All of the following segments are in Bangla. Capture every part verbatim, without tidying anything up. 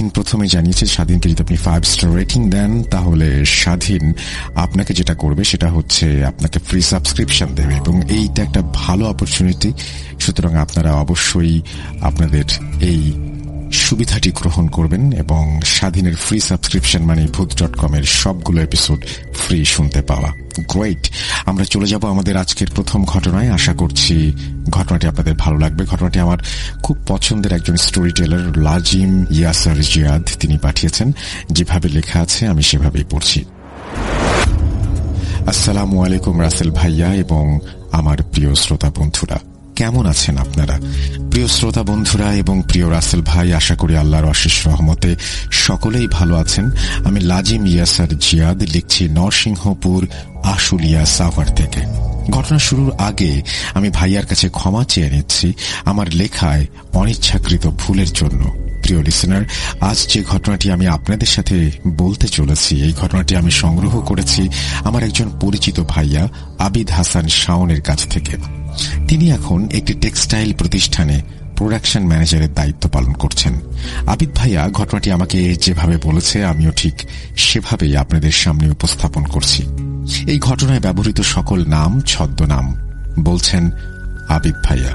প্রথমে জানিয়েছে স্বাধীনকে যদি আপনি ফাইভ স্টার রেটিং দেন তাহলে স্বাধীন আপনাকে যেটা করবে সেটা হচ্ছে আপনাকে ফ্রি সাবস্ক্রিপশন দেবে, এবং এইটা একটা ভালো অপরচুনিটি। সুতরাং আপনারা অবশ্যই আপনাদের এই সুবিধাটি গ্রহণ করবেন এবং স্বাধীনের ফ্রি সাবস্ক্রিপশন মানে ভূত ডট কম এর সবগুলো এপিসোড ফ্রি শুনতে পাওয়া। গ্রেট। আমরা চলে যাব আমাদের আজকের প্রথম ঘটনায়। আশা করছি ঘটনাটি আপনাদের ভালো লাগবে। ঘটনাটি আমার খুব পছন্দের একজন স্টোরি টেলার লাজিম ইয়াসার জিয়াদ তিনি পাঠিয়েছেন। যেভাবে লেখা আছে আমি সেভাবেই পড়ছি। আসসালামু আলাইকুম রাসেল ভাইয়া এবং আমার প্রিয় শ্রোতা বন্ধুরা, কেমন আছেন আপনারা? প্রিয় শ্রোতা বন্ধুরা এবং প্রিয় রাসেল ভাই, আশা করি আল্লাহর অশেষ রহমতে সকলেই ভালো আছেন। আমি লাজিম ইয়াসার জিয়াদ লিখছি নরসিংহপুর আশুলিয়া সাভার থেকে। ঘটনা শুরুর আগে আমি ভাইয়ার কাছে ক্ষমা চেয়ে নিচ্ছি আমার লেখায় অনিচ্ছাকৃত ভুলের জন্য। প্রিয় লিসেনার, আজ যে ঘটনাটি আমি আপনাদের সাথে বলতে চলেছি এই ঘটনাটি আমি সংগ্রহ করেছি আমার একজন পরিচিত ভাইয়া আবিদ হাসান শাওনের কাছ থেকে। তিনি এখন একটি টেক্সটাইল প্রতিষ্ঠানে প্রোডাকশন ম্যানেজারের দায়িত্ব পালন করছেন। আবিদ ভাইয়া ঘটনাটি আমাকে যেভাবে বলেছে আমিও ঠিক সেভাবেই আপনাদের সামনে উপস্থাপন করছি। এই ঘটনায় ব্যবহৃত সকল নাম ছদ্মনাম। বলছেন আবিদ ভাইয়া।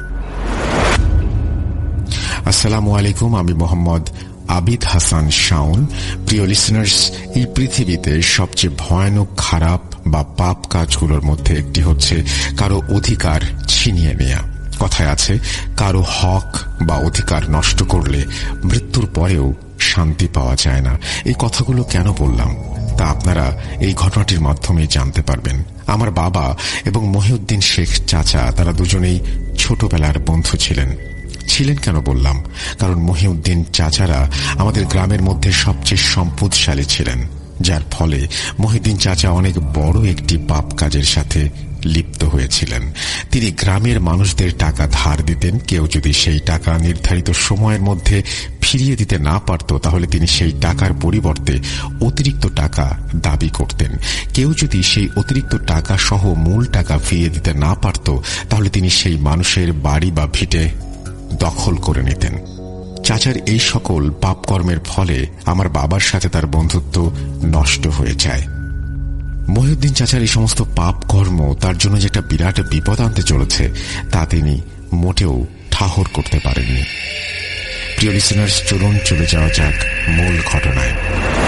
আসসালামু আলাইকুম, আমি মোহাম্মদ আবিদ হাসান শাওন। প্রিয় লিসেনার্স, এই পৃথিবীতে সবচেয়ে ভয়ানক খারাপ বা পাপ কাজগুলোর মধ্যে একটি হচ্ছে কারো অধিকার ছিনিয়ে নেয়া। কথায় আছে, কারো হক বা অধিকার নষ্ট করলে মৃত্যুর পরেও শান্তি পাওয়া যায় না। এই কথাগুলো কেন বললাম তা আপনারা এই ঘটনাটির মাধ্যমে জানতে পারবেন। আমার বাবা এবং মহিউদ্দিন শেখ চাচা তারা দুজনেই ছোটবেলার বন্ধু ছিলেন। ছিলেন কেন বললাম, কারণ মহিউদ্দিন চাচারা আমাদের গ্রামের মধ্যে সবচেয়ে সম্পদশালী ছিলেন, যার ফলে মহিউদ্দিন চাচা অনেক বড় একটি পাপ কাজের সাথে লিপ্ত হয়েছিলেন। তিনি গ্রামের মানুষদের টাকা ধার দিতেন। কেউ যদি সেই টাকা নির্ধারিত সময়ের মধ্যে ফিরিয়ে দিতে না পারত তাহলে তিনি সেই টাকার পরিবর্তে অতিরিক্ত টাকা দাবি করতেন। কেউ যদি সেই অতিরিক্ত টাকা সহ মূল টাকা ফিরিয়ে দিতে না পারত তাহলে তিনি সেই মানুষের বাড়ি বা ভিটে দখল করে নিতেন। চাচার এই সকল পাপকর্মের ফলে আমার বাবার সাথে তার বন্ধুত্ব নষ্ট হয়ে যায়। মহিউদ্দিন চাচার এই সমস্ত পাপ কর্ম তার জন্য যে একটা বিরাট বিপদ আনতে চলেছে তা তিনি মোটেও ঠাহর করতে পারেননি। প্রিয় লিসেনার্স, চলুন চলে যাওয়া যাক মূল ঘটনায়।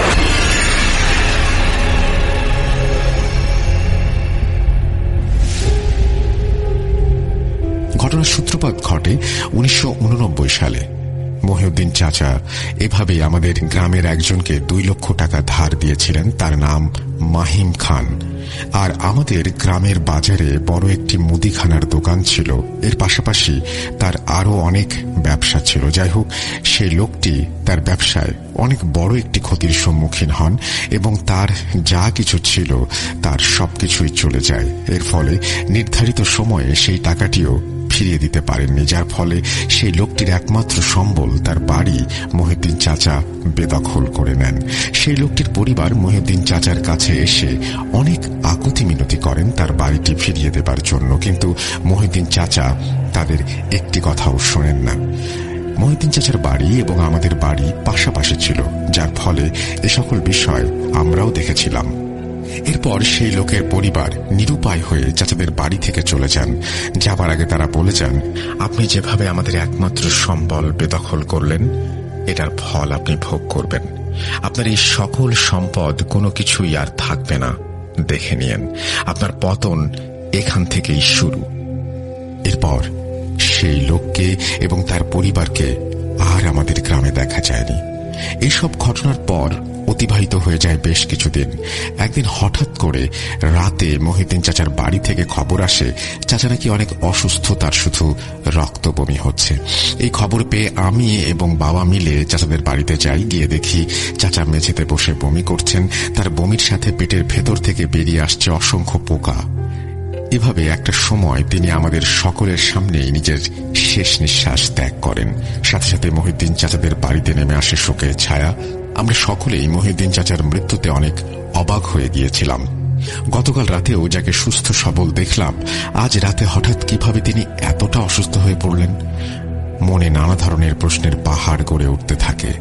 ঘটনার সূত্রপাত ঘটে উনিশশো উননব্বই সালে। মহিউদ্দিন চাচা এভাবেই আমাদের গ্রামের একজনকে দুই লক্ষ টাকা ধার দিয়েছিলেন। তার নাম মাহিম খান। আর আমাদের গ্রামের বাজারে বড় একটি মুদিখানার দোকান ছিল। এর পাশাপাশি তার আরো অনেক ব্যবসা ছিল। যাই হোক, সেই লোকটি তার ব্যবসায় অনেক বড় একটি ক্ষতির সম্মুখীন হন এবং তার যা কিছু ছিল তার সবকিছুই চলে যায়। এর ফলে নির্ধারিত সময়ে সেই টাকাটিও ফিরিয়ে দিতে পারেননি, যার ফলে সেই লোকটির একমাত্র সম্বল তার বাড়ি মহিউদ্দিন চাচা বেদখল করে নেন। সেই লোকটির পরিবার মহিউদ্দিন চাচার কাছে এসে অনেক আকুতি মিনতি করেন তার বাড়িটি ফিরিয়ে দেবার জন্য, কিন্তু মহিউদ্দিন চাচা তাদের একটি কথাও শোনেন না। মহিউদ্দিন চাচার বাড়ি এবং আমাদের বাড়ি পাশাপাশি ছিল, যার ফলে এ সকল বিষয় আমরাও দেখেছিলাম। এরপর সেই লোকের পরিবার নিরুপায় হয়ে চাচাদের বাড়ি থেকে চলে যান। যাবার আগে তারা বলে যান, আপনি যেভাবে আমাদের একমাত্র সম্বল বেদখল করলেন এটার ফল আপনি ভোগ করবেন। আপনার এই সকল সম্পদ কোনো কিছুই আর থাকবে না, দেখে নিয়েন। আপনার পতন এখান থেকেই শুরু। এরপর সেই লোককে এবং তার পরিবারকে আর আমাদের গ্রামে দেখা যায়নি। এইসব ঘটনার পর অতিবাহিত হয়ে যায় বেশ কিছুদিন। একদিন হঠাৎ করে রাতে মহিউদ্দিন চাচার বাড়ি থেকে খবর আসে চাচা নাকি অনেক অসুস্থ, তার শুধু রক্ত বমি হচ্ছে। এই খবর পেয়ে আমি এবং বাবা মিলে চাচাদের বাড়িতে যাই। গিয়ে দেখি চাচা মেঝেতে বসে বমি করছেন। তার বমির সাথে পেটের ভেতর থেকে বেরিয়ে আসছে অসংখ্য পোকা। এভাবে একটা সময় তিনি আমাদের সকলের সামনেই নিজের শেষ নিঃশ্বাস ত্যাগ করেন। সাথে সাথে মহিউদ্দিন চাচাদের বাড়িতে নেমে আসে শোকের ছায়া। আমরা সকলেই মহিউদ্দিন চাচার মৃত্যুতে অনেক অবাক হয়ে গিয়েছিলাম। গতকাল রাতেও যাকে সুস্থ সবল দেখলাম, আজ রাতে হঠাৎ কিভাবে তিনি এতটা অসুস্থ হয়ে পড়লেন? মনে নানা ধরনের প্রশ্নের পাহাড় গড়ে উঠতে থাকে।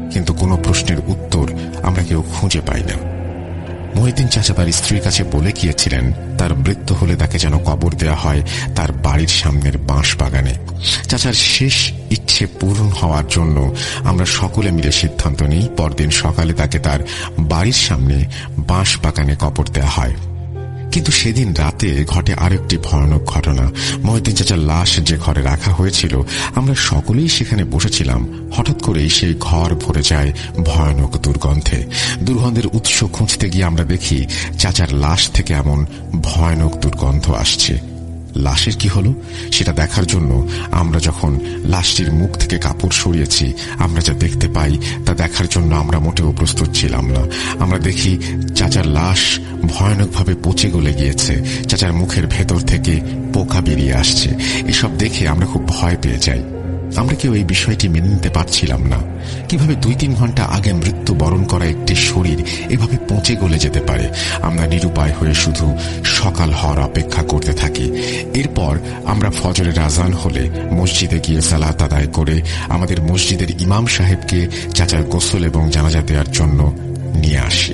কিন্তু কোনো প্রশ্নের উত্তর আমরা কেউ খুঁজে পাই না। মহিউদ্দিন চাচা তার স্ত্রীর কাছে বলে গিয়েছিলেন তার মৃত্যু হলে তাকে যেন কবর দেয়া হয় তার বাড়ির সামনের বাঁশ বাগানে। চাচার শেষ ইচ্ছে পূরণ হওয়ার জন্য আমরা সকলে মিলে সিদ্ধান্ত নিই পরদিন সকালে তাকে তার বাড়ির সামনে বাঁশ বাগানে কবর দেয়া হয়। কিন্তু সেদিন রাতে ঘটে আরেকটি ভয়ানক ঘটনা। মহিউদ্দিন চাচার লাশ যে ঘরে রাখা হয়েছিল আমরা সকলেই সেখানে বসেছিলাম, হঠাৎ করেই সেই ঘর ভরে যায় ভয়ানক দুর্গন্ধে। দুর্গন্ধের উৎস খুঁজতে গিয়ে আমরা দেখি চাচার লাশ থেকে এমন ভয়ানক দুর্গন্ধ আসছে। লাশের কি হলো সেটা দেখার জন্য আমরা যখন লাশটির মুখ থেকে কাপড় সরিয়েছি, আমরা যা দেখতে পাই তা দেখার জন্য আমরা মোটেও প্রস্তুত ছিলাম না। আমরা দেখি চাচার লাশ ভয়ানকভাবে পচে গলে গিয়েছে, চাচার মুখের ভেতর থেকে পোকা বেরিয়ে আসছে। এসব দেখে আমরা খুব ভয় পেয়ে যাই। আমরা কেউ এই বিষয়টি মেনে নিতে পারছিলাম না। কিভাবে দুই তিন ঘন্টা আগে মৃত্যু বরণ করা একটি শরীর এভাবে পচে গলে যেতে পারে। আমরা নিরুপায় হয়ে শুধু সকাল হওয়ার অপেক্ষা করতে থাকি। এরপর আমরা ফজরের আজান হলে মসজিদে গিয়ে সালাত আদায় করে আমাদের মসজিদের ইমাম সাহেবকে চাচার গোসল এবং জানাজা দেওয়ার জন্য নিয়ে আসি।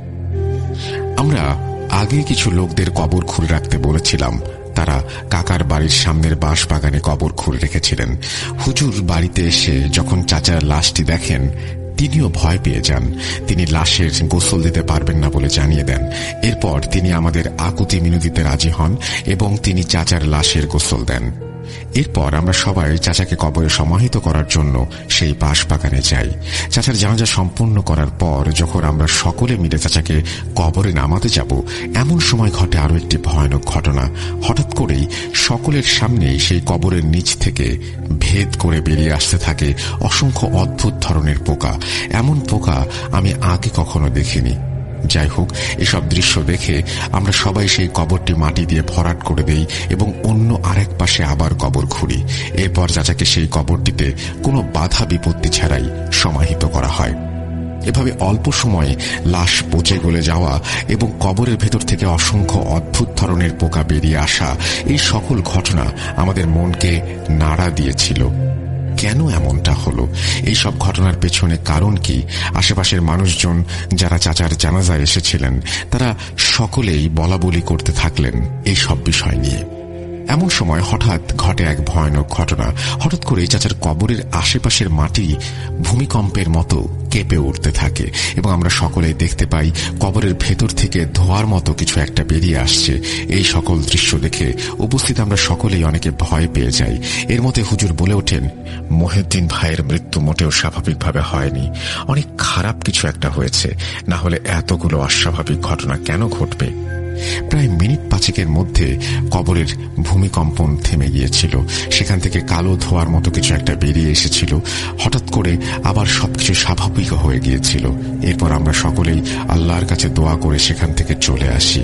আমরা আগে কিছু লোকদের কবর খুঁড়ে রাখতে বলেছিলাম। তারা কাকার বাড়ির সামনের বাঁশ বাগানে কবর খুঁড়ে রেখেছিলেন। হুজুর বাড়িতে এসে যখন চাচার লাশটি দেখেন তিনিও ভয় পেয়ে যান। তিনি লাশের গোসল দিতে পারবেন না বলে জানিয়ে দেন। এরপর তিনি আমাদের আকুতি মিনতিতে রাজি হন এবং তিনি চাচার লাশের গোসল দেন। এরপর আমরা সবাই চাচাকে কবরে সমাহিত করার জন্য সেই বাঁশ বাগানে যাই। চাচার জানাজা সম্পূর্ণ করার পর যখন আমরা সকলে মিলে চাচাকে কবরে নামাতে যাব, এমন সময় ঘটে আরো একটি ভয়ানক ঘটনা। হঠাৎ করেই সকলের সামনেই সেই কবরের নিচ থেকে ভেদ করে বেরিয়ে আসতে থাকে অসংখ্য অদ্ভুত ধরনের পোকা। এমন পোকা আমি আগে কখনো দেখিনি। যাই হোক, এসব দৃশ্য দেখে আমরা সবাই সেই কবরটি মাটি দিয়ে ভরাট করে দেই এবং অন্য আরেক পাশে আবার কবর খুঁড়ি। এরপর চাচাকে সেই কবরটিতে কোনো বাধা বিপত্তি ছাড়াই সমাহিত করা হয়। এভাবে অল্প সময়ে লাশ পচে গলে যাওয়া এবং কবরের ভেতর থেকে অসংখ্য অদ্ভুত ধরনের পোকা বেরিয়ে আসা, এই সকল ঘটনা আমাদের মনকে নাড়া দিয়েছিল। কেন এমনটা হলো? এই সব ঘটনার পেছনে কারণ কি? আশেপাশের মানুষজন যারা চাচার জানাজায় এসেছিলেন তারা সকলেই বলাবলি করতে থাকলেন এই সব বিষয় নিয়ে। এমন সময় হঠাৎ ঘটে এক ভয়ানক ঘটনা। হঠাৎ করে চাচার কবরের আশেপাশের মাটি ভূমিকম্পের মতো কেঁপে উঠতে থাকে এবং আমরা সকলেই দেখতে পাই কবরের ভেতর থেকে ধোঁয়ার মতো কিছু একটা বেরিয়ে আসছে। এই সকল দৃশ্য দেখে উপস্থিত আমরা সকলেই অনেকে ভয় পেয়ে যাই। এর মধ্যে হুজুর বলে ওঠেন, মহিউদ্দিন ভাইয়ের মৃত্যু মোটেও স্বাভাবিকভাবে হয়নি, অনেক খারাপ কিছু একটা হয়েছে, না হলে এতগুলো অস্বাভাবিক ঘটনা কেন ঘটবে? প্রায় মিনিট পাঁচেকের মধ্যে কবরের ভূমিকম্পন থেমে গিয়েছিল। সেখান থেকে কালো ধোঁয়ার মতো কিছু একটা বেরিয়ে এসেছিল। হঠাৎ করে আবার সবকিছু স্বাভাবিক হয়ে গিয়েছিল। এরপর আমরা সকলেই আল্লাহর কাছে দোয়া করে সেখান থেকে চলে আসি।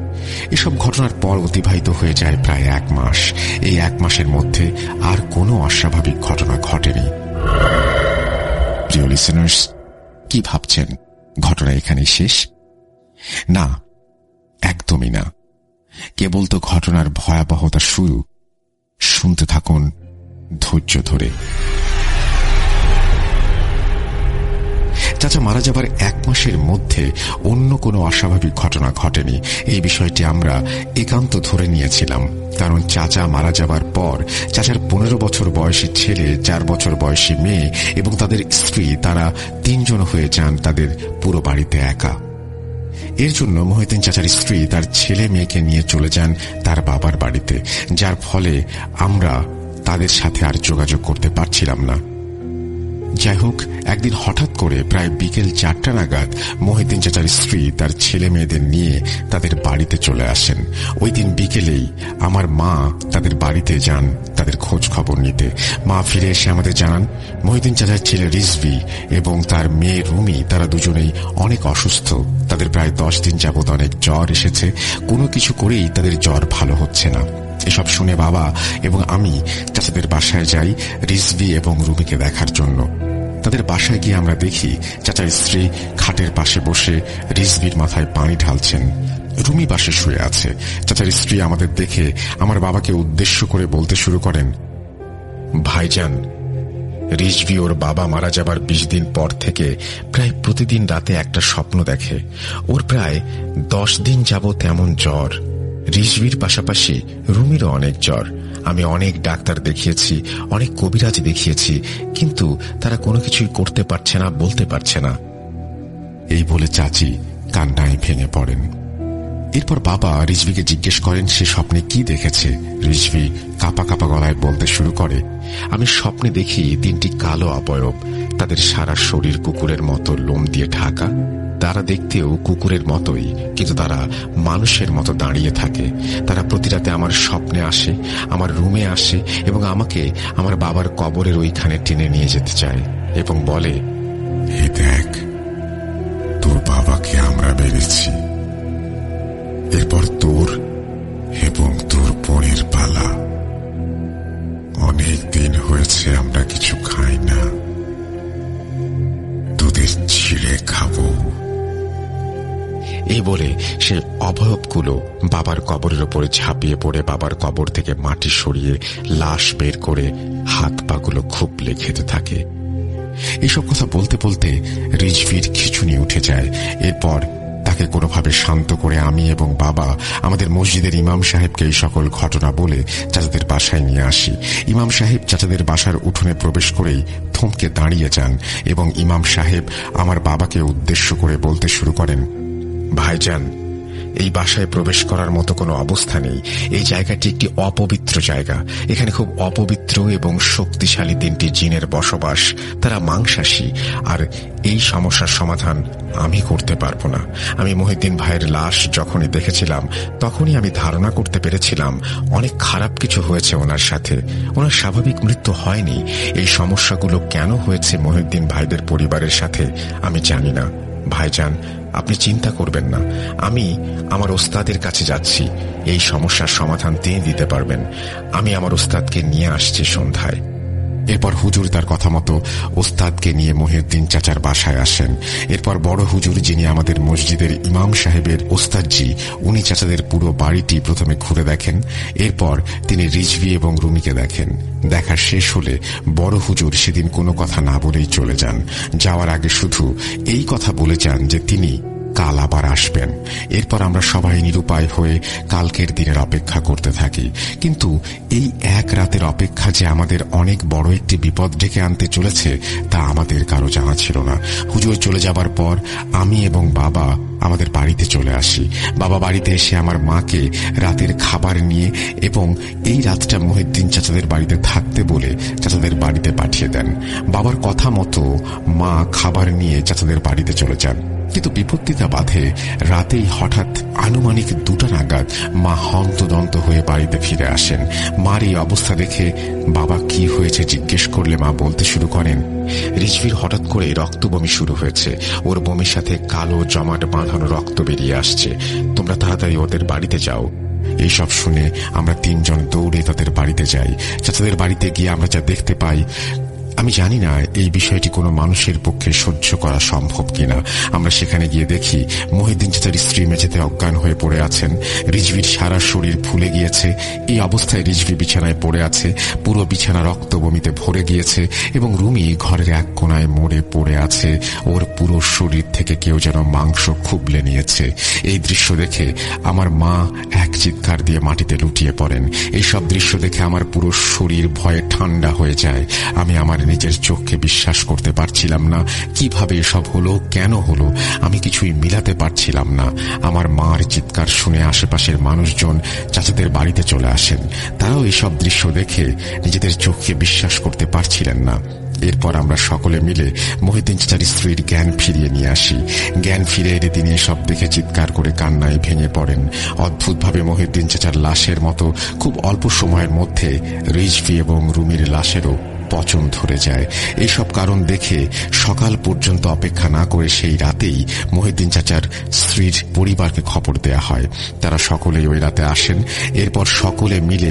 এসব ঘটনার পর অতিবাহিত হয়ে যায় প্রায় এক মাস। এই এক মাসের মধ্যে আর কোনো অস্বাভাবিক ঘটনা ঘটেনি। প্রিয় লিসেনার্স, কি ভাবছেন ঘটনা এখানেই শেষ? না, একদমই না। কেবল তো ঘটনার ভয়াবহতা শুরু। শুনতে থাকুন ধৈর্য ধরে। চাচা মারা যাবার এক মাসের মধ্যে অন্য কোনো অস্বাভাবিক ঘটনা ঘটেনি। এই বিষয়টি আমরা একান্ত ধরে নিয়েছিলাম, কারণ চাচা মারা যাবার পর চাচার পনেরো বছর বয়সী ছেলে, চার বছর বয়সী মেয়ে এবং তাদের স্ত্রী, তারা তিনজন হয়ে যান তাদের পুরো বাড়িতে একা। এর জন্য মহিউদ্দিন চাচার স্ত্রী তার ছেলে মেয়েকে নিয়ে চলে যান তার বাবার বাড়িতে, যার ফলে আমরা তাদের সাথে আর যোগাযোগ করতে পারছিলাম না। যাই হোক, একদিন হঠাৎ করে প্রায় বিকেল চারটা নাগাদ মহিউদ্দিন চাচার স্ত্রী তার ছেলে মেয়েদের নিয়ে তাদের বাড়িতে চলে আসেন। ওই দিন বিকেলেই আমার মা তাদের বাড়িতে যান তাদের খোঁজ খবর নিতে। মা ফিরে এসে আমাদের জানান মহিউদ্দিন চাচার ছেলে রিজভি এবং তার মেয়ে রুমি, তারা দুজনেই অনেক অসুস্থ। তাদের প্রায় দশ দিন যাবৎ অনেক জ্বর এসেছে, কোনো কিছু করেই তাদের জ্বর ভালো হচ্ছে না। এসব শুনে বাবা এবং আমি চাচাদের বাসায় যাই রিজভি এবং রুমিকে দেখার জন্য। তাদের বাসায় গিয়ে আমরা দেখি চাচার স্ত্রী খাটের পাশে বসে রিজভির মাথায় পানি ঢালছেন। রুমি পাশে শুয়ে আছে। চাচার স্ত্রী আমাদের দেখে আমার বাবাকে উদ্দেশ্য করে বলতে শুরু করেন, ভাইজান, রিজভি ওর বাবা মারা যাবার বিশ দিন পর থেকে প্রায় প্রতিদিন রাতে একটা স্বপ্ন দেখে। ওর প্রায় দশ দিন যাবত এমন জ্বর। রিজভির পাশাপাশি রুমিরও অনেক জ্বর। আমি অনেক ডাক্তার দেখিয়েছি, অনেক কবিরাজ দেখিয়েছি, কিন্তু তারা কোনো কিছুই করতে পারছে না, বলতে পারছে না। এই বলে চাচি কান্নায় ভেঙে পড়েন। এরপর বাবা রিজভিকে জিজ্ঞেস করেন সে স্বপ্নে কি দেখেছে। রিজভি কাঁপা কাঁপা গলায় বলতে শুরু করে, আমি স্বপ্নে দেখি তিনটি কালো অবয়ব, তাদের সারা শরীর কুকুরের মতো লোম দিয়ে ঢাকা। তারা দেখতেও কুকুরের মতোই, কিন্তু তারা মানুষের মতো দাঁড়িয়ে থাকে। তারা প্রতি রাতে আমার স্বপ্নে আসে, আমার রুমে আসে এবং আমাকে আমার বাবার কবরের ওইখানে টেনে নিয়ে যেতে চায় এবং বলে, এই দেখ, তোর বাবাকে আমরা বেড়েছি, এরপর তোর এবং তোর বোনের পালা। অনেক দিন হয়েছে আমরা কিছু খাই না, তোদের ছিঁড়ে খাবো। এই বলে সে অবয়বগুলো বাবার কবরের ওপরে ঝাঁপিয়ে পড়ে বাবার কবর থেকে মাটি সরিয়ে লাশ বের করে হাত পাগুলো খুবলে খেতে থাকে। এইসব কথা বলতে বলতে রিজভির খিঁচুনি উঠে যায়। এরপর তাকে কোনোভাবে শান্ত করে আমি এবং বাবা আমাদের মসজিদের ইমাম সাহেবকে এই সকল ঘটনা বলে চাচাদের বাসায় নিয়ে আসি। ইমাম সাহেব চাচাদের বাসার উঠোনে প্রবেশ করেই থমকে দাঁড়িয়ে যান এবং ইমাম সাহেব আমার বাবাকে উদ্দেশ্য করে বলতে শুরু করেন, ভাইজান, এই বাসায় প্রবেশ করার মতো কোনো অবস্থা নেই। এই জায়গাটি একটি অপবিত্র জায়গা। এখানে খুব অপবিত্র এবং শক্তিশালী তিনটি জিনের বসবাস। তারা মাংসাশী, আর এই সমস্যার সমাধান আমি করতে পারবো না। আমি মহিউদ্দিন ভাইয়ের লাশ যখনই দেখেছিলাম তখনই আমি ধারণা করতে পেরেছিলাম অনেক খারাপ কিছু হয়েছে ওনার সাথে। ওনার স্বাভাবিক মৃত্যু হয়নি। এই সমস্যাগুলো কেন হয়েছে মহিউদ্দিন ভাইদের পরিবারের সাথে আমি জানি না। ভাইজান, আপনি চিন্তা করবেন না, আমি আমার ওস্তাদের কাছে যাচ্ছি। এই সমস্যার সমাধান তিনি দিতে পারবেন। আমি আমার ওস্তাদকে নিয়ে আসছি সন্ধ্যায়। এরপর হুজুর তার কথা মতো ওস্তাদকে নিয়ে মহিউদ্দিন চাচার বাসায় আসেন। এরপর বড় হুজুর, যিনি আমাদের মসজিদের ইমাম সাহেবের ওস্তাদজি, উনি চাচাদের পুরো বাড়িটি প্রথমে ঘুরে দেখেন। এরপর তিনি রিজভি এবং রুমিকে দেখেন। দেখা শেষ হলে বড় হুজুর সেদিন কোনো কথা না বলেই চলে যান। যাওয়ার আগে শুধু এই কথা বলে যান যে তিনি কাল আবার আসবেন। এরপর আমরা সবাই নিরুপায় হয়ে কালকের দিনের অপেক্ষা করতে থাকি। কিন্তু এই এক রাতের অপেক্ষা যে আমাদের অনেক বড় একটি বিপদ ডেকে আনতে চলেছে তা আমাদের কারো জানা ছিল না। হুজুর চলে যাবার পর আমি এবং বাবা আমাদের বাড়িতে চলে আসি। বাবা বাড়িতে এসে আমার মাকে রাতের খাবার নিয়ে এবং এই রাতটা মহিউদ্দিন চাচাদের বাড়িতে থাকতে বলে চাচাদের বাড়িতে পাঠিয়ে দেন। বাবার কথা মতো মা খাবার নিয়ে চাচাদের বাড়িতে চলে যান। কিন্তু বিপত্তিটা বাধে রাতেই হঠাৎ আনুমানিক দুটা নাগাদ মা হন্তদন্ত হয়ে বাড়িতে ফিরে আসেন। মার এই অবস্থা দেখে বাবা কি হয়েছে জিজ্ঞেস করলে মা বলতে শুরু করেন, রিজভির হঠাৎ করে রক্ত বমি শুরু হয়েছে। ওর বমির সাথে কালো জমাট বাঁধানো রক্ত বেরিয়ে আসছে। তোমরা তাড়াতাড়ি ওদের বাড়িতে যাও। এইসব শুনে আমরা তিনজন দৌড়ে তাদের বাড়িতে যাই। চাচাদের বাড়িতে গিয়ে আমরা যা দেখতে পাই, আমি জানি না এই বিষয়টি কোনো মানুষের পক্ষে সহ্য করা সম্ভব কিনা। আমরা সেখানে গিয়ে দেখি মহিউদ্দিন চাচার স্ত্রী মেঝেতে অজ্ঞান হয়ে পড়ে আছেন। রিজভির সারা শরীর ফুলে গিয়েছে। এই অবস্থায় রিজভি বিছানায় পড়ে আছে। পুরো বিছানা রক্ত বমিতে ভরে গিয়েছে এবং রুমি ঘরের এক কোনায় মরে পড়ে আছে। ওর পুরো শরীর থেকে কেউ যেন মাংস খুবলে নিয়েছে। এই দৃশ্য দেখে আমার মা এক চিৎকার দিয়ে মাটিতে লুটিয়ে পড়েন। এইসব দৃশ্য দেখে আমার পুরো শরীর ভয়ে ঠান্ডা হয়ে যায়। আমি আমার নিজের চোখকে বিশ্বাস করতে পারছিলাম না। কিভাবে এসব হলো, কেন হলো, আমি কিছুই মিলাতে পারছিলাম না। আমার মার চিৎকার শুনে আশেপাশের মানুষজন চাচাদের বাড়িতে চলে আসেন। তারাও এসব দৃশ্য দেখে নিজেদের চোখকে বিশ্বাস করতে পারছিলেন না। এরপর আমরা সকলে মিলে মহিউদ্দিন চাচার স্ত্রীর জ্ঞান ফিরিয়ে নিয়ে আসি। জ্ঞান ফিরে এলে তিনি এসব দেখে চিৎকার করে কান্নায় ভেঙে পড়েন। অদ্ভুতভাবে মহিউদ্দিন চাচার লাশের মতো খুব অল্প সময়ের মধ্যে রিজভি এবং রুমির লাশেরও পচন ধরে যায়। এইসব কারণ দেখে সকাল পর্যন্ত অপেক্ষা না করে সেই রাতেই মহিউদ্দিন চাচার স্ত্রীর পরিবারকে খবর দেয়া হয়। তারা সকলেই ওই রাতে আসেন। এরপর সকলে মিলে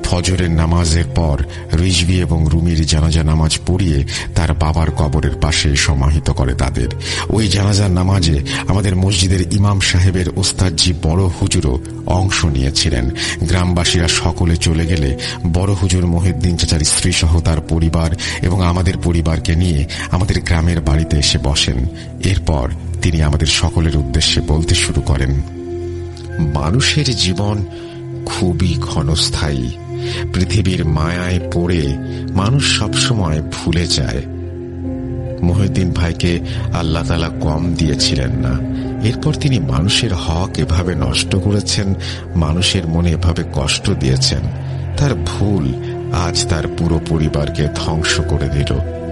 ফজরের নামাজের পর রিজভি এবং রুমির জানাজা নামাজ পড়িয়ে তার বাবার কবরের পাশে সমাহিত করে তাদের। ওই জানাজার নামাজে আমাদের মসজিদের ইমাম সাহেবের ওস্তাদজি বড় হুজুরও অংশ নিয়েছিলেন। গ্রামবাসীরা সকলে চলে গেলে বড় হুজুর মহিউদ্দিন চাচার স্ত্রী সহ তার পরিবার এবং আমাদের পরিবারকে নিয়ে আমাদের গ্রামের বাড়িতে এসে বসেন। এরপর তিনি আমাদের সকলের উদ্দেশ্যে বলতে শুরু করেন, মানুষের জীবন খুবই ক্ষণস্থায়ী। পৃথিবীর মায়ায় পড়ে মানুষ সবসময় ভুলে যায়। মহিউদ্দিন ভাইকে আল্লাহ তাআলা কম দিয়েছিলেন না। এরপর তিনি মানুষের হক এভাবে নষ্ট করেছেন, মানুষের মনে এভাবে কষ্ট দিয়েছেন। তার ভুল আজ তার পুরো পরিবারকে ধ্বংস করে দিল।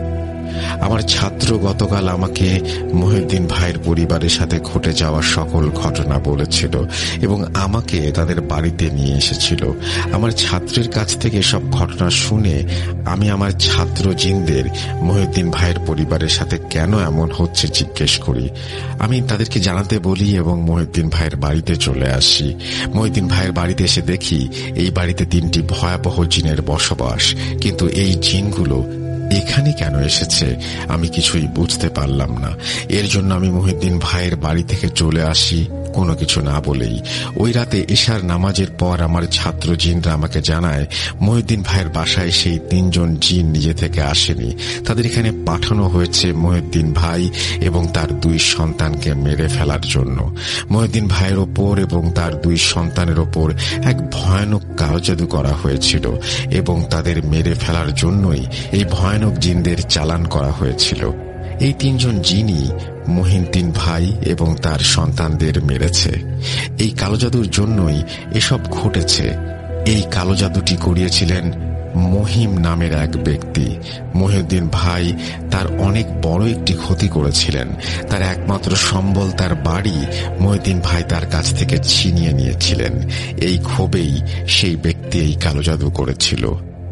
আমার ছাত্র গতকাল আমাকে মহিউদ্দিন ভাইয়ের পরিবারের সাথে ঘটে যাওয়া সকল ঘটনা বলেছিল এবং আমাকে তাদের বাড়িতে নিয়ে এসেছিল। আমার ছাত্রের কাছ থেকে সব ঘটনা শুনে আমি আমার ছাত্র জিনদের মহিউদ্দিন ভাইয়ের পরিবারের সাথে কেন এমন হচ্ছে জিজ্ঞেস করি। আমি তাদেরকে জানাতে বলি এবং মহিউদ্দিন ভাইয়ের বাড়িতে চলে আসি। মহিউদ্দিন ভাইয়ের বাড়িতে এসে দেখি এই বাড়িতে তিনটি ভয়াবহ জিনের বসবাস, কিন্তু এই জিনগুলো এখানে কেন এসেছে আমি কিছুই বুঝতে পারলাম না। এর জন্য আমি মহিউদ্দিন ভাইয়ের বাড়ি থেকে চলে আসি কোনো কিছু না বলেই। ওই রাতে এশার নামাজের পর আমার ছাত্র জিনরা আমাকে জানায় মহিউদ্দিন ভাইয়ের বাসায় সেই তিনজন জিন নিজে থেকে আসেনি, তাদের এখানে পাঠানো হয়েছে মহিউদ্দিন ভাই এবং তার দুই সন্তানকে মেরে ফেলার জন্য। মহিউদ্দিন ভাইয়ের ওপর এবং তার দুই সন্তানের ওপর এক ভয়ানক কালজাদু করা হয়েছিল এবং তাদের মেরে ফেলার জন্যই এই ভয়ানক জিনদের চালান করা হয়েছিল। এই তিনজন জিনই মহিউদ্দিন ভাই এবং তার সন্তানদের মেরেছে। এই কালো জাদুর জন্যই এসব ঘটেছে। এই কালো জাদুটি করিয়েছিলেন মহিম নামের এক ব্যক্তি। মহিউদ্দিন ভাই তার অনেক বড় একটি ক্ষতি করেছিলেন। তার একমাত্র সম্বল তার বাড়ি মহিউদ্দিন ভাই তার কাছ থেকে ছিনিয়ে নিয়েছিলেন। এই ক্ষোভেই সেই ব্যক্তি এই কালো জাদু করেছিল।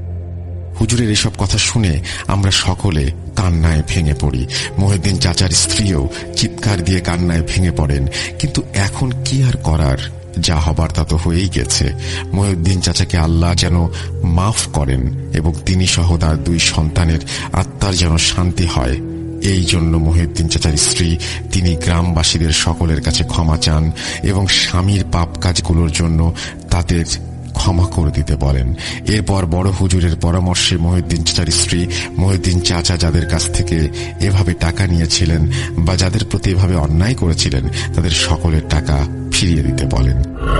হুজুরের এসব কথা শুনে আমরা সকলে কান্নায় ভেঙে পড়ি। মহিউদ্দিন চাচার স্ত্রীও চিৎকার দিয়ে কান্নায় ভেঙে পড়েন। কিন্তু এখন কি আর করার, যা হবার তা তো হয়েই গেছে। মহিউদ্দিন চাচাকে আল্লাহ যেন মাফ করেন এবং তিনি সহ তার দুই সন্তানের আত্মার যেন শান্তি হয়। এই জন্য মহিউদ্দিন চাচার স্ত্রী তিনি গ্রামবাসীদের সকলের কাছে ক্ষমা চান এবং স্বামীর পাপ কাজগুলোর জন্য তাদের ক্ষমা করে দিতে বলেন। এরপর বড় হুজুরের পরামর্শে মহিউদ্দিন চাচার স্ত্রী মহিউদ্দিন চাচা যাদের কাছ থেকে এভাবে টাকা নিয়েছিলেন বা যাদের প্রতি এভাবে অন্যায় করেছিলেন তাদের সকলের টাকা ফিরিয়ে দিতে বলেন।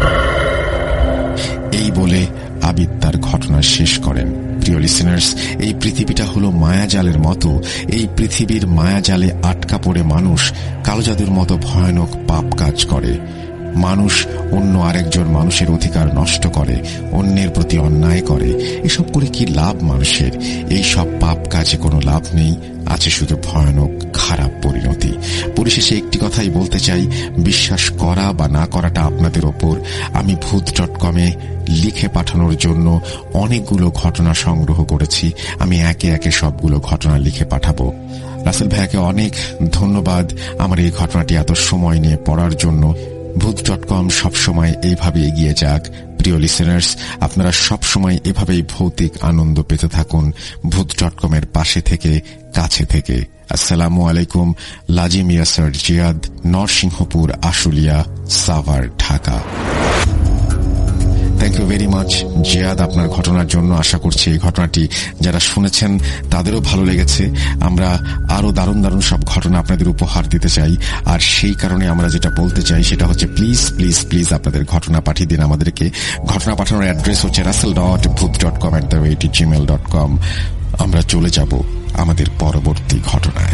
এই বলে আবিদ তার ঘটনা শেষ করেন। প্রিয় লিসেনার্স, এই পৃথিবীটা হলো মায়াজালের মতো। এই পৃথিবীর মায়াজালে আটকা পড়ে মানুষ কালো জাদুর মতো ভয়ানক পাপ কাজ করে। মানুষ অন্য আরেকজন মানুষের অধিকার নষ্ট করে, অন্যের প্রতি অন্যায় করে। এসব করে কি লাভ মানুষের? এই সব পাপ কাজে কোনো লাভ নেই, আছে শুধু ভয়ানক খারাপ পরিণতি। পরিশেষে একটি কথাই বলতে চাই, বিশ্বাস করা বা না করাটা আপনাদের ওপর। আমি ভূত ডট কমে লিখে পাঠানোর জন্য অনেকগুলো ঘটনা সংগ্রহ করেছি। আমি একে একে সবগুলো ঘটনা লিখে পাঠাবো। রাসেল ভাইয়াকে অনেক ধন্যবাদ আমার এই ঘটনাটি এত সময় নিয়ে পড়ার জন্য। ভূত ডট কম সবসময় এইভাবে এগিয়ে যাক। প্রিয় লিসেনার্স, আপনারা সবসময় এভাবেই ভৌতিক আনন্দ পেতে থাকুন ভূত ডট কম এর পাশে থেকে, কাছে থেকে। আসসালামু আলাইকুম। Lazim Yasar Ziad, Narsinghpur, Ashulia, Savar, Dhaka. Thank you very much Ziad আপনার ঘটনার জন্য। আশা করছি এই ঘটনাটি যারা শুনেছেন তাদেরও ভালো লেগেছে। আমরা আরো দারুণ দারুণ সব ঘটনা আপনাদের উপহার দিতে চাই, আর সেই কারণে আমরা যেটা বলতে চাই সেটা হচ্ছে প্লিজ প্লিজ প্লিজ আপনাদের ঘটনা পাঠিয়ে দিন আমাদেরকে। ঘটনা পাঠানোর অ্যাড্রেস হচ্ছে Russell dot Bhoot dot com at the rate Gmail dot com. আমরা চলে যাব আমাদের পরবর্তী ঘটনায়।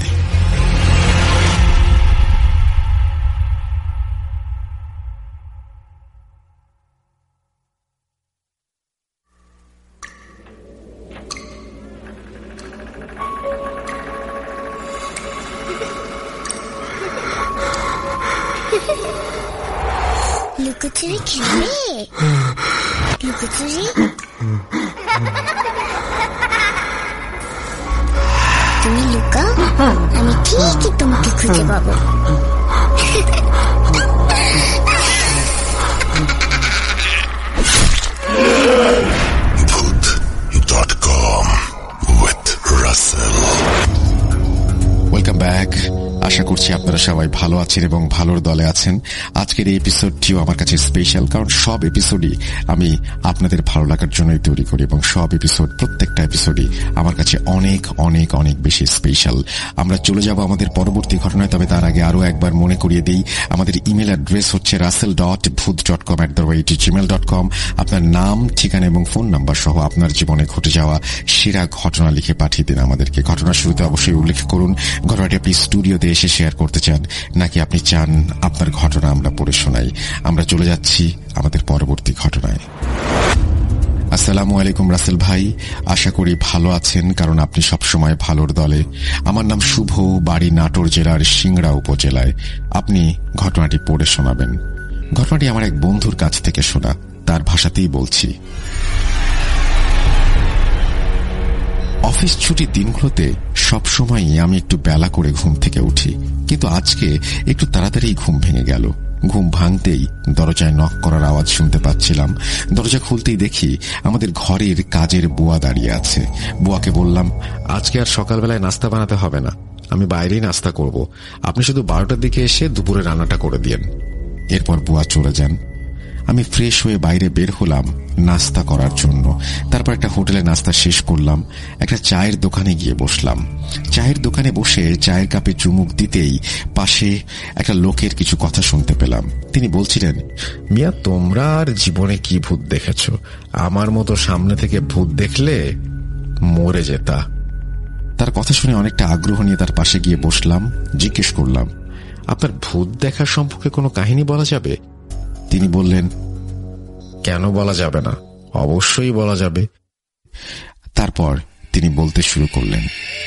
লুকোচুরি খেলবে? লুকোচুরি তুমি লুকাও, আমি ঠিকই তোমাকে খুঁজে পাবো। Welcome back. আশা করছি আপনারা সবাই ভালো আছেন এবং ভালোর দলে আছেন। আজকের এই এপিসোডটিও আমার কাছে স্পেশাল, কারণ সব এপিসোডই আমি আপনাদের ভালো লাগার জন্যই তৈরি করি এবং সব এপিসোড, প্রত্যেকটা এপিসোডই আমার কাছে অনেক অনেক অনেক বেশি স্পেশাল। আমরা চলে যাব আমাদের পরবর্তী ঘটনায়, তবে তার আগে আরো একবার মনে করিয়ে দিই, আমাদের ইমেল অ্যাড্রেস হচ্ছে Russell dot Bhoot dot com at the rate Gmail dot com. আপনার নাম, ঠিকানা এবং ফোন নাম্বার সহ আপনার জীবনে ঘটে যাওয়া সেরা ঘটনা লিখে পাঠিয়ে দিন আমাদেরকে। ঘটনার শুরুতে অবশ্যই উল্লেখ করুন ঘটনাটি আপনি স্টুডিওতে এসে শেয়ার করতে চান নাকি আপনি চান আপনার ঘটনা আমরা পড়ে শোনাই। আমরা চলে যাচ্ছি আমাদের পরবর্তী ঘটনায়। আসসালামু আলাইকুম রাসেল ভাই, আশা করি ভালো আছেন, কারণ আপনি সবসময় ভালোর দলে। আমার নাম শুভ, বাড়ি নাটোর জেলার সিংড়া উপজেলায়। আপনি ঘটনাটি পড়ে শোনাবেন। ঘটনাটি আমার এক বন্ধুর কাছ থেকে শোনা, তার ভাষাতেই বলছি। অফিস ছুটির দিনগুলোতে সবসময়ই আমি একটু বেলা করে ঘুম থেকে উঠি, কিন্তু আজকে একটু তাড়াতাড়ি ঘুম ভেঙে গেল। ঘুম ভাঙতেই দরজায় নক করার আওয়াজ শুনতে পাচ্ছিলাম। দরজা খুলতেই দেখি আমাদের ঘরের কাজের বুয়া দাঁড়িয়ে আছে। বুয়াকে বললাম, আজকে আর সকালবেলায় নাস্তা বানাতে হবে না, আমি বাইরেই নাস্তা করব, আপনি শুধু বারোটার দিকে এসে দুপুরে রান্নাটা করে দিয়েন। এরপর বুয়া চলে যান। আমি ফ্রেশ হয়ে বাইরে বের হলাম নাস্তা করার জন্য। তারপর একটা হোটেলে নাস্তা শেষ করলাম, একটা চায়ের দোকানে গিয়ে বসলাম। চায়ের দোকানে বসে চায়ের কাপে চুমুক দিতেই পাশে একটা লোকের কিছু কথা শুনতে পেলাম। তিনি বলছিলেন, মিয়া তোমরা আর জীবনে কি ভূত দেখেছ? আমার মতো সামনে থেকে ভূত দেখলে মরে যেতা। তার কথা শুনে অনেকটা আগ্রহ নিয়ে তার পাশে গিয়ে বসলাম। জিজ্ঞেস করলাম, আপনার ভূত দেখার সম্পর্কে কোনো কাহিনী বলা যাবে? তিনি বললেন, কেন বলা যাবে না, অবশ্যই বলা যাবে। তারপর তিনি বলতে শুরু করলেন,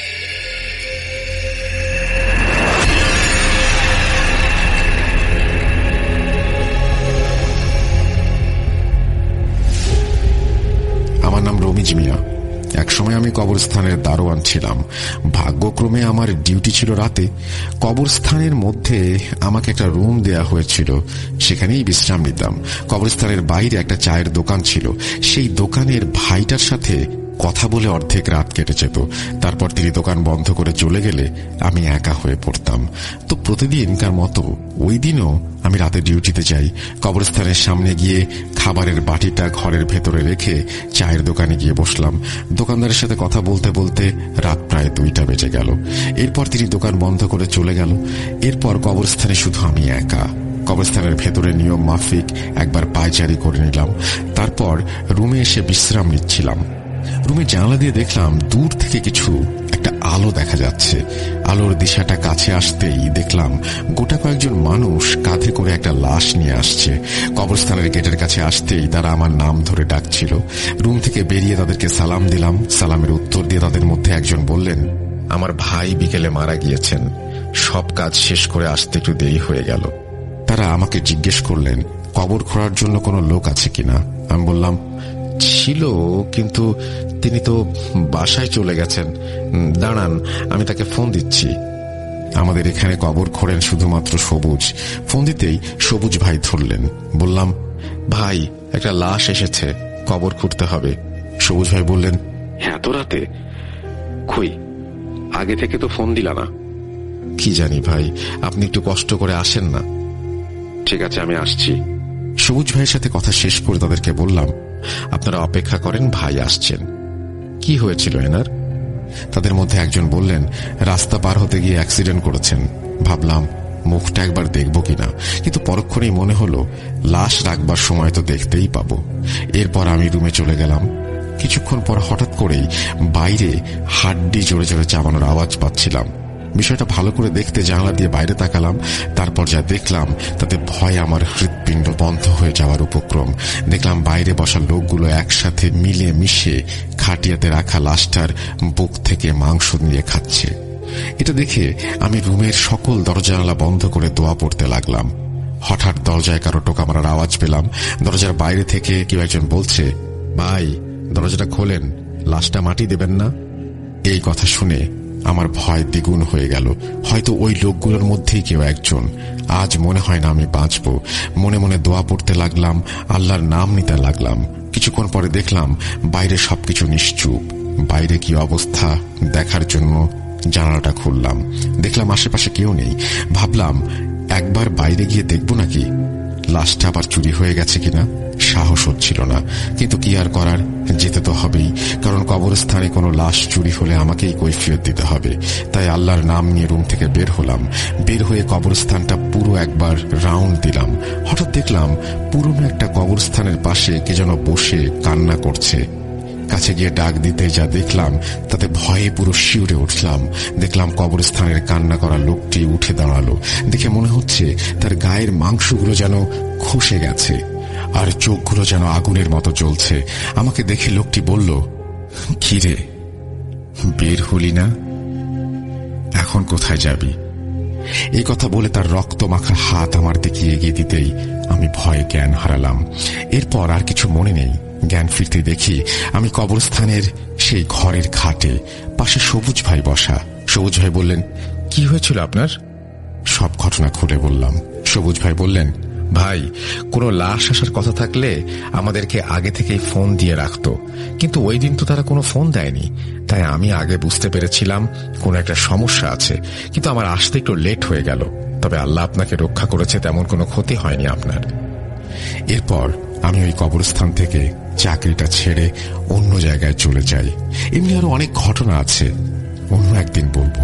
আমার নাম রমিজ মিয়া। একসময় আমি কবরস্থানের দারোয়ান ছিলাম। ভাগ্যক্রমে আমার ডিউটি ছিল রাতে। কবরস্থানের মধ্যে আমাকে একটা রুম দেয়া হয়েছিল, সেখানেই বিশ্রাম নিতাম। কবরস্থানের বাইরে একটা চায়ের দোকান ছিল, সেই দোকানের ভাইটার সাথে কথা বলে অর্ধেক রাত কেটে যেত। তারপর তিনি দোকান বন্ধ করে চলে গেলে আমি একা হয়ে পড়তাম। তো প্রতিদিনকার মতো ওই দিনও আমি রাতে ডিউটিতে যাই। কবরস্থানের সামনে গিয়ে খাবারের বাটিটা ঘরের ভেতরে রেখে চায়ের দোকানে গিয়ে বসলাম। দোকানদারের সাথে কথা বলতে বলতে রাত প্রায় দুইটা বেজে গেল। এরপর তিনি দোকান বন্ধ করে চলে গেল। এরপর কবরস্থানে শুধু আমি একা। কবরস্থানের ভেতরে নিয়ম মাফিক একবার পায়চারি করে নিলাম। তারপর রুমে এসে বিশ্রাম নিচ্ছিলাম। রুমে জানলা দিয়ে দেখলাম দূর থেকে কিছু একটা আলো দেখা যাচ্ছে। আলোর দিশাটা কাছে আসতেই দেখলাম গোটা কয়েকজন মানুষ কাঁধে করে একটা লাশ নিয়ে আসছে। কবরস্থানের গেটের কাছে আসতেই তারা আমার নাম ধরে ডাকছিল। রুম থেকে বেরিয়ে তাদেরকে সালাম দিলাম। সালামের উত্তর দিয়ে তাদের মধ্যে একজন বললেন, আমার ভাই বিকেলে মারা গিয়েছেন, সব কাজ শেষ করে আসতে একটু দেরি হয়ে গেল। তারা আমাকে জিজ্ঞেস করলেন, কবর খোঁড়ার জন্য কোনো লোক আছে কিনা? আমি বললাম, ছিল, কিন্তু তিনি তো বাসায় চলে গেছেন। দাঁড়ান, আমি তাকে ফোন দিচ্ছি। আমাদের এখানে কবর খোঁড়েন শুধুমাত্র সবুজ। ফোন দিতেই সবুজ ভাই ধরলেন। বললাম, ভাই একটা লাশ এসেছে, কবর খুঁড়তে হবে। সবুজ ভাই বললেন, এত রাতে? কই, আগে থেকে তো ফোন দিলা না। কি জানি ভাই, আপনি একটু কষ্ট করে আসেন না। ঠিক আছে, আমি আসছি। সবুজ ভাইয়ের সাথে কথা শেষ করে তাদেরকে বললাম, আপনারা অপেক্ষা করেন, ভাই আসছেন। কি হয়েছিল এনার? তাদের মধ্যে একজন বললেন, রাস্তা পার হতে গিয়ে অ্যাক্সিডেন্ট করেছেন। ভাবলাম মুখটা একবার দেখব কিনা, কিন্তু পরক্ষণেই মনে হলো লাশ রাখবার সময় তো দেখতেই পাবো। এরপর আমি রুমে চলে গেলাম। কিছুক্ষণ পর হঠাৎ করেই বাইরে হাড্ডি জোরে জোরে চাবানোর আওয়াজ পাচ্ছিলাম। বিষয়টা ভালো করে দেখতে জানলা দিয়ে বাইরে তাকালাম। তারপর যা দেখলাম তাতে ভয়ে আমার হৃৎপিণ্ড বন্ধ হয়ে যাওয়ার উপক্রম। দেখলাম বাইরে বসা লোকগুলো একসাথে মিলে মিশে খাটিয়াতে রাখা লাশটার বুক থেকে মাংস নিয়ে খাচ্ছে। এটা দেখে আমি রুমের সকল দরজা জানালা বন্ধ করে দোয়া পড়তে লাগলাম। হঠাৎ দরজায় কারো টোকা মারার আওয়াজ পেলাম। দরজার বাইরে থেকে কেউ একজন বলছে, ভাই দরজাটা খোলেন, লাশটা মাটি দেবেন না। এই কথা শুনে আমার ভয় দ্বিগুণ হয়ে গেল। হয়তো ওই লোকগুলোর মধ্যেই কেউ একজন। আজ মনে হয় না আমি বাঁচব। মনে মনে দোয়া পড়তে লাগলাম, আল্লাহর নাম নিতে লাগলাম। কিছুক্ষণ পরে দেখলাম বাইরে সবকিছু নিশ্চুপ। বাইরে কি অবস্থা দেখার জন্য জানালাটা খুললাম, দেখলাম আশেপাশে কেউ নেই। ভাবলাম একবার বাইরে গিয়ে দেখব নাকি লাশটা আবার চুরি হয়ে গেছে কিনা। সাহস হচ্ছিল না, কিন্তু কি আর করার, যেতে তো হবেই, কারণ কবরস্থানে কোনো লাশ চুরি হলে আমাকেই কৈফিয়ত দিতে হবে। তাই আল্লাহর নাম নিয়ে রুম থেকে বের হলাম। বের হয়ে কবরস্থানটা পুরো একবার রাউন্ড দিলাম। হঠাৎ দেখলাম পুরনো একটা কবরস্থানের পাশে কে যেন বসে কান্না করছে। কাছে গিয়ে ডাক দিতে যা দেখলাম তাতে ভয়ে পুরো শিউরে উঠলাম। দেখলাম কবরস্থানের কান্না করা লোকটি উঠে দাঁড়ালো। দেখে মনে হচ্ছে তার গায়ের মাংসগুলো যেন খসে গেছে আর চোখগুলো যেন আগুনের মতো জ্বলছে। আমাকে দেখে লোকটি বলল, কি রে, বের হলি না? এখন কোথায় যাবি? এই কথা বলে তার রক্ত মাখা হাত আমার দিকে এগিয়ে দিতেই আমি ভয়ে জ্ঞান হারালাম। এরপর আর কিছু মনে নেই। জ্ঞান ফিরতে দেখি আমি কবরস্থানের সেই ঘরের খাটে, পাশে সবুজ ভাই বসা। সবুজ ভাই বললেন, কি হয়েছিল আপনার? সব ঘটনা খুলে বললাম। সবুজ ভাই বললেন, ভাই, কোনো লাশ আসার কথা থাকলে আমাদেরকে আগে থেকেই ফোন দিয়ে রাখতো, কিন্তু ওই দিন তো তারা কোনো ফোন দেয়নি। তাই আমি আগে বুঝতে পেরেছিলাম কোনো একটা সমস্যা আছে, কিন্তু আমার আসতে একটু লেট হয়ে গেল। তবে আল্লাহ আপনাকে রক্ষা করেছে, তেমন কোনো ক্ষতি হয়নি আপনার। এরপর আমি ওই কবরস্থান থেকে চাকরিটা ছেড়ে অন্য জায়গায় চলে যাই। এমনি আরো অনেক ঘটনা আছে, অন্য একদিন বলবো।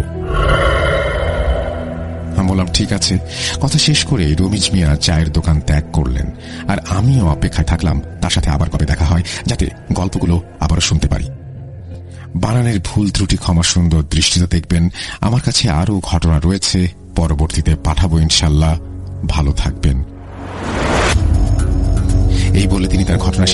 আমি বললাম, ঠিক আছে। কথা শেষ করে রমিজ মিয়া চায়ের দোকান ত্যাগ করলেন, আর আমিও অপেক্ষায় থাকলাম তার সাথে আবার কবে দেখা হয়, যাতে গল্পগুলো আবারও শুনতে পারি। বানানের ভুল ত্রুটি ক্ষমা সুন্দর দৃষ্টিতে দেখবেন। আমার কাছে আরো ঘটনা রয়েছে, পরবর্তীতে পাঠাবো ইনশাল্লাহ। ভালো থাকবেন। এই বলে তিনি তার ঘটনা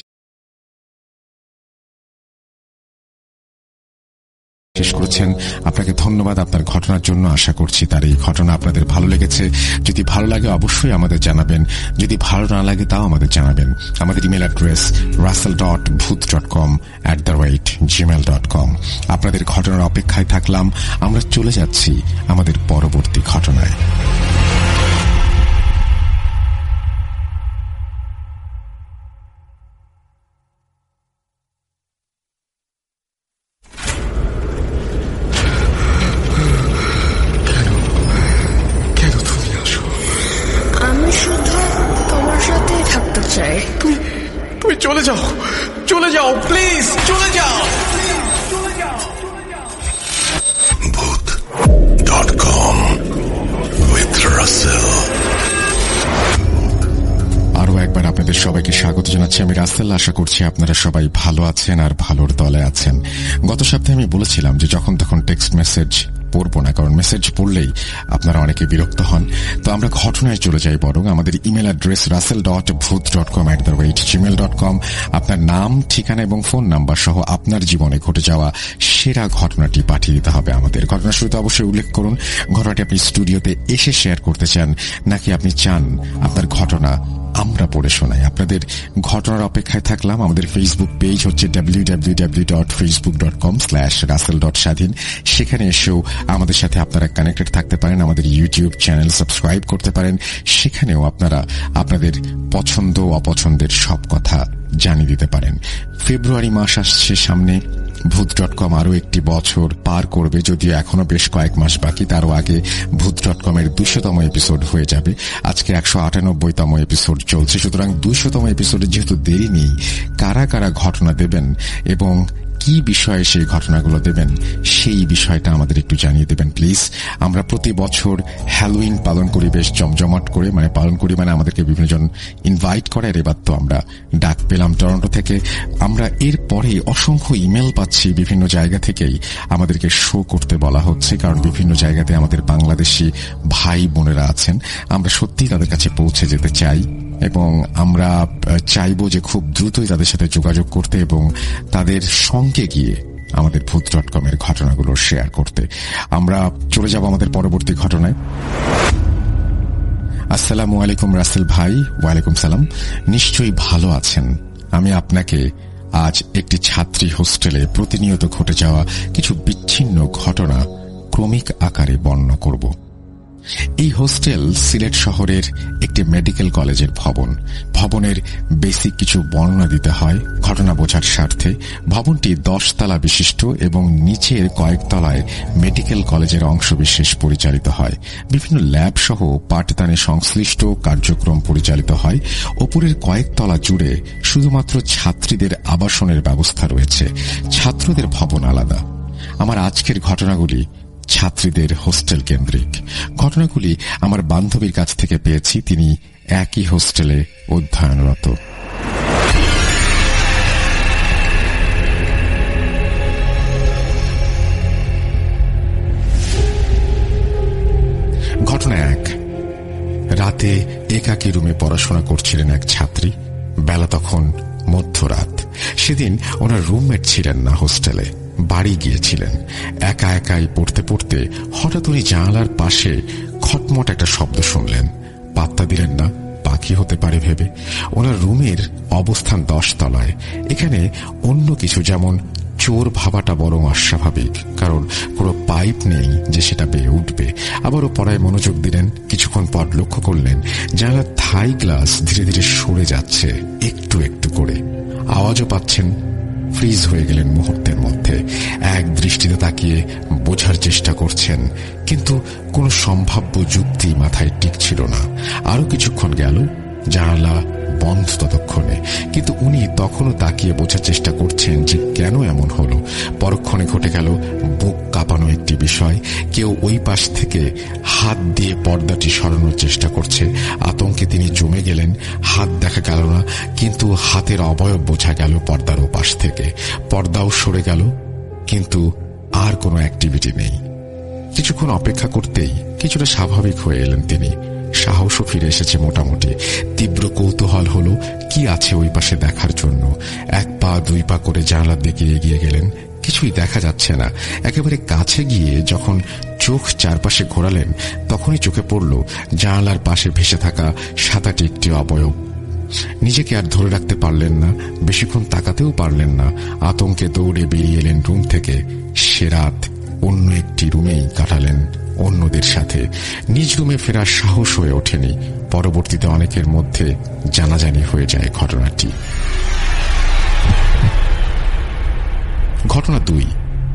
শেষ করেছেন। আপনাকে ধন্যবাদ আপনার ঘটনার জন্য। আশা করছি তার এই ঘটনা আপনাদের ভালো লেগেছে। যদি ভালো লাগে অবশ্যই আমাদের জানাবেন, যদি ভালো না লাগে তাও আমাদের জানাবেন। আমাদের email address Russell dot Bhoot dot com at the rate Gmail dot com. আপনাদের ঘটনার অপেক্ষায় থাকলাম। আমরা চলে যাচ্ছি আমাদের পরবর্তী ঘটনায়। তুমি চলে যাও, চলে যাও, প্লিজ চলে যাও। ভূত ডট কম উইথ রাসেল। আরো একবার আপনাদের সবাইকে স্বাগত জানাচ্ছি। আমি রাসেল। আশা করছি আপনারা সবাই ভালো আছেন আর ভালোর দলে আছেন। গত সপ্তাহে আমি বলেছিলাম যে যখন তখন টেক্সট মেসেজ পড়বো না, কারণ মেসেজ পড়লেই আপনারা অনেকে বিরক্ত হন। তো আমরা ঘটনায় চলে যাই বরং। আমাদের email address Russell dot Bhoot dot com at the rate Gmail dot com. আপনার নাম, ঠিকানা এবং ফোন নাম্বার সহ আপনার জীবনে ঘটে যাওয়া সেরা ঘটনাটি পাঠিয়ে দিতে হবে আমাদের। ঘটনার শুরুতে অবশ্যই উল্লেখ করুন ঘটনাটি আপনি স্টুডিওতে এসে শেয়ার করতে চান, নাকি আপনি চান আপনার ঘটনা আমরা পড়ে শোনাই। আপনাদের ঘটনার অপেক্ষায় থাকলাম। আমাদের ফেসবুক পেজ হচ্ছে W W W dot Facebook dot com slash Russell dot Swadhin. সেখানে এসেও আমাদের সাথে আপনারা কানেক্টেড থাকতে পারেন। আমাদের ইউটিউব চ্যানেল সাবস্ক্রাইব করতে পারেন। সেখানেও আপনারা আপনাদের পছন্দ অপছন্দের সব কথা জানিয়ে দিতে পারেন। ফেব্রুয়ারি মাস আসছে সামনে। ভূত ডট কম আরো একটি বছর পার করবে, যদিও এখনো বেশ কয়েক মাস বাকি। তারও আগে ভূত ডট কম এর দুইশতম এপিসোড হয়ে যাবে। আজকে একশো আটানব্বইতম এপিসোড চলছে। সুতরাং দুইশতম এপিসোডে যেহেতু দেরি নেই, কারা কারা ঘটনা দেবেন এবং কি বিষয়ে সেই ঘটনাগুলো দেবেন সেই বিষয়টা আমাদের একটু জানিয়ে দেবেন প্লিজ। আমরা প্রতি বছর হ্যালোইন পালন করি বেশ জমজমাট করে, মানে পালন করি মানে আমাদেরকে বিভিন্ন জন ইনভাইট করে। এবার তো আমরা ডাক পেলাম টরন্টো থেকে। আমরা এর পরে অসংখ্য ইমেল পাচ্ছি বিভিন্ন জায়গা থেকেই আমাদেরকে শো করতে বলা হচ্ছে, কারণ বিভিন্ন জায়গাতে আমাদের বাংলাদেশি ভাই বোনেরা আছেন। আমরা সত্যিই তাদের কাছে পৌঁছে যেতে চাই এবং আমরা চাইব যে খুব দ্রুতই তাদের সাথে যোগাযোগ করতে এবং তাদের সঙ্গে গিয়ে আমাদের ভূত ডট কম এর ঘটনাগুলো শেয়ার করতে। আমরা চলে যাব আমাদের পরবর্তী ঘটনায়। আসসালামু আলাইকুম রাসেল ভাই। ওয়ালাইকুম সালাম। নিশ্চয়ই ভালো আছেন। আমি আপনাকে আজ একটি ছাত্রী হোস্টেলে প্রতিনিয়ত ঘটে যাওয়া কিছু বিচ্ছিন্ন ঘটনা ক্রমিক আকারে বর্ণনা করব। এই হোস্টেল সিলেট শহরের একটি মেডিকেল কলেজের ভবন। ভবনের বেসিক কিছু বর্ণনা দিতে হয় ঘটনা বোঝার স্বার্থে। ভবনটি দশ তলা বিশিষ্ট এবং নিচের কয়েক তলায় মেডিকেল কলেজের অংশবিশেষ পরিচালিত হয়। বিভিন্ন ল্যাব সহ পাঠদানে সংশ্লিষ্ট কার্যক্রম পরিচালিত হয়। ওপরের কয়েক তলা জুড়ে শুধুমাত্র ছাত্রীদের আবাসনের ব্যবস্থা রয়েছে, ছাত্রদের ভবন আলাদা। আমার আজকের ঘটনাগুলি ছাত্রীদের হোস্টেল কেন্দ্রিক। ঘটনাগুলি আমার বান্ধবীর কাছ থেকে পেয়েছি, তিনি একই হোস্টেলে অধ্যয়নরত। ঘটনা এক। রাতে একাকী রুমে পড়াশোনা করছিলেন এক ছাত্রী। বেলা তখন মধ্যরাত। সেদিন ওনার রুমমেট ছিলেন না হোস্টেলে, বাড়ি গিয়েছিলেন। একা একাই পড়তে পড়তে হঠাৎ উনি জানালার পাশে খটমট একটা শব্দ শুনলেন। পাত্তা দিলেন না, পাখি হতে পারে ভেবে। ওনার রুমের অবস্থান দশ তলায়। এখানে অন্য কিছু যেমন চোর ভাবাটা বরং অস্বাভাবিক, কারণ কোনো পাইপ নেই যে সেটা বেয়ে উঠবে। আবারও পড়ায় মনোযোগ দিলেন। কিছুক্ষণ পর লক্ষ্য করলেন জানালার থাই গ্লাস ধীরে ধীরে সরে যাচ্ছে একটু একটু করে। আওয়াজও পাচ্ছেন। ফ্রিজ হয়ে গেলেন মুহূর্তের মধ্যে। এক দৃষ্টিতে তাকিয়ে বোঝার চেষ্টা করছেন, কিন্তু কোনো সম্ভাব্য যুক্তি মাথায় টিকছিল না। আরো কিছুক্ষণ গেল, জানালা বন্ধ ততক্ষণে, কিন্তু উনি তখনও তাকিয়ে বোঝার চেষ্টা করছেন যে কেন এমন হলো। পরক্ষণে ঘটে গেল বুক কাঁপানো একটি বিষয়। কেউ ওই পাশ থেকে হাত দিয়ে পর্দাটি সরানোর চেষ্টা করছে। আতঙ্কে তিনি জমে গেলেন। হাত দেখা গেল না, কিন্তু হাতের অবয়ব বোঝা গেল পর্দার ওপাশ থেকে। পর্দাও সরে গেল, কিন্তু আর কোনো অ্যাক্টিভিটি নেই। কিছুক্ষণ অপেক্ষা করতেই কিছুটা স্বাভাবিক হয়ে এলেন তিনি। সাহসও ফিরে এসেছে মোটামুটি। তীব্র কৌতূহল হল কি আছে ওই পাশে দেখার জন্য। এক পা দুই পা করে জানালার দিকে এগিয়ে গেলেন। কিছুই দেখা যাচ্ছে না। একেবারে কাছে গিয়ে যখন চোখ চারপাশে ঘোরালেন, তখনই চোখে পড়ল জানালার পাশে ভেসে থাকা সাদাটি একটি অবয়ব। নিজেকে আর ধরে রাখতে পারলেন না, বেশিক্ষণ তাকাতেও পারলেন না। আতঙ্কে দৌড়ে বেরিয়ে এলেন রুম থেকে। সে রাত অন্য একটি রুমেই কাটালেন অন্যদের সাথে। নিজ রুমে ফেরার সাহস হয়ে ওঠেনি। পরবর্তীতে অনেকের মধ্যে জানাজানি হয়ে যায় ঘটনাটি। ঘটনা দুই।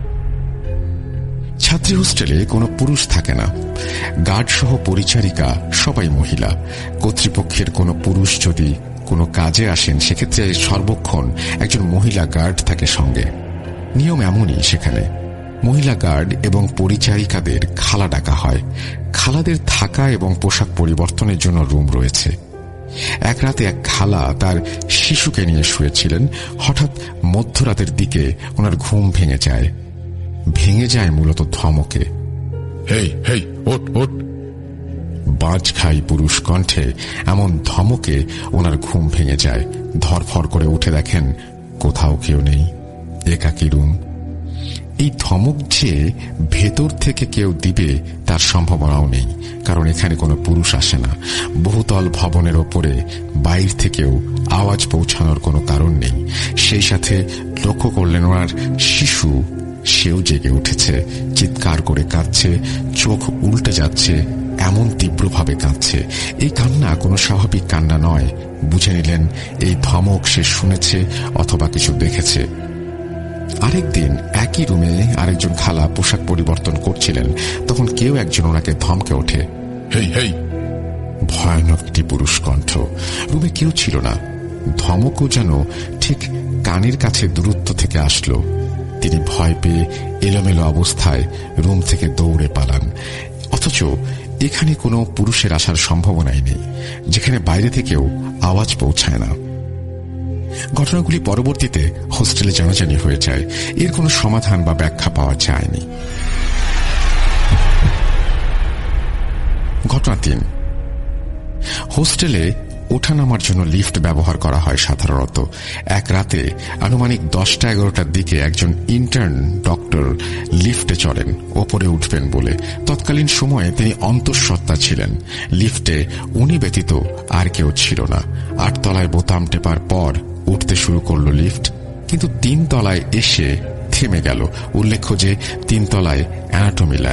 ছাত্রী হোস্টেলে কোনো পুরুষ থাকে না। গার্ড সহ পরিচারিকা সবাই মহিলা। কর্তৃপক্ষের কোনো পুরুষ যদি কোনো কাজে আসেন, সেক্ষেত্রে সর্বক্ষণ একজন মহিলা গার্ড থাকে সঙ্গে। নিয়ম এমনই সেখানে। মহিলা গার্ড এবং পরিচারিকাদের খালা ডাকা হয়। খালাদের থাকা এবং পোশাক পরিবর্তনের জন্য রুম রয়েছে। এক রাতে এক খালা তার শিশুকে নিয়ে শুয়েছিলেন। হঠাৎ মধ্যরাতের দিকে ওনার ঘুম ভেঙে যায়। ভেঙে যায় মূলত ধমকে। হেই হেই ওঠ ওঠ। বাজ খাই পুরুষ কণ্ঠে এমন ধমকে ওনার ঘুম ভেঙে যায়। ধরফর করে উঠে দেখেন কোথাও কেউ নেই, একাকী রুম। এই ধমক যে ভেতর থেকে কেউ দিবে তার সম্ভাবনাও নেই, কারণ এখানে কোনো পুরুষ আসে না। বহুতল ভবনের ওপরে বাইরে থেকেও আওয়াজ পৌঁছানোর কোনো কারণ নেই। সেই সাথে লক্ষ্য করলেন ওনার শিশু, সেও জেগে উঠেছে। চিৎকার করে কাঁদছে, চোখ উল্টে যাচ্ছে, এমন তীব্রভাবে কাঁদছে। এই কান্না কোনো স্বাভাবিক কান্না নয়। বুঝে নিলেন এই ধমক সে শুনেছে অথবা কিছু দেখেছে। আরেকদিন একই রুমে আরেকজন খালা পোশাক পরিবর্তন করছিলেন। তখন কেউ একজন ওনাকে ধমকে ওঠে, হেই হেই। ভয়ানক একটি পুরুষ কণ্ঠ। রুমে কেউ ছিল না। ধমকও যেন ঠিক কানের কাছে দূরত্ব থেকে আসলো। তিনি ভয় পেয়ে এলোমেলো অবস্থায় রুম থেকে দৌড়ে পালান। অথচ এখানে কোনো পুরুষের আসার সম্ভাবনাই নেই, যেখানে বাইরে থেকেও আওয়াজ পৌঁছায় না। ঘটনাগুলি পরবর্তীতে হোস্টেলে জানাজানি হয়ে যায়। এর কোনো সমাধান বা ব্যাখ্যা পাওয়া যায়নি। ঘটনা তিন। হোস্টেলে ওঠানামার জন্য লিফট ব্যবহার করা হয় সাধারণত। এক রাতে আনুমানিক দশটা এগারোটার দিকে একজন ইন্টার্ন ডক্টর লিফটে চড়েন ওপরে উঠবেন বলে। তৎকালীন সময়ে তিনি অন্তঃসত্ত্বা ছিলেন। লিফটে উনি ব্যতীত আর কেউ ছিল না। আটতলায় বোতাম টেপার পর উঠতে শুরু করলো লিফট, কিন্তু তিন তলায় এসে থেমে গেল। উল্লেখ্য যে তিন তলায় অ্যানাটমি ল্যাব।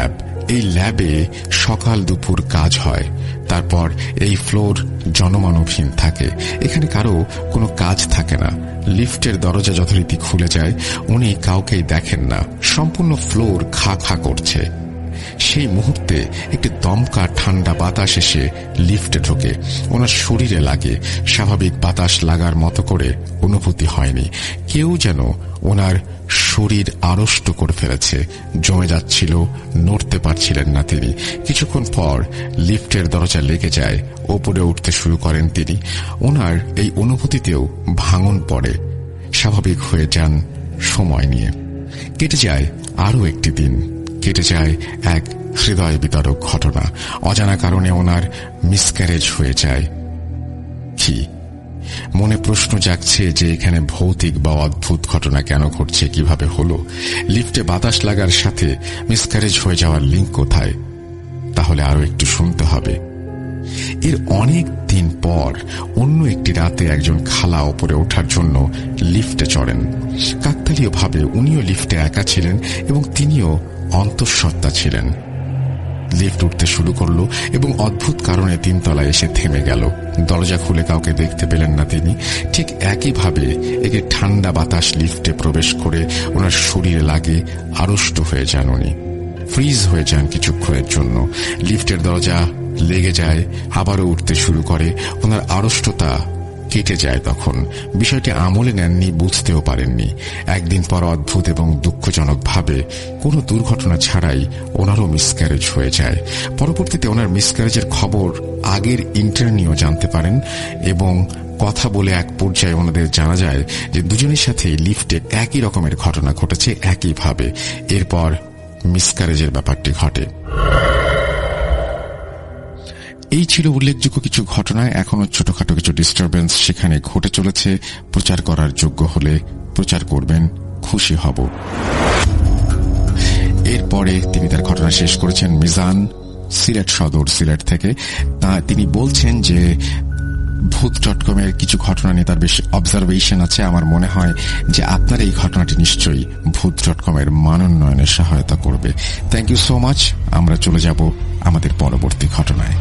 এই ল্যাবে সকাল দুপুর কাজ হয়, তারপর এই ফ্লোর জনমানবহীন থাকে। এখানে কারো কোনো কাজ থাকে না। লিফটের দরজা যথারীতি খুলে যায়, উনি কাউকেই দেখেন না। সম্পূর্ণ ফ্লোর খা খা করছে। সেই মুহূর্তে একটি দমকা ঠান্ডা বাতাস এসে লিফটে ঢোকে, ওনার শরীরে লাগে। স্বাভাবিক বাতাস লাগার মতো করে অনুভূতি হয়নি। কেউ যেন ওনার শরীর আড়ষ্ট করে ফেলেছে, জমে যাচ্ছিল, নড়তে পারছিলেন না তিনি। কিছুক্ষণ পর লিফটের দরজা লেগে যায়, ওপরে উঠতে শুরু করেন তিনি। ওনার এই অনুভূতিতেও ভাঙন পড়ে, স্বাভাবিক হয়ে যান সময় নিয়ে। কেটে যায় আরও একটি দিন, কেটে যায় এক হৃদয় বিতরক ঘটনা। অজানা কারণে ওনার মিসক্যারেজ হয়ে যায়। কি মনে প্রশ্ন জাগছে যে এখানে ভৌতিক বা অদ্ভুত ঘটনা কেন ঘটছে, কিভাবে হলো? লিফটে বাতাস লাগার সাথে মিসক্যারেজ হয়ে যাওয়ার লিঙ্ক কোথায়? তাহলে আরো একটু শুনতে হবে। এর অনেক দিন পর অন্য একটি রাতে একজন খালা ওপরে ওঠার জন্য লিফটে চড়েন। কাকতালীয় ভাবে উনিও লিফটে একা ছিলেন এবং তিনিও অন্তঃসত্ত্বা ছিলেন। লিফট উঠতে শুরু করল এবং অদ্ভুত কারণে তিনতলায় এসে থেমে গেল। দরজা খুলে কাউকে দেখতে পেলেন না তিনি। ঠিক একইভাবে একটি ঠান্ডা বাতাস লিফটে প্রবেশ করে ওনার শরীরে লাগে, আড়ষ্ট হয়ে যান উনি, ফ্রিজ হয়ে যান কিছুক্ষণের জন্য। লিফটের দরজা লেগে যায়, আবারও উঠতে শুরু করে। ওনার আড়ষ্টতা কেটে যায় তখন। বিষয়টি আমলে নেননি, বুঝতেও পারেননি। একদিন পর অদ্ভুত এবং দুঃখজনক ভাবে কোনো দুর্ঘটনা ছাড়াই ওনারও মিসক্যারেজ হয়ে যায়। পরবর্তীতে ওনার মিসক্যারেজের খবর আগের ইন্টার্নিও জানতে পারেন এবং কথা বলে এক পর্যায়ে ওনাদের জানা যায় যে দুজনের সাথে লিফটে একই রকমের ঘটনা ঘটেছে একইভাবে। এরপর মিসক্যারেজের ব্যাপারটি ঘটে। এই ছিল উল্লেখযোগ্য কিছু ঘটনা। এখনো ছোটখাটো কিছু ডিস্টারবেন্স সেখানে ঘটে চলেছে। প্রচার করার যোগ্য হলে প্রচার করবেন, খুশি হব। এরপরে তিনি তার ঘটনা শেষ করেছেন মিজান, সিলেট সদর, সিলেট থেকে। তা তিনি বলছেন যে ভূত ডট কম এর কিছু ঘটনা নিয়ে তার বেশ অবজারভেশন আছে। আমার মনে হয় যে আপনার এই ঘটনাটি নিশ্চয়ই ভূত ডট কম এর মানোন্নয়নে সহায়তা করবে। Thank you so much. আমরা চলে যাব আমাদের পরবর্তী ঘটনায়।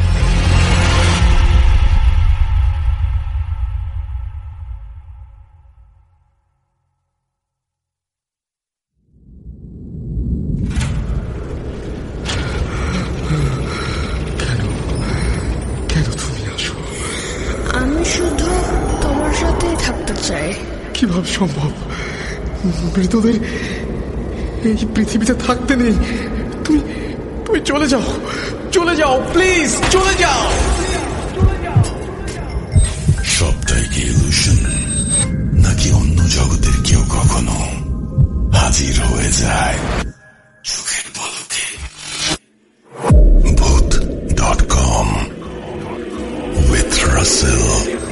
কিভাবে সম্ভব? মৃতদের এই পৃথিবীতে থাকতে নেই। তুমি তুমি চলে যাও, চলে যাও, প্লিজ চলে যাও। সবটাই কি ইলুশন, নাকি অন্য জগতের কেউ কখনো হাজির হয়ে যায় চোখের পলকে? ভূত ডট কম উইথ রাসেল।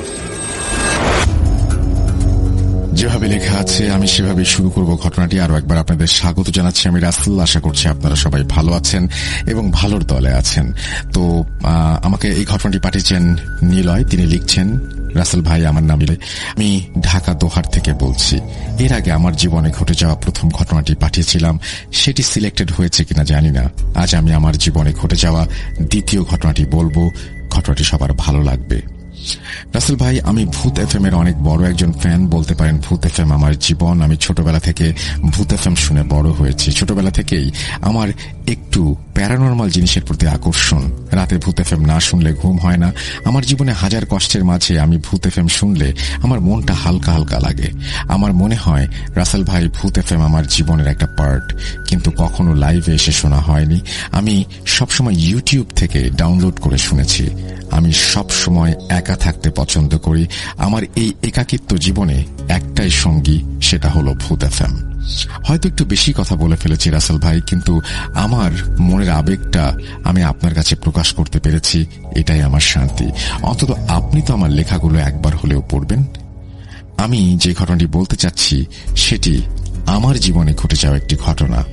যেভাবে লেখা আছে আমি সেভাবে শুরু করব ঘটনাটি। আরো একবার আপনাদের স্বাগত জানাচ্ছি। আমি রাসেল। আশা করছি আপনারা সবাই ভালো আছেন এবং ভালোর দলে আছেন। তো আমাকে এই ঘটনাটি পাঠিয়েছেন নিলয়। তিনি লিখছেন, রাসেল ভাই, আমার নাম নিলয়, আমি ঢাকা দোহার থেকে বলছি। এর আগে আমার জীবনে ঘটে যাওয়া প্রথম ঘটনাটি পাঠিয়েছিলাম, সেটি সিলেক্টেড হয়েছে কিনা জানি না। আজ আমি আমার জীবনে ঘটে যাওয়া দ্বিতীয় ঘটনাটি বলবো। ঘটনাটি সবার ভালো লাগবে। রাসেল ভাই, আমি ভূত এফ এম এর অনেক বড় একজন ফ্যান বলতে পারেন। ভূত এফ এম আমার জীবন। আমি ছোটবেলা থেকে ভূত এফ এম শুনে বড় হয়েছি। ছোটবেলা থেকেই আমার একটু প্যারানর্মাল জিনিসের প্রতি আকর্ষণ। রাতে ভূত এফ এম না শুনলে ঘুম হয় না। আমার জীবনে হাজার কষ্টের মাঝে আমি ভূত এফ এম শুনলে আমার মনটা হালকা হালকা লাগে। আমার মনে হয় রাসেল ভাই, ভূত এফ এম আমার জীবনের একটা পার্ট, কিন্তু কখনো লাইভে এসে শোনা হয়নি। আমি সবসময় ইউটিউব থেকে ডাউনলোড করে শুনেছি। আমি সব সময় একা থাকতে পছন্দ করি। আমার এই একাকিত্ব জীবনে একটাই সঙ্গী, সেটা হলো ভূত এফ এম। হয়তো একটু বেশি কথা বলে ফেলেছি রাসেল ভাই, কিন্তু আমার মনের আবেগটা আমি আপনার কাছে প্রকাশ করতে পেরেছি, এটাই আমার শান্তি। অন্তত আপনি তো আমার লেখাগুলো একবার হলেও পড়বেন। আমি যে ঘটনাটি বলতে চাচ্ছি সেটি আমার জীবনে ঘটে যাওয়া একটি ঘটনা।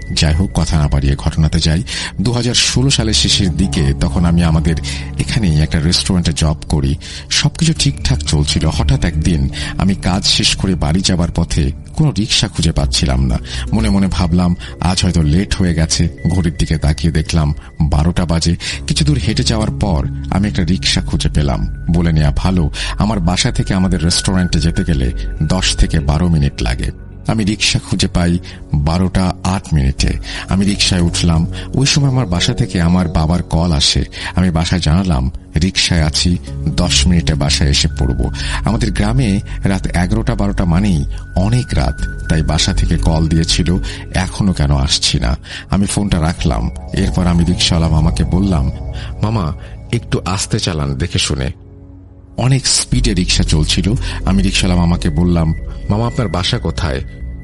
যাই হোক, কথা না বাড়িয়ে ঘটনাতে যাই। দু হাজার ষোলো সালের শেষের দিকে তখন আমি আমাদের এখানেই একটা রেস্টুরেন্টে জব করি। সবকিছু ঠিকঠাক চলছিল। হঠাৎ একদিন আমি কাজ শেষ করে বাড়ি যাবার পথে কোনো রিক্সা খুঁজে পাচ্ছিলাম না। মনে মনে ভাবলাম আজ হয়তো লেট হয়ে গেছে। ঘড়ির দিকে তাকিয়ে দেখলাম বারোটা বাজে। কিছু দূর হেঁটে যাওয়ার পর আমি একটা রিক্সা খুঁজে পেলাম। বলে নেওয়া ভালো, আমার বাসা থেকে আমাদের রেস্টুরেন্টে যেতে গেলে দশ থেকে বারো মিনিট লাগে। আমি রিক্সা খুঁজে পাই বারোটা আট মিনিটে। আমি রিক্সায় উঠলাম। ওই সময় আমার বাসা থেকে আমার বাবার কল আসে। আমি বাসায় জানালাম রিক্সায় আছি, দশ মিনিটে বাসায় এসে পড়ব। আমাদের গ্রামে রাত এগারোটা বারোটা মানেই অনেক রাত, তাই বাসা থেকে কল দিয়েছিল, এখনো কেন আসছি না। আমি ফোনটা রাখলাম। এরপর আমি রিক্সাওয়ালা মামাকে বললাম, মামা একটু আস্তে চালান, দেখে শুনে। অনেক স্পিডে রিক্সা চলছিল। আমি রিক্সাওয়ালা মামাকে বললাম, মামা আপনার বাসা কোথায়?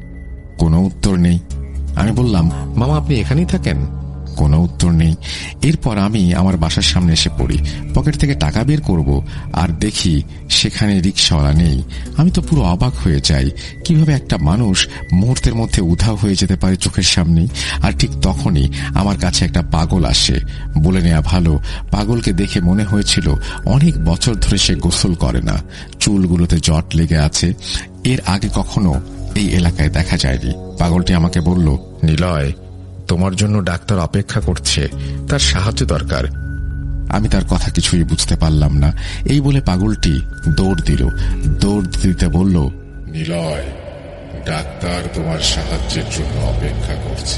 কোনো উত্তর নেই। আমি বললাম, মামা আপনি এখানেই থাকেন? কোনো উত্তর নেই। এরপর আমি আমার বাসার সামনে এসে পড়ি। পকেট থেকে টাকা বের করব আর দেখি সেখানে রিক্সাওয়ালা নেই। আমি তো পুরো অবাক হয়ে যাই, কিভাবে একটা মানুষ মুহূর্তের মধ্যে উধাও হয়ে যেতে পারে চোখের সামনেই। আর ঠিক তখনই আমার কাছে একটা পাগল আসে। বলে নেওয়া ভালো, পাগলকে দেখে মনে হয়েছিল অনেক বছর ধরে সে গোসল করে না। চুলগুলোতে জট লেগে আছে। এর আগে কখনো এই এলাকায় দেখা যায়নি। পাগলটি আমাকে বলল, নিলয়, তোমার জন্য ডাক্তার অপেক্ষা করছে, তার সাহায্য দরকার। আমি তার কথা কিছুই বুঝতে পারলাম না। এই বলে পাগলটি দৌড় দিল। দৌড় দিতে বলল, নিলয়, ডাক্তার তোমার সাহায্যের জন্য অপেক্ষা করছে।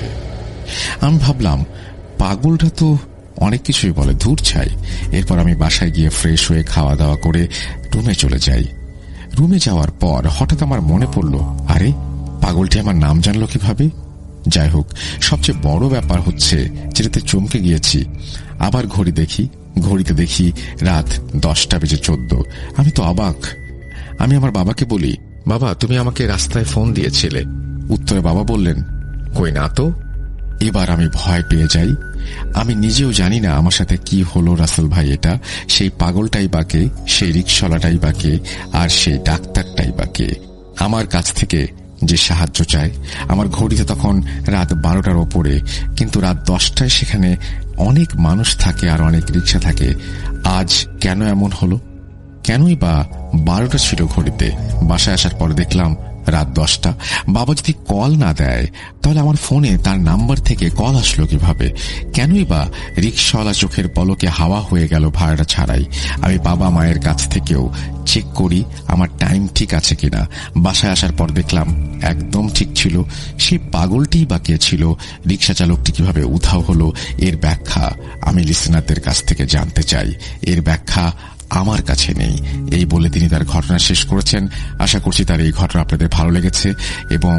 আমি ভাবলাম পাগলটা তো অনেক কিছুই বলে, ধূর ছাই। এরপর আমি বাসায় গিয়ে ফ্রেশ হয়ে খাওয়া দাওয়া করে রুমে চলে যাই। রুমে যাওয়ার পর হঠাৎ আমার মনে পড়ল, আরে পাগলটি আমার নাম জানলো কিভাবে? যাই হোক, সবচেয়ে বড় ব্যাপার হচ্ছে যেটাতে চমকে গিয়েছি, আবার ঘড়ি দেখি। ঘড়িতে দেখি রাত দশটা বেজে চোদ্দ। আমি তো অবাক। আমি আমার বাবাকে বলি, বাবা তুমি আমাকে রাস্তায় ফোন দিয়েছিলে। উত্তরে বাবা বললেন, কই না তো। এবার আমি ভয় পেয়ে যাই। আমি নিজেও জানি না আমার সাথে কি হলো। রাসেল ভাই, এটা সেই পাগলটাই বাকে, সেই রিক্সাওয়ালাটাই বাকে, আর সেই ডাক্তারটাই বাকে আমার কাছ থেকে যে সাহায্য চায়। আমার ঘড়িতে তখন রাত বারোটার ওপরে, কিন্তু রাত দশটায় সেখানে অনেক মানুষ থাকে আর অনেক রিক্সা থাকে। আজ কেন এমন হলো? কেনই বা বারোটা ছিল ঘড়িতে? বাসায় আসার পর দেখলাম রাত দশটা। বাবা যদি কল না দেয় তাহলে আমার ফোনে তার নাম্বার থেকে কল আসলো কিভাবে? কেনই বা রিক্সাওয়ালা চোখের পলকে হাওয়া হয়ে গেল ভাড়াটা ছাড়াই? আমি বাবা মায়ের কাছ থেকেও চেক করি আমার টাইম ঠিক আছে কিনা। বাসায় আসার পর দেখলাম একদম ঠিক ছিল। সেই পাগলটিই বা কে ছিল? রিক্সা চালকটি কিভাবে উধাও হলো, এর ব্যাখ্যা আমি লিসেনারদের কাছ থেকে জানতে চাই। এর ব্যাখ্যা আমার কাছে নেই। এই বলে তিনি তার ঘটনা শেষ করেছেন। আশা করছি তার এই ঘটনা আপনাদের ভালো লেগেছে। এবং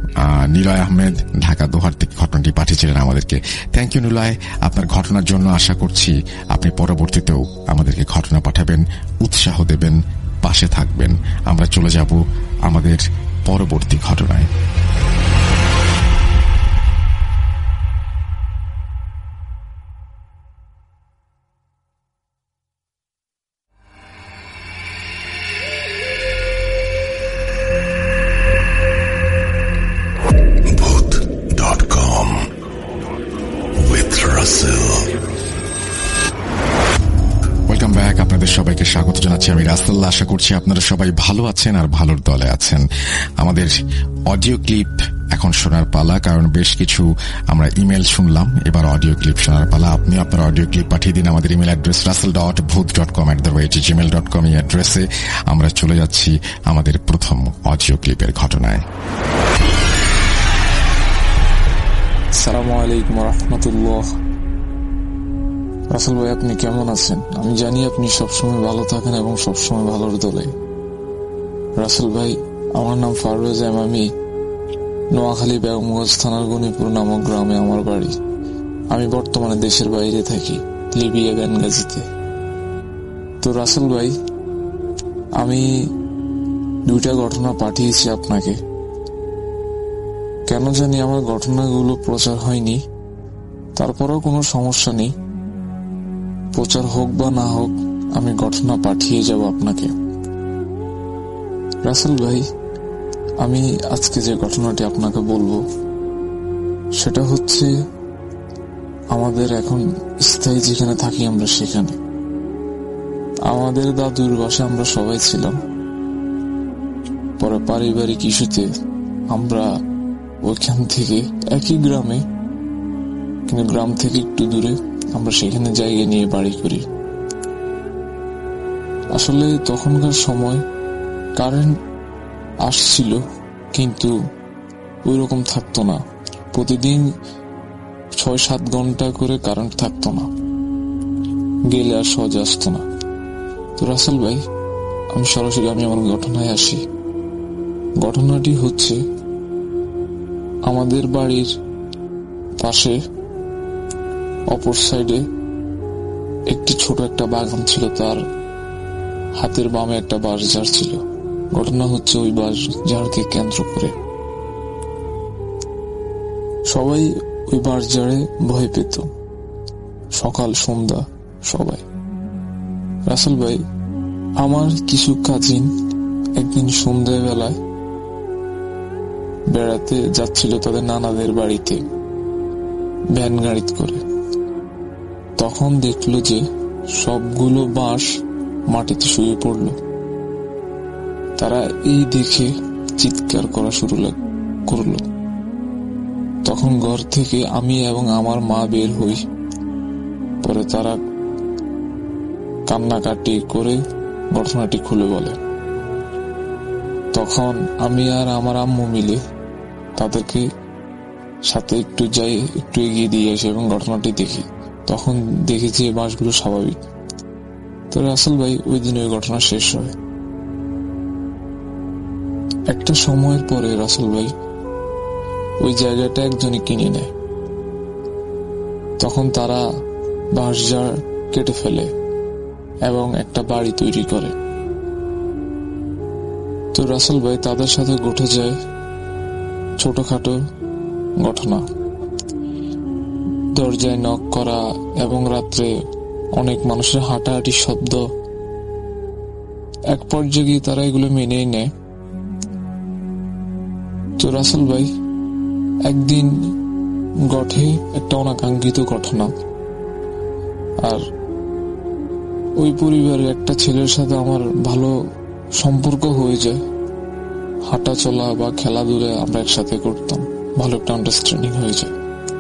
নিলয় আহমেদ ঢাকা দোহার থেকে ঘটনাটি পাঠিয়েছিলেন আমাদেরকে। থ্যাংক ইউ নিলয়, আপনার ঘটনার জন্য। আশা করছি আপনি পরবর্তীতেও আমাদেরকে ঘটনা পাঠাবেন, উৎসাহ দেবেন, পাশে থাকবেন। আমরা চলে যাব আমাদের পরবর্তী ঘটনায়। সবাইকে স্বাগত জানাচ্ছি। আমি রাসেল। আশা করছি আপনারা সবাই ভালো আছেন আর ভালোর দলে আছেন। আমাদের অডিও ক্লিপ এখন শোনার পালা, কারণ বেশ কিছু আমরা ইমেল শুনলাম, এবার অডিও ক্লিপ শোনার পালা। আপনি আপনার অডিও ক্লিপ পাঠিয়ে দিন আমাদের email address Russell dot Bhoot dot com at the rate Gmail dot com এই অ্যাড্রেসে। আমরা চলে যাচ্ছি আমাদের প্রথম অডিও ক্লিপের ঘটনায়। আসসালামু আলাইকুম রহমতুল্লাহ। রাসেল ভাই, আপনি কেমন আছেন? আমি জানি আপনি সবসময় ভালো থাকেন এবং সবসময় ভালোর দলে। রাসেল ভাই, আমার নাম ফারওয়াজ এম। আমি নোয়াখালী বেগমগঞ্জ থানার গনিপুর নামক গ্রামে আমার বাড়ি। আমি বর্তমানে দেশের বাইরে থাকি, লিবিয়া বেনগাজিতে। তো রাসেল ভাই, আমি দুইটা ঘটনা পাঠিয়েছি আপনাকে। কেন জানি আমার ঘটনাগুলো প্রচার হয়নি, তারপরেও কোনো সমস্যা নেই, প্রচার হোক বা না হোক আমি ঘটনা পাঠিয়ে যাব আপনাকে। রাসেল ভাই, আমি আজকে যে ঘটনাটি আপনাকে বলবো সেটা হচ্ছে আমাদের এখন স্থায়ী যেখানে থাকি আমরা সেখানে। আমাদের দাদুর বাসায় আমরা সবাই ছিলাম, পরে পারিবারিক ইস্যুতে আমরা ওইখান থেকে একই গ্রামে, কিন্তু গ্রাম থেকে একটু দূরে আমরা সেখানে জায়গা নিয়ে বাড়ি করি। আসলে তখনকার সময় কারেন্ট আসছিল, কিন্তু ওই রকম থাকতো না। প্রতিদিন ছয় সাত ঘন্টা করে কারেন্ট থাকতো না, গেলে আর সহজে আসতো না। তো রাসেল ভাই, আমি সরাসরি আমি আমার ঘটনায় আসি। ঘটনাটি হচ্ছে আমাদের বাড়ির পাশে অপর সাইডে একটি ছোট একটা বাগান ছিল, তার হাতের বামে একটা বাঁশঝাড় ছিল। ঘটনা হচ্ছে ওই বাঁশঝাড়কে কেন্দ্র করে সবাই ওই বাঁশঝাড়ে ভয় পেত, সকাল সন্ধ্যা সবাই। রাসেল ভাই, আমার কিছু কাজিন একদিন সন্ধ্যাবেলায় বেড়াতে যাচ্ছিল তাদের নানাদের বাড়িতে ভ্যান গাড়িতে করে। তখন দেখলো যে সবগুলো বাঁশ মাটিতে শুয়ে পড়ল। তারা এই দেখে চিৎকার করা শুরু করলো। তখন ঘর থেকে আমি এবং আমার মা বের হই। পরে তারা কান্নাকাটি করে ঘটনাটি খুলে বলে। তখন আমি আর আমার আম্মু মিলে তাদেরকে সাথে একটু যাই একটু এগিয়ে দিয়ে আসি এবং ঘটনাটি দেখি। তখন দেখেছি এই বাঁশগুলো স্বাভাবিক। তো রাসেল ভাই, ওই দিন ওই ঘটনা শেষ হয়। একটা সময়ের পরে রাসেল ভাই ওই জায়গাটা একজনই কিনে নেয়। তখন তারা বাঁশঝাড় কেটে ফেলে এবং একটা বাড়ি তৈরি করে। তো রাসেল ভাই, তাদের সাথে ঘটে যায় ছোটখাটো ঘটনা, দরজায় নক করা এবং রাত্রে অনেক মানুষের হাঁটাহাঁটির শব্দ। এক পর্যায়ে গিয়ে তারা এগুলো মেনেই নেয়। তো রাসেল ভাই, একদিন ঘটে একটা অনাকাঙ্ক্ষিত ঘটনা। আর ওই পরিবারের একটা ছেলের সাথে আমার ভালো সম্পর্ক হয়ে যায়। হাঁটা চলা বা খেলাধুলা আমরা একসাথে করতাম, ভালো একটা আন্ডারস্ট্যান্ডিং হয়ে যায়।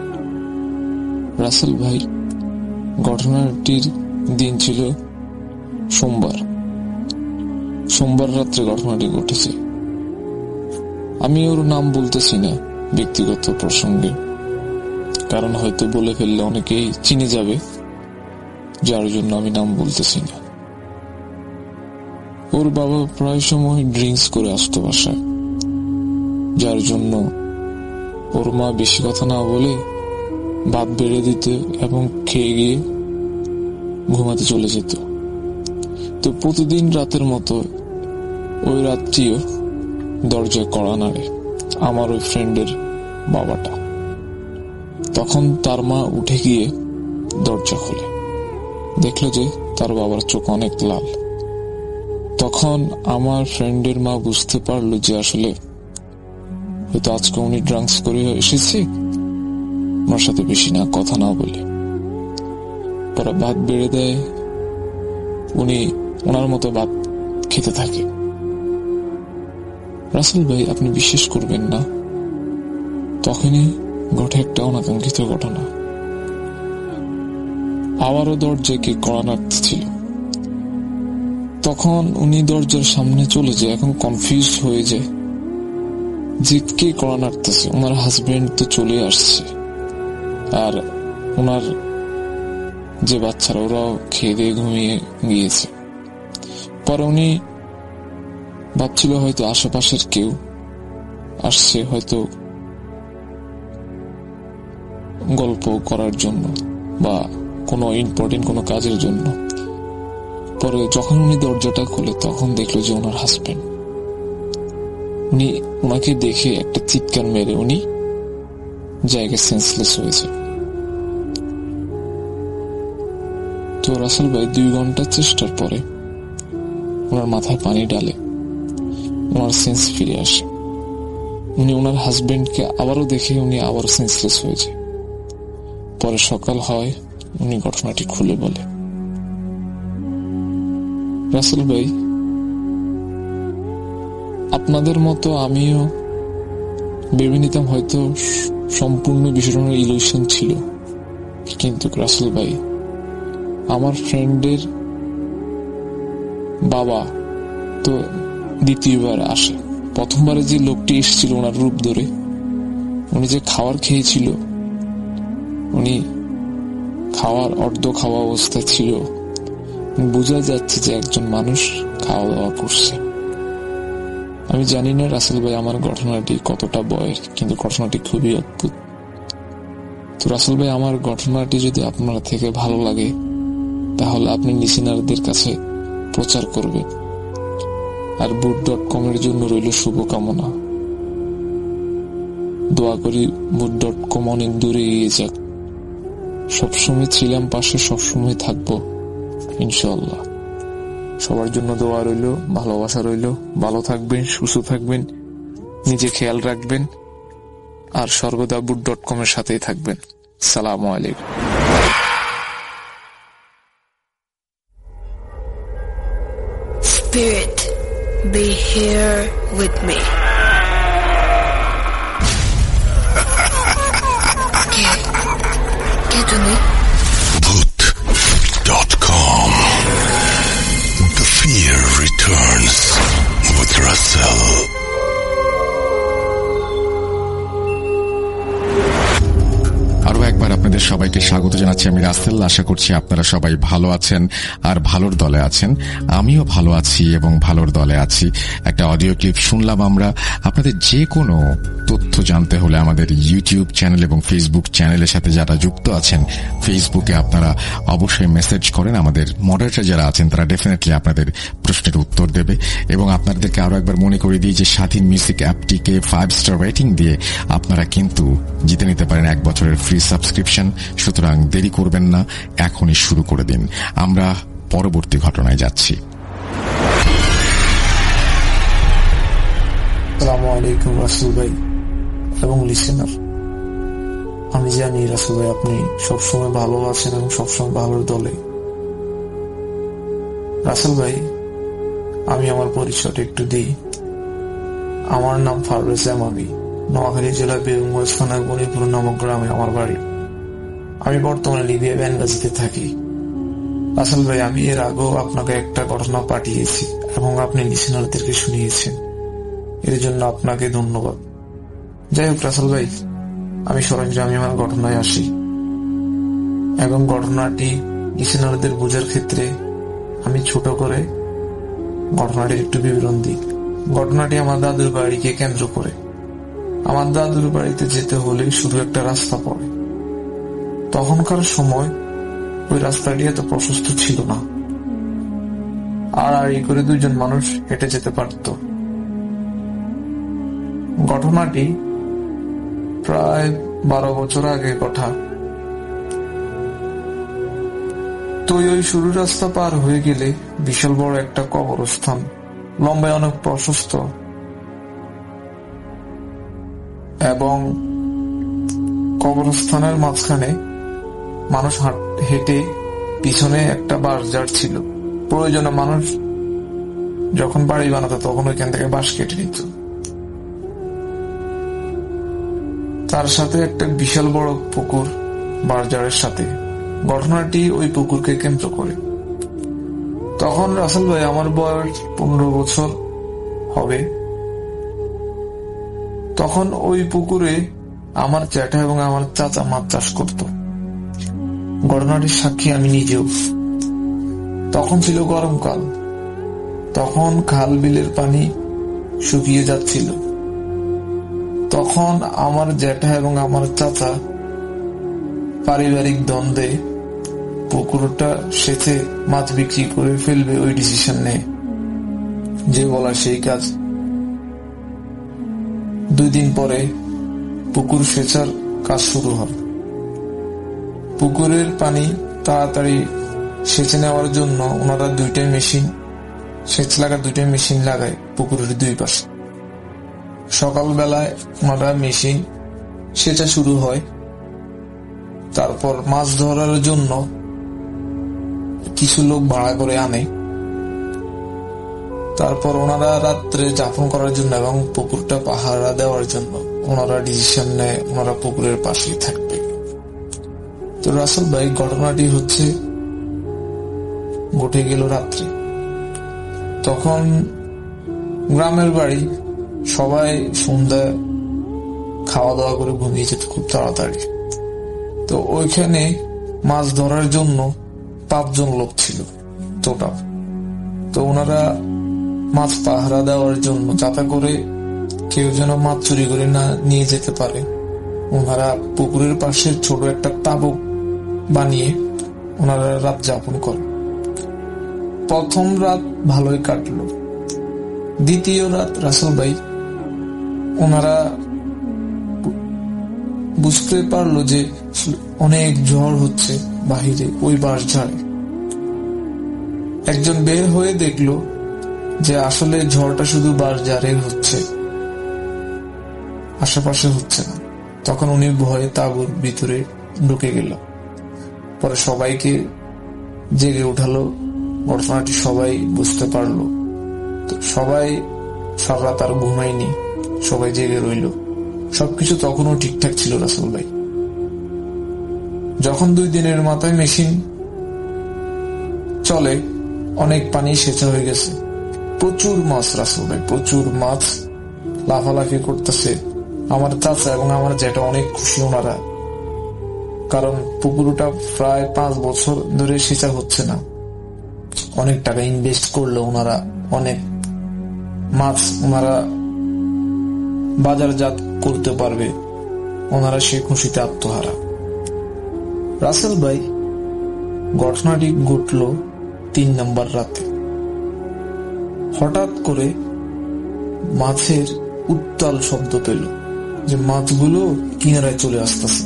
রাসেল ভাই, ঘটনাটির দিন ছিল সোমবার। সোমবার রাত্রে ঘটনাটি ঘটেছে। আমি ওর নাম বলতেছি না ব্যক্তিগত প্রসঙ্গে, কারণ হয়তো বলে ফেললে অনেকেই চিনে যাবে, যার জন্য আমি নাম বলতেছি না। ওর বাবা প্রায় সময় ড্রিঙ্কস করে আসতো বাসায়, যার জন্য ওর মা বেশি কথা না বলে ভাত বেড়ে দিত এবং খেয়ে গিয়ে ঘুমাতে চলে যেত। তো প্রতিদিন রাতের মতো ওই রাত্রিও দরজায় কড়া নাড়ে আমার ওই ফ্রেন্ডের বাবাটা। তখন তার মা উঠে গিয়ে দরজা খোলে, দেখলো যে তার বাবার চোখ অনেক লাল। তখন আমার ফ্রেন্ডের মা বুঝতে পারলো যে আসলে হয়তো আজকে উনি ড্রাঙ্কস করে এসেছে, ওনার সাথে বেশি না কথা না বলে পরে ভাত বেড়ে দেয়। উনি ওনার মতো ভাত খেতে থাকে। রাসেল ভাই, আপনি বিশ্বাস করবেন না, তখনই ঘটে একটা অনাকাঙ্ক্ষিত ঘটনা। আবারও দরজায় কে কড়া নাড়তেছিল। তখন উনি দরজার সামনে চলে যায়, এখন কনফিউজ হয়ে যায় যে কে কড়া নাড়তেছে। ওনার হাজবেন্ড তো চলে আসছে, আর ওনার যে বাচ্চারা ওরাও খেয়ে দিয়ে ঘুমিয়ে গিয়েছে। পরে উনি ভাবছিল হয়তো আশেপাশের কেউ আসছে, হয়তো গল্প করার জন্য বা কোনো ইম্পর্টেন্ট কোনো কাজের জন্য। পরে যখন উনি দরজাটা খুলে তখন দেখলো যে ওনার হাজবেন্ড। উনি ওনাকে দেখে একটা চিৎকার মেরে উনি জায়গায় সেন্সলেস হয়েছে। তো রাসেল ভাই, দুই ঘন্টার চেষ্টার পরে ওনার মাথায় পানি ডালে, ওনার সেন্স ফিরে আসে। উনি ওনার হাজবেন্ডকে আবারও দেখে উনি আবার সেন্সলেস হয়ে যায়। পরে সকাল হয়, উনি ঘটনাটি খুলে বলে। রাসেল ভাই, আপনাদের মতো আমিও ভেবে নিতাম হয়তো সম্পূর্ণ বিষয়টা ইলিউশন ছিল, কিন্তু রাসেল ভাই, আমার ফ্রেন্ডের বাবা তো দ্বিতীয়বার আসে। প্রথমবারে যে লোকটি এসেছিল ওনার রূপ ধরে, উনি যে খাবার খেয়েছিল, উনি খাওয়ার অর্ধ খাওয়া অবস্থায় ছিল, বোঝা যাচ্ছে যে একজন মানুষ খাওয়া দাওয়া করছে। আমি জানি না রাসেল ভাই আমার ঘটনাটি কতটা বয়ের, কিন্তু ঘটনাটি খুবই অদ্ভুত। তো রাসেল ভাই, আমার ঘটনাটি যদি আপনার থেকে ভালো লাগে তাহলে আপনি লিসেনারদের কাছে প্রচার করবেন। আর বুট ডট কম এর জন্য রইল শুভকামনা। দোয়া করি বুট ডট কম অনেক দূরে এগিয়ে যাক। সবসময় ছিলাম পাশে, সবসময় থাকবো ইনশাআল্লাহ। সবার জন্য দোয়া রইল, ভালোবাসা রইল। ভালো থাকবেন, সুস্থ থাকবেন, নিজে খেয়াল রাখবেন, আর সর্বদা বুট ডট কম এর সাথেই থাকবেন। সালামু আলাইকুম। Spirit, be here with me. ¿Qué? ¿Qué তুমি? Boot dot com. The fear returns with Russell. আরো একবার আপনাদের সবাইকে স্বাগত জানাচ্ছি আমি রাসেল। আশা করছি আপনারা সবাই ভালো আছেন আর ভালোর দলে আছেন। আমিও ভালো আছি এবং ভালোর দলে আছি। একটা অডিও ক্লিপ শুনলাম আমরা। আপনাদের যে কোনো তথ্য জানতে হলে আমাদের ইউটিউব চ্যানেল এবং ফেসবুক চ্যানেলের সাথে যারা যুক্ত আছেন, ফেসবুকে আপনারা অবশ্যই মেসেজ করেন। আমাদের মডারেটর যারা আছেন তারা ডেফিনেটলি আপনাদের প্রশ্নের উত্তর দেবে। এবং আপনাদেরকে আরো একবার মনে করে দিই যে স্বাধীন মিউজিক অ্যাপটিকে ফাইভ স্টার রেটিং দিয়ে আপনারা কিন্তু জিতে নিতে পারেন এক বছরের ফ্রি সাবস্ক্রিপশন। সুতরাং দেরি করবেন না, এখনই শুরু করে দিন। আমরা পরবর্তী ঘটনায় যাচ্ছি। আসসালামু আলাইকুম রাসেল ভাই এবং লিসেনার। আমি জানি রাসেল ভাই আপনি সবসময় ভালো আছেন এবং সবসময় ভালোর দলে। রাসেল ভাই, আমি আমার পরিচয়টা একটু দিই। আমার নাম ফাররোজ এমামি। নোয়াখালী জেলার বেগমগঞ্জ থানার গণিপুর নামক গ্রামে আমার বাড়ি। আমি বর্তমানে লিবিয়া বেনগাজিতে থাকি। রাসেল ভাই, আমি এর আগেও আপনাকে একটা ঘটনা পাঠিয়েছি এবং আপনি লিসেনারদেরকে শুনিয়েছেন, এর জন্য আপনাকে ধন্যবাদ। যাই হোক রাসেল ভাই, আমি সরঞ্জামে আমার ঘটনায় আসি এবং ঘটনাটি লিসেনারদের বোঝার ক্ষেত্রে আমি ছোট করে ঘটনাটির একটু বিবরণ দিই। ঘটনাটি আমার দাদুর বাড়িকে কেন্দ্র করে। আমার দাদুর বাড়িতে যেতে হলে শুধু একটা রাস্তা পড়ে। তখনকার সময় ওই রাস্তাটি এত প্রশস্ত ছিল না, আর আড়ি করে দুইজন মানুষ হেঁটে যেতে পারত। ঘটনাটি প্রায় বারো বছর আগে কথা। তো ওই সরু রাস্তা পার হয়ে গেলে বিশাল বড় একটা কবরস্থান, লম্বায় অনেক প্রশস্ত, এবং কবরস্থানের মাঝখানে মানুষ হেঁটে পিছনে একটা বাঁশঝাড় ছিল। প্রয়োজনে মানুষ যখন বাড়ি বানাতো তখন ওইখান থেকে বাঁশ কেটে নিত। তার সাথে একটা বিশাল বড় পুকুর বাঁশঝাড়ের সাথে। ঘটনাটি ওই পুকুরকে কেন্দ্র করে। তখন রাসেল ভাই আমার বয়স পনেরো বছর হবে। তখন ওই পুকুরে আমার জ্যাঠা এবং আমার চাচা মাছ চাষ করত। ঘটনাটির সাক্ষী আমি নিজেও। তখন ছিল গরমকাল। তখন খাল বিলের পানি শুকিয়ে যাচ্ছিল। তখন আমার জ্যাঠা এবং আমার চাচা পারিবারিক দ্বন্দ্বে পুকুরটা সেচে মাছ বিক্রি করে ফেলবে ওই ডিসিশন নেয়। যে বলা সেই কাজ। দুই দিন পরে পুকুর সেচার কাজ শুরু হয়। পুকুরের পানি তাড়াতাড়ি সেচে নেওয়ার জন্য ওনারা দুইটাই মেশিন সেচ লাগা দুইটাই মেশিন লাগায় পুকুরের দুই পাশে। সকালবেলায় ওনারা মেশিন সেচা শুরু হয়। তারপর মাছ ধরার জন্য কিছু লোক ভাড়া করে আনে। তারপর ওনারা রাত্রে যাপন করার জন্য এবং পুকুরটা পাহারা দেওয়ার জন্য ওনারা ডিসিশন নেয় ওনারা পুকুরের পাশেই থাকবে। তো রাসেল ভাই, ঘটনাটি হচ্ছে ঘটে গেল রাত্রে। তখন গ্রামের বাড়ি, সবাই সন্ধ্যা খাওয়া দাওয়া করে ঘুমিয়ে যেত খুব তাড়াতাড়ি। তো ওইখানে মাছ ধরার জন্য পাঁচজন লোক ছিল টোটাল। তো ওনারা মাছ পাহারা দেওয়ার জন্য, যাতে করে কেউ যেন মাছ চুরি করে না নিয়ে যেতে পারে, ওনারা পুকুরের পাশে ছোট একটা তাঁবু বানিয়ে ওনারা রাত যাপন করে। প্রথম রাত ভালোই কাটলো। দ্বিতীয় রাত রাসেল ভাই ওনারা বুঝতে পারলো যে অনেক ঝড় হচ্ছে বাহিরে ওই বাঁশঝাড়ে। একজন বের হয়ে দেখলো যে আসলে ঝড়টা শুধু বাঁশঝাড়ের হচ্ছে, আশেপাশে হচ্ছে না। তখন উনি ভয়ে তাঁবুর ভিতরে ঢুকে গেল। পরে সবাইকে জেগে উঠালো, ঘটনাটি সবাই বুঝতে পারলো। তো সবাই সারা রাত আর ঘুমায়নি, সবাই জেগে রইল। সবকিছু তখনও ঠিকঠাক ছিল রাসেল ভাই। যখন দুই দিনের মাথায় মেশিন চলে, অনেক পানি সেচা হয়ে গেছে, প্রচুর মাছ রাসেল ভাই, প্রচুর মাছ লাফালাফি করতেছে। আমার চাচা এবং আমার জ্যাঠা অনেক খুশি ওনারা, কারণ পুকুরটা প্রায় পাঁচ বছর ধরে সেচা হচ্ছে না। অনেক টাকা ইনভেস্ট করলো ওনারা, অনেক মাছ ওনারা বাজারজাত করতে পারবে, ওনারা সে খুশিতে আত্মহারা। রাসেল ভাই, ঘটনাটি ঘটল তিন নম্বর রাতে। হঠাৎ করে মাছের উত্তাল শব্দ পেল, যে মাছগুলো কিনারায় চলে আসতেছে।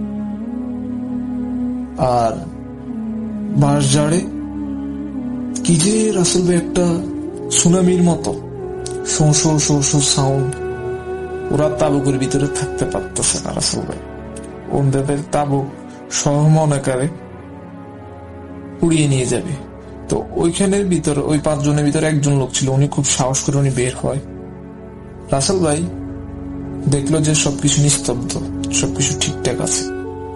আর বাঁশঝাড়ে কি যে রাসেল ভাই একটা সুনামির মতো শো শো শো শো সাউন্ড। ওরা তাবুকের ভিতরে থাকতে পারতেছে না রাসেল ভাই, ওদের তাবুক সহমনাকারে উড়িয়ে নিয়ে যাবে। তো ওইখানের ভিতরে ওই পাঁচজনের ভিতরে একজন লোক ছিল, উনি খুব সাহস করে উনি বের হয়। রাসেল ভাই দেখলো যে সবকিছু নিস্তব্ধ, সবকিছু ঠিকঠাক আছে।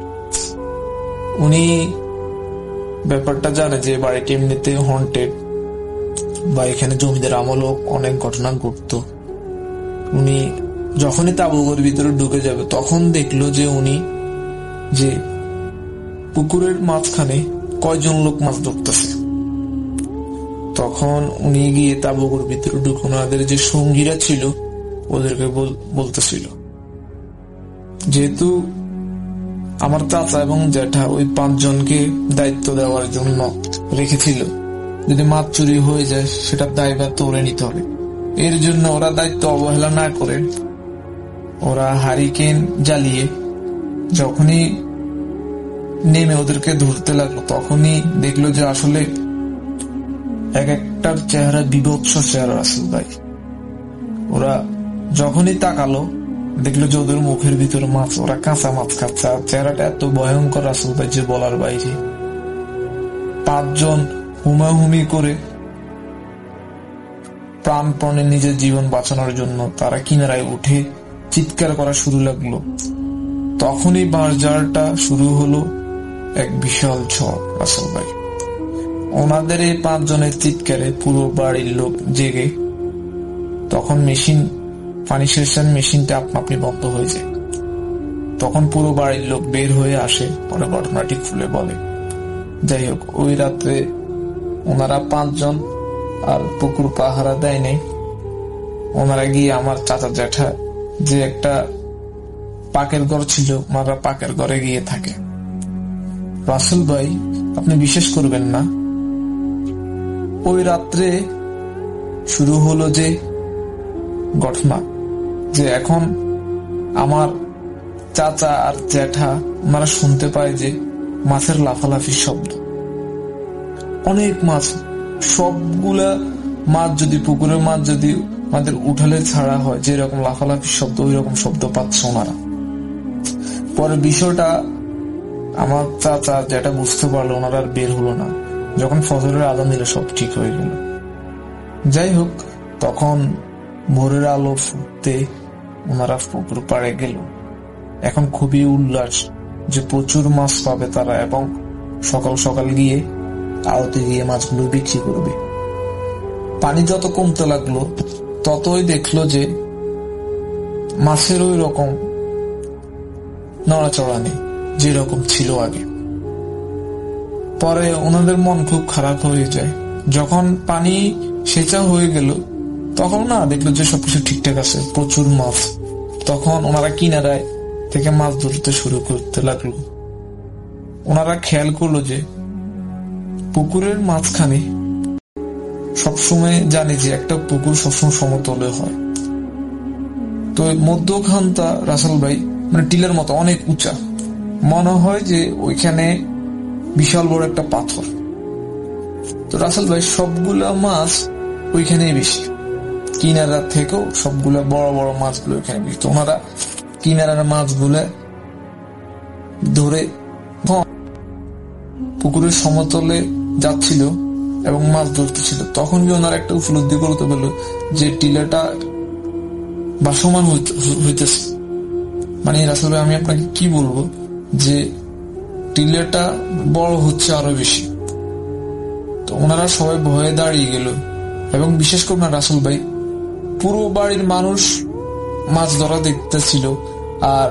উনি ব্যাপারটা জানে যে বাড়িটি এমনিতে হন্টেড, বা এখানে জমিদার আমলও অনেক ঘটনা ঘটত। উনি যখনই তাঁবুর ভিতরে ঢুকে যাবে, তখন দেখলো যে উনি যে পুকুরের মাঝখানে কয়জন লোক মাছ ধরতেছে। তখন উনি গিয়ে তাঁবুর ভিতরে ঢুকে ওনাদের যে সঙ্গীরা ছিল ওদেরকে বলতেছিল, যেহেতু আমার চাচা এবং জ্যাঠা ওই পাঁচজনকে দায়িত্ব দেওয়ার জন্য রেখেছিল, যদি মাছ চুরি হয়ে যায় সেটার দায়ভার তো ওরা নিতে হবে। এর জন্য ওরা দায়িত্ব অবহেলা না করে ওরা হারিকেন জ্বালিয়ে যখনই নেমে ওদেরকে ধরতে লাগলো, তখনই দেখলো যে আসলে এক একটার চেহারা বিভৎস চেহারা রাসেল ভাই। ওরা যখনই তাকালো দেখলো যে ওদের মুখের ভিতরে মাছ, ওরা কাঁচা মাছ খাচ্ছে। আর চেহারাটা এত ভয়ঙ্কর রাসেল ভাই যে বলার বাইরে। পাঁচজন হুমাহুমি করে প্রাণপণে নিজের জীবন বাঁচানোর জন্য তারা কিনারায় উঠে চিৎকার করা শুরু লাগলো। তখনই বাঁশঝাড়টা শুরু হলো এক বিশাল ঝড় রাসেল ভাই। ওনাদের এই পাঁচজনের চিৎকারে পুরো বাড়ির লোক জেগে, তখন মেশিন পানি সেচন মেশিনটা আপনা আপনি বন্ধ হয়ে যায়। তখন পুরো বাড়ির লোক বের হয়ে আসে, পরে ঘটনাটি খুলে বলে। যাই হোক, ওই রাত্রে ওনারা পাঁচজন আর পুকুর পাহারা দেয় নাই। ওনারা গিয়ে আমার চাচা জ্যাঠা যে একটা পাকের ঘর ছিল, ওনারা পাকের ঘরে গিয়ে থাকে। রাসেল ভাই, আপনি বিশ্বাস করবেন না, ওই রাত্রে শুরু হলো যে ঘটনা, যে এখন আমার চাচা আর জ্যাঠা ওনারা শুনতে পায় যে মাছের লাফালাফির শব্দ। অনেক মাছ, সবগুলা মাছ যদি পুকুরের মাছ যদি আমাদের উঠালে ছাড়া হয় যে রকম লাফালাফি শব্দ, ওই রকম শব্দ পাচ্ছে ওনারা। পরে বিষয়টা আমার চাচা যেটা বুঝতে পারলো, ওনারা আর বের হলো না। যখন ফজরের আজান দিল সব ঠিক হয়ে গেল। যাই হোক, তখন ভোরের আলো ফুটতে ওনারা পুকুর পাড়ে গেল। এখন খুবই উল্লাস যে প্রচুর মাছ পাবে তারা, এবং সকাল সকাল গিয়ে আড়তে গিয়ে মাছগুলো বিক্রি করবে। পানি যত কমতে লাগলো ততই দেখলো যে মাছের ওই রকম নড়াচড়া নেই যেরকম ছিল আগে। পরে ওনাদের মন খুব খারাপ হয়ে যায়। যখন পানি সেচা হয়ে গেল তখন না দেখলো যে সবকিছু ঠিকঠাক আছে, প্রচুর মাছ। তখন ওনারা কিনারায় থেকে মাছ ধরতে শুরু করতে লাগলো। ওনারা খেয়াল করলো যে পুকুরের মাঝখানে সবসময় জানি যে একটা পুকুর সবসময় সমতলে হয়, তো মধ্যখানটা রাসেল ভাই মানে টিলের মতো অনেক উঁচা, মনে হয় যে ওইখানে বিশাল বড় একটা পাথর। তো রাসেল ভাই সবগুলা মাছ ওইখানেই বেশি, কিনারা থেকেও সবগুলা বড় বড় মাছগুলো ওইখানে বেশি। তো ওনারা কিনারার মাছগুলো ধরে পুকুরের সমতলে যাচ্ছিল এবং মাছ ধরতেছিল। তখন কি ওনারা একটা উপলব্ধি করতে পারলো যে টিলাটা ভাসমান হইতেছে। মানে রাসেল ভাই, আমি আপনাকে কি বলবো যে টিলাটা বড় হচ্ছে আরো বেশি। তো ওনারা সবাই ভয়ে দাঁড়িয়ে গেল, এবং বিশেষ করে না রাসেল ভাই, পুরো বাড়ির মানুষ মাছ ধরা দেখতেছিল। আর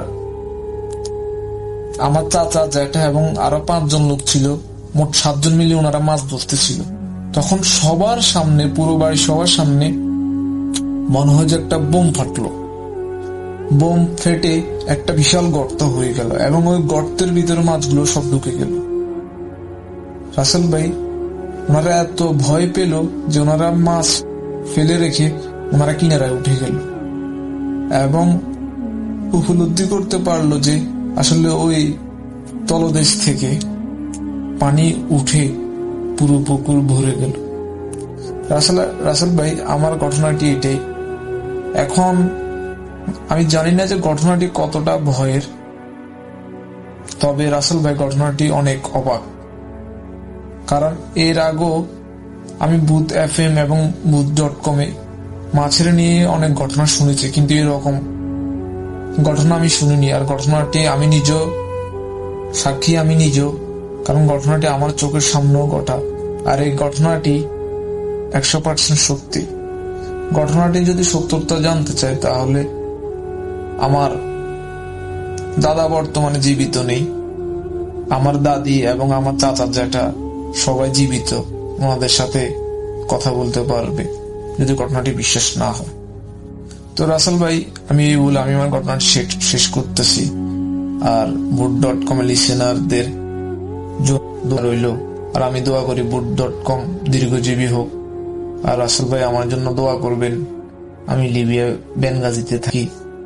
আমার চাচা, জ্যাঠা এবং আরো পাঁচজন লোক ছিল, মোট সাতজন মিলে ওনারা মাছ ধরতেছিল। তখন সবার সামনে, পুরো বাড়ি সবার সামনে মনে হয় যে একটা বোম ফাটলো। বোম ফেটে একটা বিশাল গর্ত হয়ে গেল, এবং ওই গর্তের ভিতরে মাছগুলো সব ঢুকে গেল। রাসেল ভাই, ওনারা এত ভয় পেল যে ওনারা মাছ ফেলে রেখে ওনারা কিনারায় উঠে গেল, এবং উপলব্ধি করতে পারলো যে আসলে ওই তলদেশ থেকে পানি উঠে পুরো পুকুর ভরে গেল। রাসেল রাসেল ভাই, আমার ঘটনাটি এটাই। এখন আমি জানি না যে ঘটনাটি কতটা ভয়ের, তবে রাসেল ভাই ঘটনাটি অনেক অবাক। কারণ এর আগেও আমি বুথ এফ এম এবং বুথ ডট কমে মাছের নিয়ে অনেক ঘটনা শুনেছি, কিন্তু এরকম ঘটনা আমি শুনিনি। আর ঘটনাটি আমি নিজ সাক্ষী, আমি নিজ, কারণ ঘটনাটি আমার চোখের সামনেও ঘটা। আর এই ঘটনাটি একশো পার্সেন্ট সত্যি। ঘটনাটি যদি সত্যতা জানতে চাই তাহলে আমার দাদা বর্তমানে জীবিত নেই, আমার দাদি এবং আমার চাচা যেটা সবাই জীবিত, ওনাদের সাথে কথা বলতে পারবে যদি ঘটনাটি বিশ্বাস না হয়। তো রাসেল ভাই, আমি এই বলে আমি আমার ঘটনাটি শেষ করতেছি। আর বুট ডট কম লিসেনারদের রইল, আর আমি দোয়া করি বুট ডট কম দীর্ঘজীবী হোক। আর রাসেল ভাই, আমার জন্য দোয়া করবেন। আমি লিবিয়া বেনগাজিতে থাকি।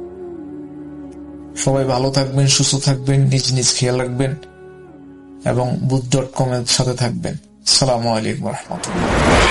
সবাই ভালো থাকবেন, সুস্থ থাকবেন, নিজ নিজ খেয়াল রাখবেন, এবং বুথ ডট কম এর সাথে থাকবেন। আসসালামু আলাইকুম ওয়া রাহমাতুল্লাহ।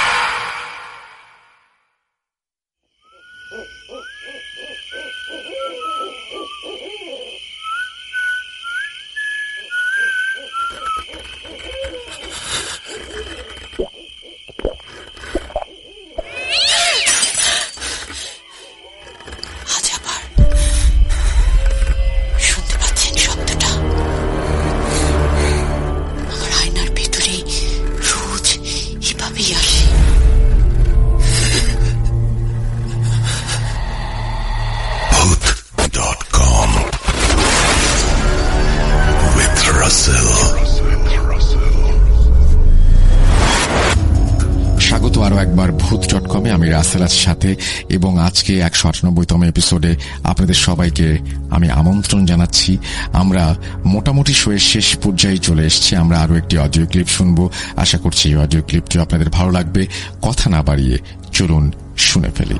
সাথে এবং আজকে একশো আটানব্বইতম এপিসোডে আপনাদের সবাইকে আমি আমন্ত্রণ জানাচ্ছি। আমরা মোটামুটি শোয়ের শেষ পর্যায়ে চলে এসেছি। আমরা আরো একটি অডিও ক্লিপ শুনবো। আশা করছি এই অডিও ক্লিপটি আপনাদের ভালো লাগবে। কথা না বাড়িয়ে চলুন শুনে ফেলি।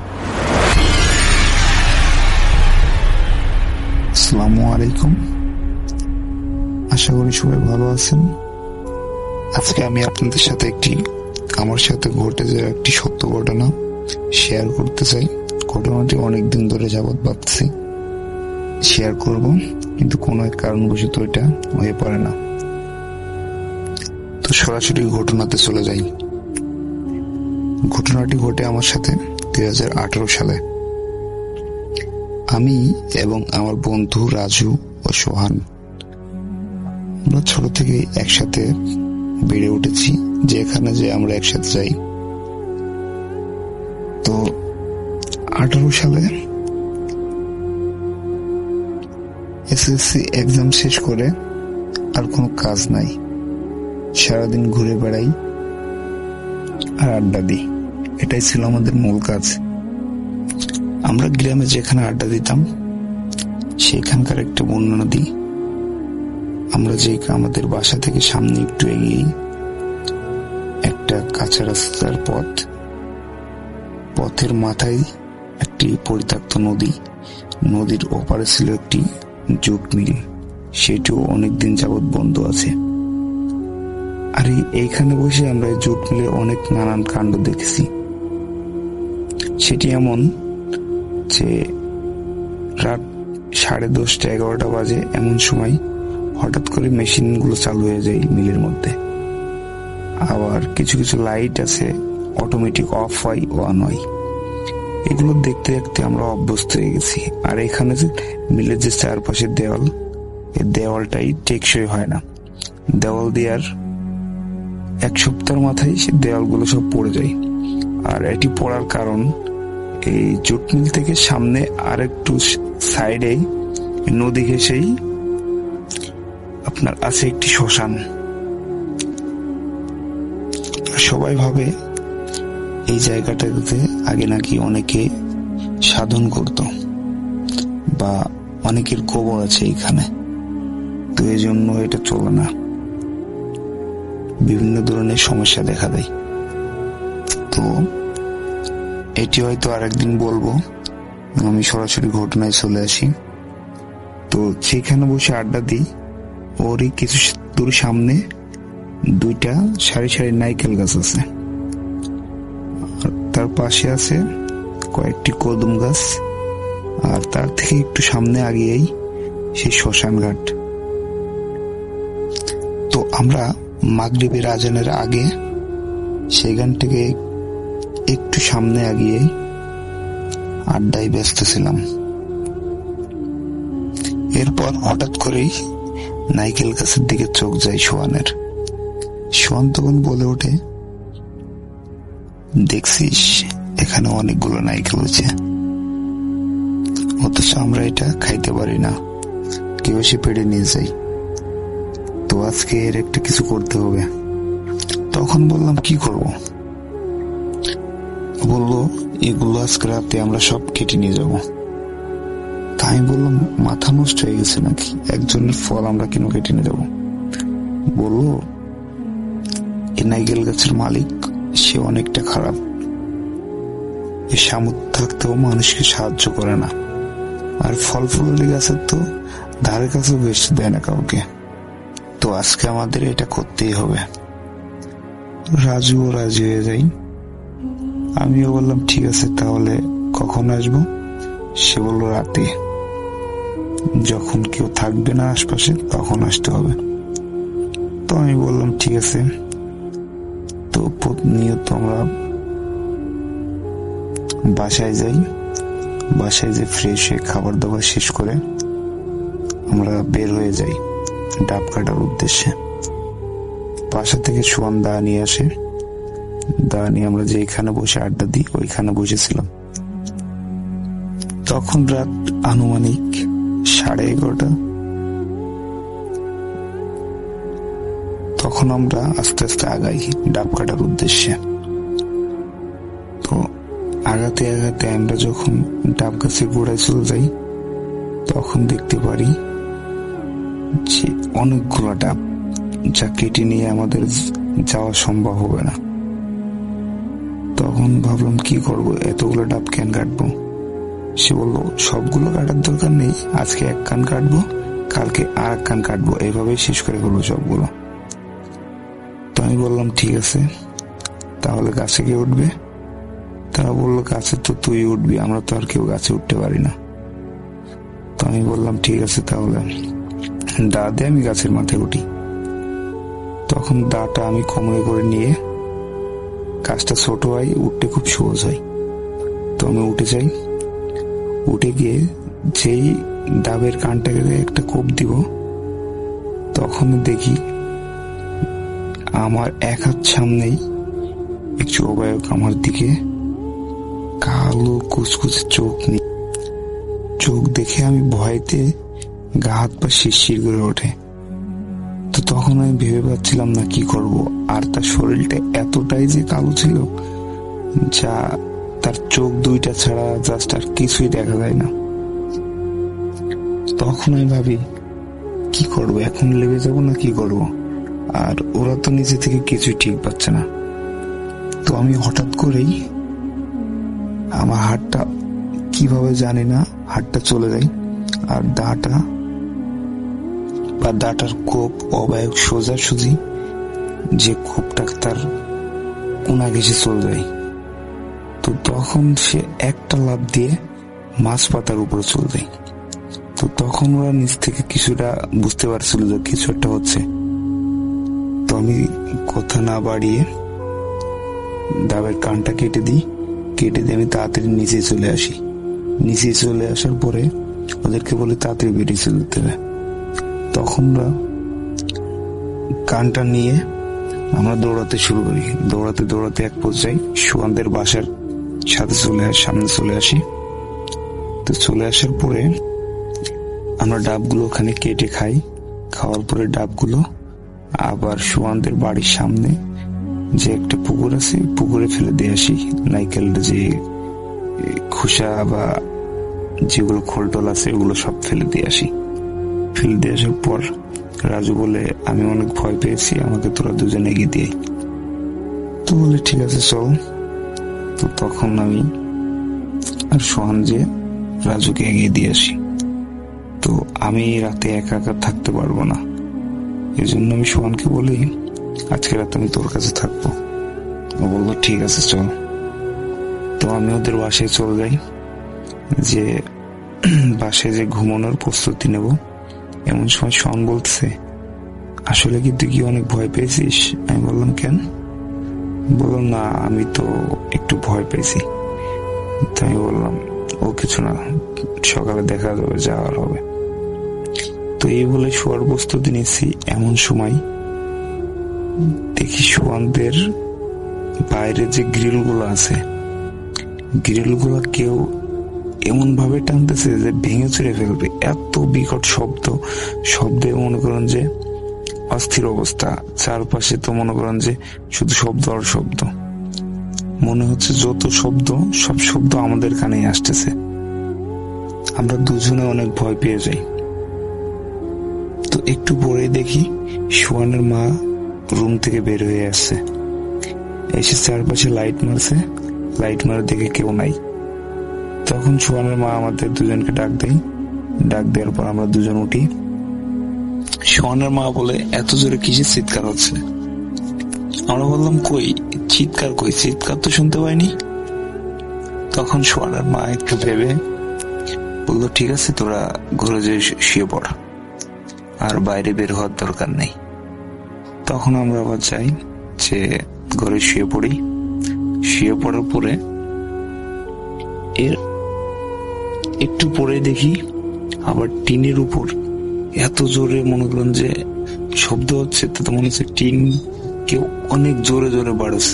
আসসালামু আলাইকুম, আশা করি সবাই ভালো আছেন। আজকে আমি আপনাদের সাথে একটি আমার সাথে ঘটে যাওয়া একটি সত্য ঘটনা শেয়ার করতে চাই। ঘটনাটি অনেকদিন ধরে যাবৎ ভাবছি শেয়ার করব, কিন্তু কোনো এক কারণবশত এটা হয়ে পড়ে না। তো সরাসরি ঘটনাতে চলে যাই। ঘটনাটি ঘটে আমার সাথে দুই হাজার আঠারো সালে। আমি এবং আমার বন্ধু রাজু ও সোহান, আমরা ছোট থেকে একসাথে বেড়ে উঠেছি, যেখানে যে আমরা একসাথে যাই। তো আঠারো সালে এসএসসি এক্সাম শেষ করে আর কোনো কাজ নাই, সারাদিন ঘুরে বেড়াই আর আড্ডা দিই, এটাই ছিল আমাদের মূল কাজ। আমরা গ্রামে যেখানে আড্ডা দিতাম সেখানকার একটা বন্যা নদী, আমরা যে আমাদের বাসা থেকে সামনে একটু এগিয়ে একটা কাঁচা রাস্তার পথ, পথের মাথায় একটি পরিত্যক্ত নদী, নদীর ওপারে ছিল একটি জুট মিল, সেটিও অনেকদিন যাবৎ বন্ধ আছে। আর এইখানে বসে আমরা জুট মিলে অনেক নানান কাণ্ড দেখেছি। সেটি এমন যে রাত সাড়ে দশটা এগারোটা বাজে, এমন সময় হঠাৎ করে মেশিন গুলো চালু হয়ে যায় মিলের মধ্যে। আবার কিছু কিছু লাইট আছে অটোমেটিক অফ হয় ও অন হয়। এগুলো দেখতে দেখতে আমরা অভ্যস্ত হয়ে গেছি। আর এখানে যে মিলের যে চারপাশের দেওয়াল, এই দেওয়ালটাই টেকসই হয় না। দেওয়াল দেওয়ার এক সপ্তাহের মাথায় সে দেওয়ালগুলো সব পড়ে যায়। আর এটি পড়ার কারণ, এই জুট মিল থেকে সামনে আর একটু সাইডে নদী ঘেঁষেই আপনার আছে একটি শ্মশান। সবাই ভাবে এই জায়গাটাতে আগে নাকি অনেকে সাধন করত বা অনেকের কবর আছে এখানে, তো এই জন্য এটা চলে না, বিভিন্ন ধরনের সমস্যা দেখা দেয়। তো এটি হয়তো আরেকদিন বলবো, আমি সরাসরি ঘটনায় চলে আসি। তো সেখানে বসে আড্ডা দিই, ওরই কিছু দূর সামনে দুইটা সারি সারি নারকেল গাছ আছে, তার পাশে আছে কয়েকটি কদম গাছ, আর তার থেকে একটু সামনে আগিয়েই সেই শ্মশান ঘাট। তো আমরা মাগরিবের আজানের আগে সেখান থেকে একটু সামনে আগিয়ে আড্ডায় ব্যস্ত ছিলাম। এরপর হঠাৎ করেই নাইকেল গাছের দিকে চোখ যায় সোহানের। সোহান তখন বলে ওঠে, দেখছিস এখানে অনেকগুলো নাইকেল হয়েছে, অথচ আমরা এটা খাইতে পারি না, কেউ এসে পেড়ে নিয়ে যাই, তো আজকে এর একটা কিছু করতে হবে। তখন বললাম কি করব? বললো এগুলো আজকে রাতে আমরা সব কেটে নিয়ে যাবো। তাই বললাম মাথা নষ্ট হয়ে গেছে নাকি, একজনের ফল আমরা কেন কেটে নিয়ে যাবো? বললো এই নাইকেল গাছের মালিক সে অনেকটা খারাপ, এ সামর্থ্য থাকতেও মানুষকে সাহায্য করে না, আর ফল ফুলি গাছের তো ধারে কাছেও বেশ দেয় না কাউকে, তো আজকে আমাদের এটা করতেই হবে। রাজুও রাজি হয়ে যাই। আমিও বললাম ঠিক আছে, তাহলে কখন আসবো? সে বলল রাতে, যখন কেউ থাকবে না আশপাশে তখন আসতে হবে। তো আমি বললাম ঠিক আছে। তো প্রতিনিয়ত আমরা বাসায় যাই, বাসায় যে ফ্রেশ হয়ে খাবার দাবার শেষ করে আমরা বের হয়ে যাই ডাব কাটার উদ্দেশ্যে। বাসা থেকে সোহান দা নিয়ে আসে, দা নিয়ে আমরা যেখানে বসে আড্ডা দিই ওইখানে বসেছিলাম। তখন রাত আনুমানিক সাড়ে এগারোটা। তখন আমরা আস্তে আস্তে আগাই ডাব কাটার উদ্দেশ্যে। তো আগাতে আগাতে আমরা যখন ডাব গাছের গোড়ায় চলে যাই, তখন দেখতে পারি যে অনেকগুলো ডাব, যা কেটে নিয়ে আমাদের যাওয়া সম্ভব হবে না। তখন ভাবলাম কি করব, এতগুলো ডাব কেন কাটবো? সে বললো সবগুলো কাটার দরকার নেই, আজকে এক কান কাটবো, কালকে আর এক কান কাটবো, এইভাবেই শেষ করে ফেলবো সবগুলো। তো আমি বললাম ঠিক আছে, তাহলে গাছে কে উঠবে? তারা বললো গাছে তো তুই উঠবি, আমরা তো আর কেউ গাছে উঠতে পারি না। তো আমি বললাম ঠিক আছে, তাহলে দা দিয়ে আমি গাছের মাথায় উঠি। তখন দাটা আমি কোমরে করে নিয়ে, গাছটা ছোট হয়, উঠতে খুব সহজ হয়। তো আমি উঠে যাই, উঠে গিয়ে যেই ডাবের কানটাকে একটা কোপ দিব, তখন দেখি আমার এক হাত সামনেই একটু অবায়ক আমার দিকে কালো কুচকুচে চোখ নিয়ে, চোখ দেখে আমি ভয়তে গা হাত পা শিরশির করে ওঠে। তো তখন আমি ভেবে পাচ্ছিলাম না কি করব। আর তার শরীরটা এতটাই যে কালো ছিল, যা তার চোখ দুইটা ছাড়া জাস্ট আর কিছুই দেখা যায় না। তখন আমি ভাবি কি করব, এখন লেগে যাব না কি করব। আর ওরা তো নিজে থেকে কিছুই ঠিক পাচ্ছে না। তো আমি হঠাৎ করেই আমার হাতটা কিভাবে জানি না হাতটা চলে যায়, আর দাটা বা দাটার কোপ অবায়ক সোজাসুজি যে কোপটা তার কোনা ঘেঁষে চলে যায়। তো তখন সে একটা লাফ দিয়ে মাছ পাতার উপরে চলে যায়। তো তখন ওরা নিজ থেকে কিছুটা বুঝতে পারছিল যে কিছু একটা হচ্ছে। তো আমি কথা না বাড়িয়ে ডাবের কানটা কেটে দিই, কেটে দিয়ে আমি তাড়াতাড়ি নিচে চলে আসি। নিচে চলে আসার পরে ওদেরকে বলে তাড়াতাড়ি বেরিয়ে চলে যেতে হবে। তখন কানটা নিয়ে আমরা দৌড়াতে শুরু করি। দৌড়াতে দৌড়াতে এক পর্যায়ে সুয়ানদের বাসার সাথে চলে সামনে চলে আসি। তো চলে আসার পরে আমরা ডাবগুলো ওখানে কেটে খাই। খাওয়ার পরে ডাবগুলো আবার সুয়ানদের বাড়ির সামনে যে একটা পুকুর আছে, পুকুরে ফেলে দিয়ে আসি। নাইকেল যে খোসা বা যেগুলো খোলটোল আছে ওগুলো সব ফেলে দিয়ে আসি। ফেলে দিয়ে আসার পর রাজু বলে আমি অনেক ভয় পেয়েছি, আমাকে তোরা দুজনে এগিয়ে দিয়ে। তো বলে ঠিক আছে চল। তো তখন আমি আর সোহান যে রাজুকে এগিয়ে দিয়ে আসি। তো আমি রাতে একা একা থাকতে পারবো না, এই জন্য আমি সোহানকে বলি আজকে রাতে আমি তোর কাছে থাকবো। ও বললো ঠিক আছে চল। তো আমি ওদের বাসায় চলে যাই, যে বাসায় যে ঘুমানোর প্রস্তুতি নেব। এমন সময় সোহান বলতেছে আসলে কি তুই কি অনেক ভয় পেয়েছিস? আমি বললাম কেন? বললাম না আমি তো একটু ভয় পেয়েছি। তো আমি বললাম ও কিছু না, সকালে দেখা যাবে, যাওয়ার হবে। তো এই বলে শোয়ার প্রস্তুতি নিচ্ছি, এমন সময় দেখি সোয়ানদের বাইরে যে গ্রিল গুলো আছে, গ্রিল গুলো কেউ এমন ভাবে টানতেছে যে ভেঙে চুরে ফেলবে। এত বিকট শব্দ, শব্দে মনে করেন যে অস্থির অবস্থা। চারপাশে তো মনে করেন যে শুধু শব্দ আর শব্দ। মনে হচ্ছে যত শব্দ সব শব্দ আমাদের কানেই আসতেছে। আমরা দুজনে অনেক ভয় পেয়ে যাই। তো একটু পরে দেখি সোয়ানের মা রুম থেকে বের হয়ে আসছে, এসে চারপাশে লাইট মারছে। লাইট মারে দেখে কেউ নাই। তখন সোয়ানের মা আমাদের দুজনকে ডাক দেয়। ডাক দেওয়ার পর আমরা দুজন উঠি। সোয়ানের মা বলে এত জোরে কিসের চিৎকার হচ্ছে? আমরা বললাম কই চিৎকার, কই চিৎকার তো শুনতে পাইনি। তখন সোয়ানের মা একটু ভেবে বললো ঠিক আছে তোরা ঘরে যেয়ে শুয়ে পড়, আর বাইরে বের হওয়ার দরকার নেই। তখন আমরা আবার যাই, যে ঘরে শুয়ে পড়ি। শুয়ে পড়ার পরে এর একটু পরে দেখি আবার টিনের উপর এত জোরে মনে করেন যে শব্দ হচ্ছে, তো মনে হচ্ছে টিন কেউ অনেক জোরে জোরে বাড়ছে।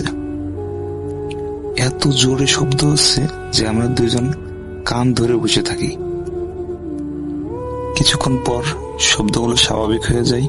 এত জোরে শব্দ হচ্ছে যে আমরা দুজন কান ধরে বসে থাকি। কিছুক্ষণ পর শব্দগুলো স্বাভাবিক হয়ে যায়।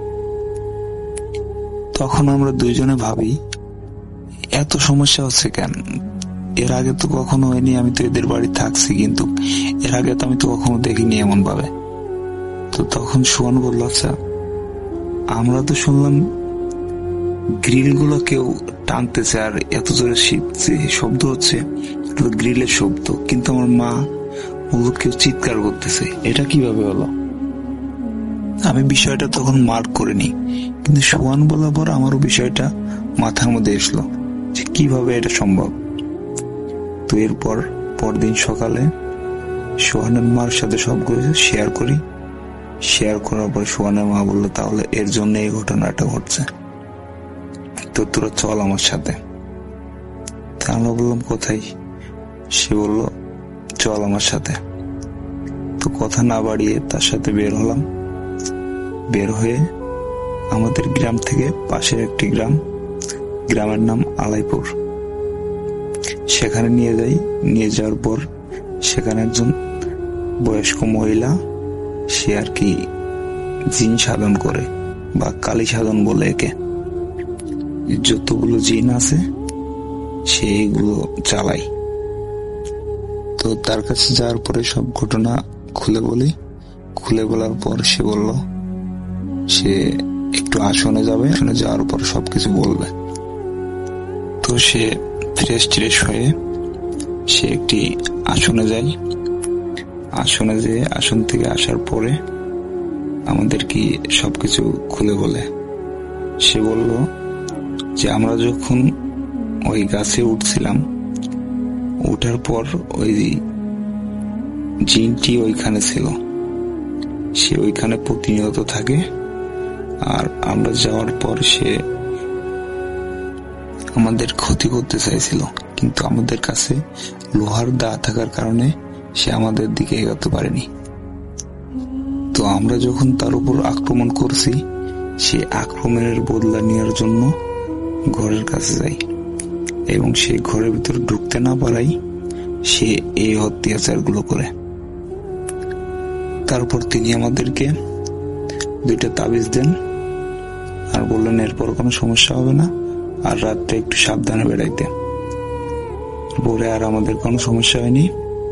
তখন আমরা দুইজনে ভাবি এত সমস্যা হচ্ছে কেন? এর আগে তো কখনো হয়নি, আমি তো এদের বাড়ি থাকছি, কিন্তু এর আগে তো আমি তো কখনো দেখিনি এমন ভাবে। তো তখন সোহান বলল আচ্ছা আমরা তো শুনলাম গ্রিল গুলো কেউ টানতেছে আর এত জোরে শব্দ হচ্ছে, গ্রিলের শব্দ, কিন্তু আমার মা বলল কেউ চিৎকার করতেছে, এটা কিভাবে হলো? আমি বিষয়টা তখন মার্ক করিনি, কিন্তু সোহান বলার পর আমারও বিষয়টা মাথার মধ্যে এসলো যে কিভাবে এটা সম্ভব। তো এরপর পরদিন সকালে সোহানের মার সাথে সবগুলো শেয়ার করি। শেয়ার করার পর সোহানের মা বললো, তাহলে এর জন্য এই ঘটনাটা ঘটছে, তো তোরা চল আমার সাথে। তা আমরা বললাম কোথায়? সে বলল চল আমার সাথে। তো কথা না বাড়িয়ে তার সাথে বের হলাম। বের হয়ে আমাদের গ্রাম থেকে পাশের একটি গ্রাম, গ্রামের নাম আলাইপুর, সেখানে নিয়ে যাই। নিয়ে যাওয়ার পর সেখানে একজন বয়স্ক মহিলা, সে আর কি জিন সাধন করে বা কালী সাধন বলে একে, যতগুলো জিন আছে সে এগুলো চালায়। তো তার কাছে যাওয়ার পরে সব ঘটনা খুলে বলি। খুলে বলার পর সে বলল সে একটু আসনে যাবে, আসনে যাওয়ার পর সবকিছু বলবে। তো সে ফ্রেশ ট্রেশ হয়ে সে একটি আসনে যায়। আসনে যেয়ে আসন থেকে আসার পরে আমাদের কি সবকিছু খুলে বলে। সে বলল যে আমরা যখন ওই গাছে উঠছিলাম, উঠার পর ওই জিনটি ওইখানে ছিল, সে ওইখানে প্রতিনিয়ত থাকে। আর আমরা যাওয়ার পর সে আমাদের ক্ষতি করতে চাইছিল, কিন্তু আমাদের কাছে লোহার দা থাকার কারণে সে আমাদের দিকে এগোতে পারেনি। তো আমরা যখন তার উপর আক্রমণ করছি, সে আক্রমণের বদলা নেওয়ার জন্য ঘরের কাছে যাই, এবং সে ঘরের ভিতরে ঢুকতে না পারাই সে এই অত্যাচার গুলো করে। তারপর তিনি আমাদেরকে দুইটা তাবিজ দেন আর বললেন এরপর কোনো সমস্যা হবে না, আর রাতটা একটু সাবধানে বেড়াইতে। পরে আর আমাদের কোনো সমস্যা হয়নি।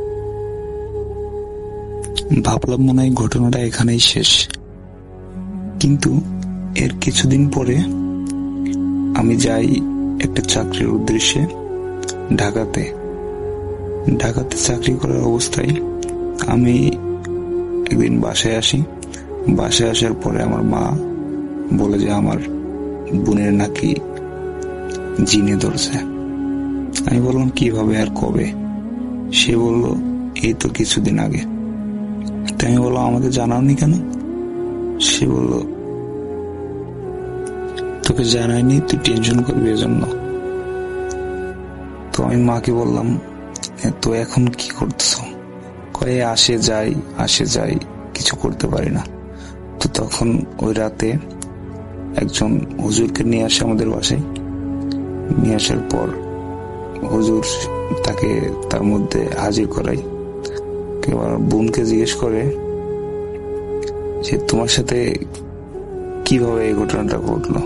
ভাবলাম মনে হয় ঘটনাটা এখানেই শেষ, কিন্তু এর কিছুদিন পরে আমি যাই একটা চাকরির উদ্দেশ্যে ঢাকাতে। ঢাকাতে চাকরি করার অবস্থায় আমি একদিন বাসায় আসি। বাসায় আসার পরে আমার মা বলে যে আমার বোনের নাকি জিনে ধরছে। আমি বললাম কিভাবে আর কবে? সে বলল এই তো কিছুদিন আগে। তাই আমি বললাম আমাকে জানাওনি কেন? সে বলল তোকে জানাইনি, তুই টেনশন করবি এজন্য। তো আমি মাকে বললাম তো এখন কি করতেছ? কয়ে আসে যাই আসে যাই, কিছু করতে পারি না। তো তখন ওই রাতে একজন হুজুরকে নিয়ে আসে আমাদের বাসায়। নিয়ে আসার পর হুজুর তাকে তার মধ্যে হাজির করাই। এবার বোনকে জিজ্ঞেস করে যে তোমার সাথে কিভাবে এই ঘটনাটা ঘটলো?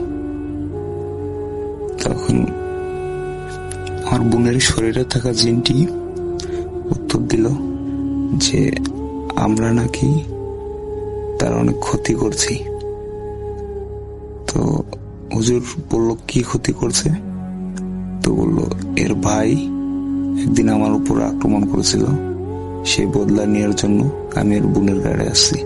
তখন আমার বোনের শরীরে থাকা জিনটি উত্তর দিল যে আমরা নাকি তার অনেক ক্ষতি করছি। তো হুজুর বলল কি ক্ষতি করছে? তো বলল এর ভাই একদিন আমার উপর আক্রমণ করেছিল, সেই বদলা নেওয়ার জন্য আমি এর বোনের গাড়ি আসছি।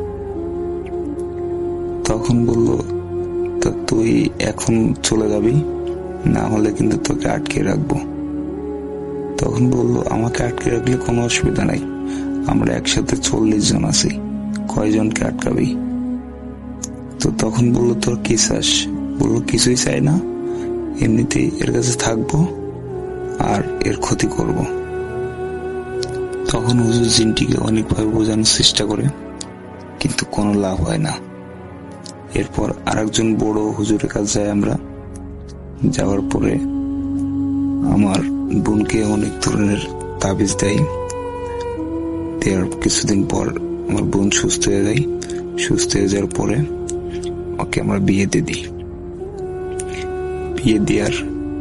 তখন বলল তা তুই এখন চলে যাবি, না হলে কিন্তু তোকে আটকে রাখবো। তখন বলল আমাকে আটকে রাখলে কোনো অসুবিধা নাই, আমরা একসাথে চল্লিশ জন আছি, কয়জনকে আটকাবি? তো তখন বলল তোর কি চাস? বলল কিছুই চাই না, এমনিতেই এর কাছে থাকবো আর এর ক্ষতি করব। তখন হুজুর জিনটিকে অনেকভাবে বোঝানোর চেষ্টা করে, কিন্তু কোনো লাভ হয় না। এরপর আরেকজন বড় হুজুরের কাছে যাই আমরা। যাওয়ার পরে আমার বোনকে অনেক ধরনের তাবিজ দেয়। দেওয়ার কিছুদিন পর আমার বোন সুস্থ হয়ে যায়। সুস্থ হয়ে যাওয়ার পরে ওকে আমরা বিয়ে দিয়ে দিই। বিয়ে দেওয়ার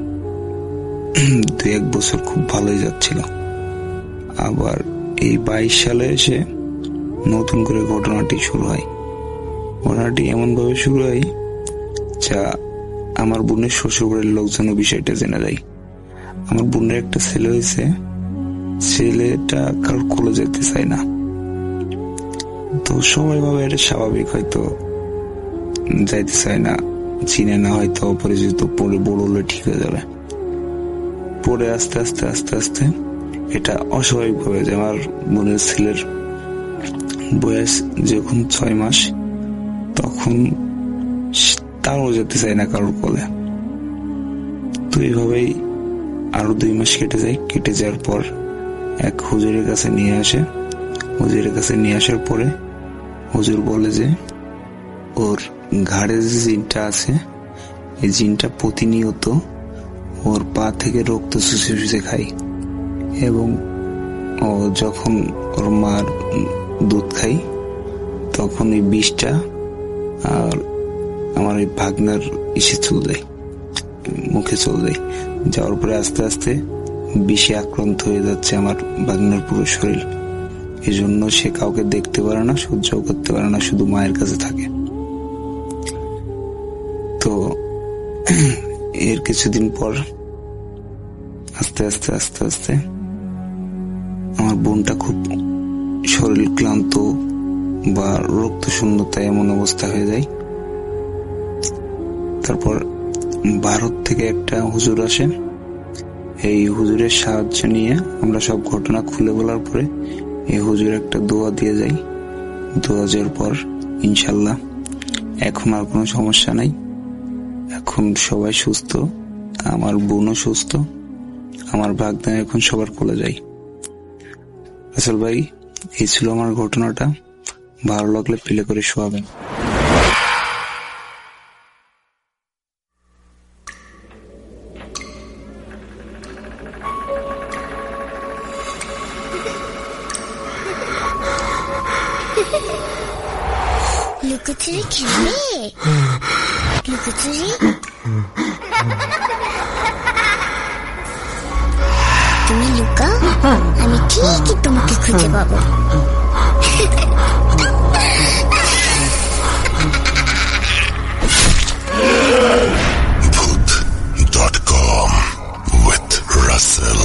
দু এক বছর খুব ভালোই যাচ্ছিল। আবার এই বাইশ সালে এসে নতুন করে ঘটনাটি শুরু হয়। ঘটনাটি এমন ভাবে শুরু হয় যা আমার বোনের শ্বশুরবাড়ির লোকজন বিষয়টা জেনে যায়। আমার বোনের একটা ছেলে হয়েছে, ছেলেটা কারোর কোলে যেতে চায় না। তো সবাই ভাবে এটা স্বাভাবিক, হয়তো যাইতে চায় না, চিনে না, হয়তো অপরিচিত, পরে বড় হলে ঠিক হয়ে যাবে। পরে আস্তে আস্তে আস্তে আস্তে এটা অস্বাভাবিক ভাবে যে আমার বোনের ছেলের বয়স যখন ছয় মাস, তখন তারও যেতে চায় না কারোর কোলে। তো এইভাবেই আরো দুই মাস কেটে যায়। কেটে যাওয়ার পর এক হুজুরের কাছে নিয়ে আসে। হুজুরের কাছে নিয়ে আসার পরে হুজুর বলে যে ওর ঘাড়ে যে জিনটা আছে, এই জিনটা প্রতিনিয়ত ওর পা থেকে রক্ত শুষে শুষে খায়, এবং ও যখন ওর মার দুধ খাই তখন এই বিষটা আর আমার এই ভাগনার ইসে চলে যায়, মুখে চলে যায়। যাওয়ার পরে আস্তে আস্তে বিষে আক্রান্ত হয়ে যাচ্ছে আমার ভাগনার পুরো শরীর। এই জন্য সে কাউকে দেখতে পারে না, সহ্য করতে পারে না, শুধু মায়ের কাছে থাকে। তো এর কিছুদিন পর আস্তে আস্তে আস্তে আস্তে আমার বোনটা খুব শরীর ক্লান্ত বা রক্ত শূন্যতা এমন অবস্থা হয়ে যায়। তারপর ভারত থেকে একটা হুজুর আসে। এই হুজুরের সাহায্য নিয়ে আমরা সব ঘটনা খুলে বলার পরে এই হুজুর একটা দোয়া দিয়ে যায়। দোয়া দেওয়ার পর ইনশাল্লাহ এখন আর কোনো সমস্যা নাই, এখন সবাই সুস্থ, আমার বোনও সুস্থ, আমার ভাগ্নে এখন সবার কোলে যায়। রাসেল ভাই, এই ছিল আমার ঘটনাটা। ভালো লাগলে প্লে করে শোয়াবেন। লুকোচুরি খেলবে? লুকোচুরি তুমি লুকাও, আমি ঠিকই তোমাকে খুঁজে পাবো। ভূত ডট কম with Russell.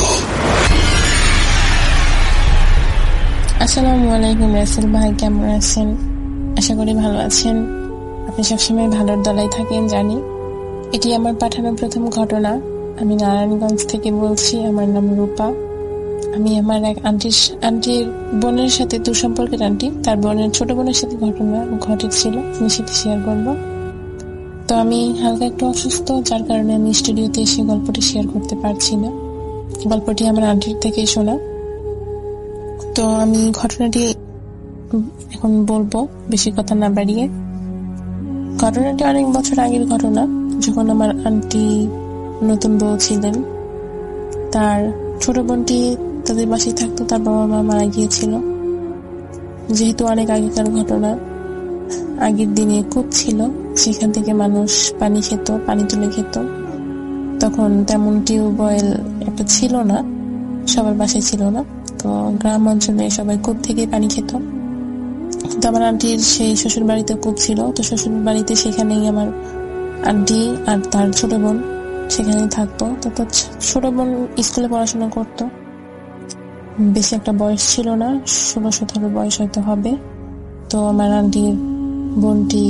আসসালামু আলাইকুম রাসেল ভাই, কেমন আছেন? আশা করি ভালো আছেন। আপনি সবসময় ভালোর দলাই থাকেন জানি। এটি আমার পাঠানো প্রথম ঘটনা। আমি নারায়ণগঞ্জ থেকে বলছি। আমার নাম রূপা। আমি আমার এক আন্টির আন্টির বোনের সাথে, দুঃসম্পর্কের আন্টি, তার বোনের ছোট বোনের সাথে ঘটনা ঘটেছিল, আমি সেটি শেয়ার করব। তো আমি হালকা একটু অসুস্থ, যার কারণে আমি স্টুডিওতে এসে গল্পটি শেয়ার করতে পারছি না। গল্পটি আমার আন্টির থেকেই শোনা। তো আমি ঘটনাটি এখন বলবো, বেশি কথা না বাড়িয়ে। ঘটনাটি অনেক বছর আগের ঘটনা, যখন আমার আন্টি নতুন বউ ছিলেন। তার ছোট বোনটি তাদের বাসায় থাকতো, তার বাবা মা মারা গিয়েছিল। যেহেতু অনেক আগেকার ঘটনা, আগের দিনে কূপ ছিল, সেখান থেকে মানুষ পানি খেত, পানি তুলে খেত। তখন তেমন টিউবওয়েল একটা ছিল না, সবার বাসায় ছিল না। তো গ্রাম অঞ্চলে সবাই কূপ থেকে পানি খেত। তো আমার আন্টির সেই শ্বশুর বাড়িতে কূপ ছিল। তো শ্বশুর বাড়িতে সেখানেই আমার আন্টি আর তার ছোট বোন সেখানেই থাকতো। তো তার ছোট বোন স্কুলে পড়াশোনা করতো, বেশি একটা বয়স ছিল না, ষোলো সতেরো বয়স হয়তো হবে। তো আমার আন্টির বোনটি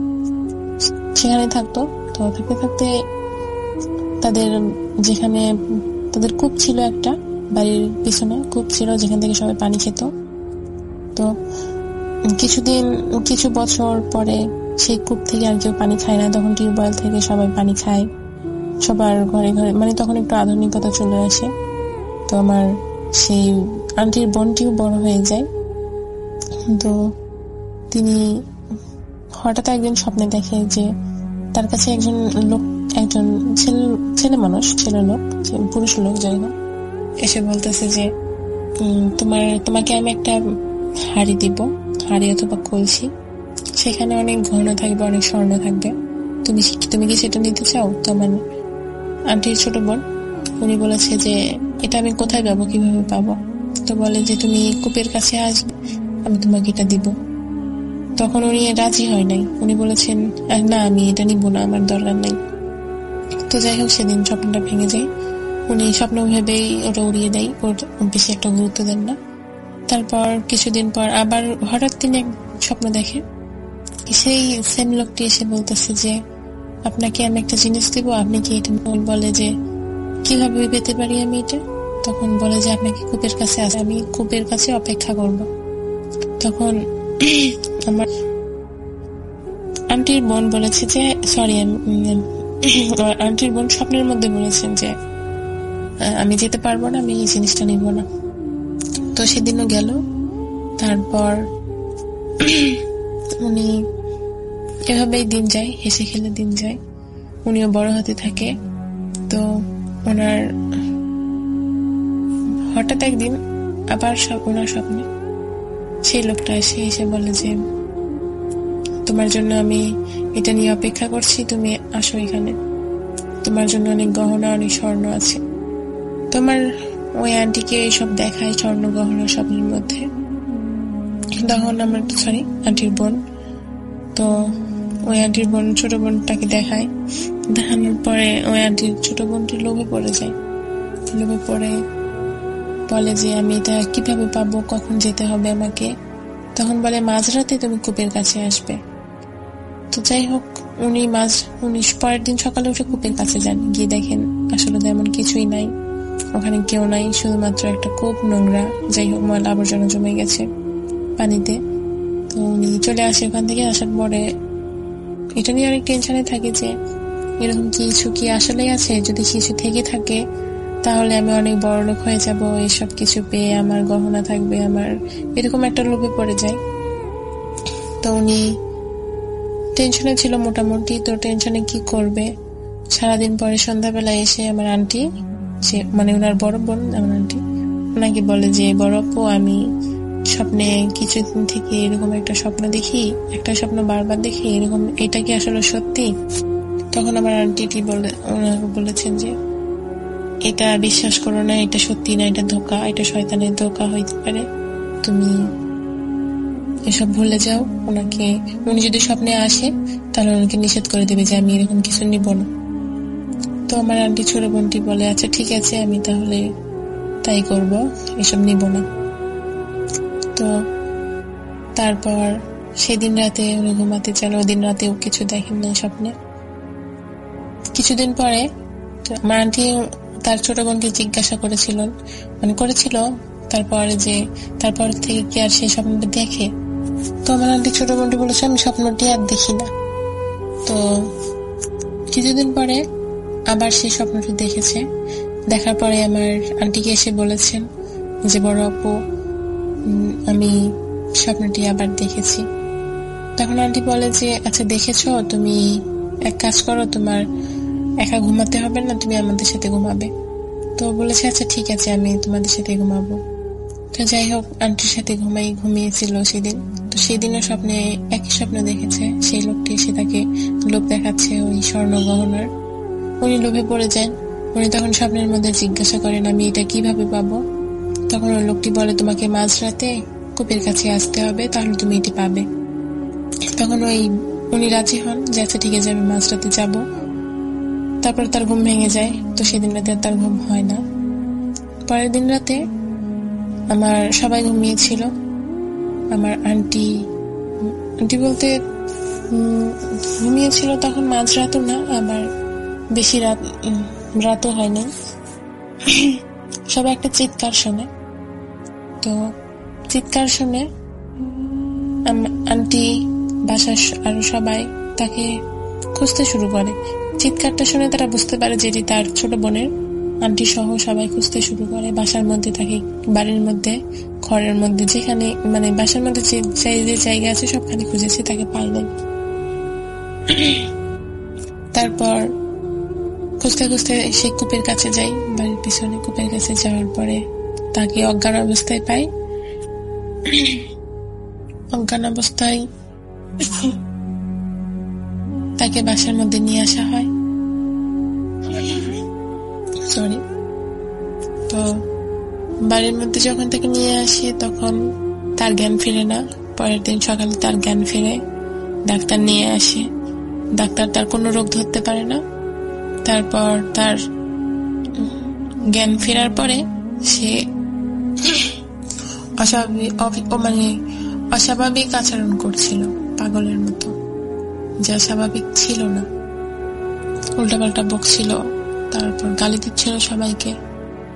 সেখানে থাকতো। তো থাকতে থাকতে তাদের যেখানে তাদের কূপ ছিল, একটা বাড়ির পিছনে কূপ ছিল যেখান থেকে সবাই পানি খেত। তো কিছুদিন কিছু বছর পরে সেই কূপ থেকে আর কেউ পানি খায় না, তখন টিউবওয়েল থেকে সবাই পানি খায়, সবার ঘরে ঘরে, মানে তখন একটু আধুনিকতা চলে আসে। তো আমার সেই আন্টির বোনটিও বড় হয়ে যায়। তো তিনি হঠাৎ একদিন স্বপ্নে দেখে যে তার কাছে একজন লোক, একজন ছেলে ছেলে মানুষ ছেলে লোক পুরুষ লোক যাই না, এসে বলতেছে যে তোমার তোমাকে আমি একটা হাড়ি দিব, হাড়ি অথবা কলসি, সেখানে অনেক গহনা থাকবে, অনেক স্বর্ণ থাকবে, তুমি তুমি কি সেটা নিতে চাও? তো আমার আন্টির ছোট বোন উনি বলেছে যে এটা আমি কোথায় পাবো, কিভাবে পাবো? তো বলে যে তুমি কূপের কাছে আসবে, আমি তোমাকে এটা দিব। তখন উনি রাজি হয় নাই, উনি বলেছেন না আমি এটা নিব না, আমার দরকার নাই। তো যাই হোক, সেদিন স্বপ্নটা ভেঙে যায়। উনি স্বপ্ন ভেবেই ওটা উড়িয়ে দেয়, ওর বেশি একটা গুরুত্ব দেন না। তারপর কিছুদিন পর আবার হঠাৎ তিনি এক স্বপ্ন দেখে, সেই সেম লোকটি এসে বলতেছে যে আপনাকে আমি একটা জিনিস দিব, আপনি কি এটা? বলে যে কিভাবে পেতে পারি আমি এটা? তখন বলে যে আপনাকে কূপের কাছে আসে, আমি কূপের কাছে অপেক্ষা করব। তখন আমার আন্টির বোন বলেছে যে সরি আন্টির বোন স্বপ্নের মধ্যে বলেছেন যে আমি যেতে পারবো না, আমি এই জিনিসটা নিব না। তো সেদিনও গেল। তারপর উনি এভাবেই দিন যায়, হেসে খেলে দিন যায়, উনিও বড় হতে থাকে। তো ওনার হঠাৎ একদিন আবার সব ওনার স্বপ্নে সেই লোকটা এসে এসে বলে যে তোমার জন্য আমি এটা নিয়ে অপেক্ষা করছি, তুমি আসো এখানে, তোমার জন্য অনেক গহনা অনেক স্বর্ণ আছে। তোমার ওই আন্টিকে এইসব দেখায় স্বর্ণ গহনা স্বপ্নের মধ্যে। তখন আমার সরি আন্টির বোন, তো ওই আন্টির বোন ছোট বোনটাকে দেখায়। দেখানোর পরে ওই আন্টির ছোট বোনটি লোভে পড়ে যায়। লোভে পড়ে বলে যে আমি এটা কিভাবে পাবো, কখন যেতে হবে আমাকে। তখন বলে মাঝরাতে তুমি কূপের কাছে আসবে। তো যাই হোক, উনি মাঝ উনি পরের দিন সকালে উঠে কূপের কাছে যান। গিয়ে দেখেন আসলে তেমন কিছুই নাই, ওখানে কেউ নাই, শুধুমাত্র একটা কূপ, নোংরা, যাই হোক ময়লা আবর্জনা জমে গেছে পানিতে। তো উনি চলে আসে ওখান থেকে। আসার পরে এটা নিয়ে অনেক টেনশনে থাকে যে এরকম কিছু কি আসলেই আছে, যদি কিছু থেকে থাকে তাহলে আমি অনেক বড় লোক হয়ে যাব, এইসব কিছু পেয়ে আমার গহনা থাকবে, আমার এরকম একটা লোভে পড়ে যায়। তো উনি টেনশনে ছিল মোটামুটি। তো টেনশনে কি করবে, সারাদিন পরে সন্ধ্যাবেলায় এসে আমার আন্টি, যে মানে ওনার বড় বোন আমার আন্টি, ওনাকে বলে যে বড় আপু আমি স্বপ্নে কিছুদিন থেকে এরকম একটা স্বপ্ন দেখি, একটা স্বপ্ন বারবার দেখি, এরকম এটা কি আসলে সত্যি? তখন আমার আন্টিটি বলে ওনাকে বলেছেন যে এটা বিশ্বাস করো না, এটা সত্যি না, এটা ধোঁকা, এটা শয়তানের ধোঁকা হইতে পারে, তুমি এসব ভুলে যাও। ওনাকে উনি যদি স্বপ্নে আসে তাহলে ওনাকে নিষেধ করে দেবে যে আমি এরকম কিছু নিব না। তো আমার আন্টি ছোট বোনটি বলে আচ্ছা ঠিক আছে, আমি তাহলে তাই করব, এসব নিব না। তো তারপর সেদিন রাতে উনি ঘুমাতে চান, ওই দিন রাতেও কিছু দেখেন না স্বপ্নে। কিছুদিন পরে আমার আন্টি তার ছোট বোনকে জিজ্ঞাসা করেছিলেন, মানে করেছিল তারপরে যে তারপর থেকে কি আর সেই স্বপ্নটা দেখে? তো আমার আন্টি ছোট বোনটি বলেছে আমি স্বপ্নটি আর দেখি না। তো কিছুদিন পরে আবার সেই স্বপ্নটি দেখেছে। দেখার পরে আমার আন্টিকে এসে বলেছেন যে বড় আপু আমি স্বপ্নটি আবার দেখেছি। তখন আন্টি বলে যে আচ্ছা দেখেছো, তুমি এক কাজ করো, তোমার একা ঘুমাতে হবে না, তুমি আমাদের সাথে ঘুমাবে। তো বলেছে আচ্ছা ঠিক আছে, আমি তোমাদের সাথে ঘুমাবো। তো যাই হোক আন্টির সাথে ঘুমাই ঘুমিয়েছিল সেদিন। তো সেদিনও স্বপ্নে একই স্বপ্ন দেখেছে, সেই লোকটি এসে তাকে লোভ দেখাচ্ছে ওই স্বর্ণ গহনার। উনি লোভে পড়ে যান। উনি তখন স্বপ্নের মধ্যে জিজ্ঞাসা করেন আমি এটা কিভাবে পাবো? তখন ওই লোকটি বলে তোমাকে মাঝরাতে কূপের কাছে আসতে হবে, তাহলে তুমি এটি পাবে। তখন ওই উনি রাজি হন যে আচ্ছা ঠিক আছে আমি মাঝরাতে যাবো। তারপর তার ঘুম ভেঙে যায়। তো সেদিন রাতে আর তার ঘুম হয় না। পরের দিন রাতে আমার সবাই ঘুমিয়েছিল। আমার আন্টি আন্টি বলতে ঘুমিয়েছিল তখন মাঝরাতও না, আবার বেশি রাত রাতও হয়নি। সবাই একটা চিৎকার শোনে। তো চিৎকার শুনে আন্টি বাসার আরো সবাই তাকে খুঁজতে শুরু করে। চিৎকারটা শুনে তারা বুঝতে পারে যে এটি তার ছোট বোনের। আন্টি সহ সবাই খুঁজতে শুরু করে বাসার মধ্যে, তাকে বাড়ির মধ্যে, ঘরের মধ্যে, যেখানে মানে বাসার মধ্যে যে জায়গা আছে সবখানে খুঁজেছে, তাকে পায় নাই। তারপর খুঁজতে খুঁজতে সে কূপের কাছে যায়, বাড়ির পিছনে কূপের কাছে যাওয়ার পরে তাকে অজ্ঞান অবস্থায় পায়। অজ্ঞান অবস্থায় তাকে বাসার মধ্যে নিয়ে আসা হয়। সরি তো বাড়ির মধ্যে যখন তাকে নিয়ে আসে তখন তার জ্ঞান ফিরে না। পরের দিন সকালে তার জ্ঞান ফিরে, ডাক্তার নিয়ে আসে। ডাক্তার তার কোনো রোগ ধরতে পারে না। তারপর তার জ্ঞান ফেরার পরে সে অস্বাভাবিক মানে অস্বাভাবিক আচরণ করছিল, পাগলের মতো, যা স্বাভাবিক ছিল না। উল্টাপাল্টা বকছিল, তারপর গালি দিচ্ছিল সবাইকে।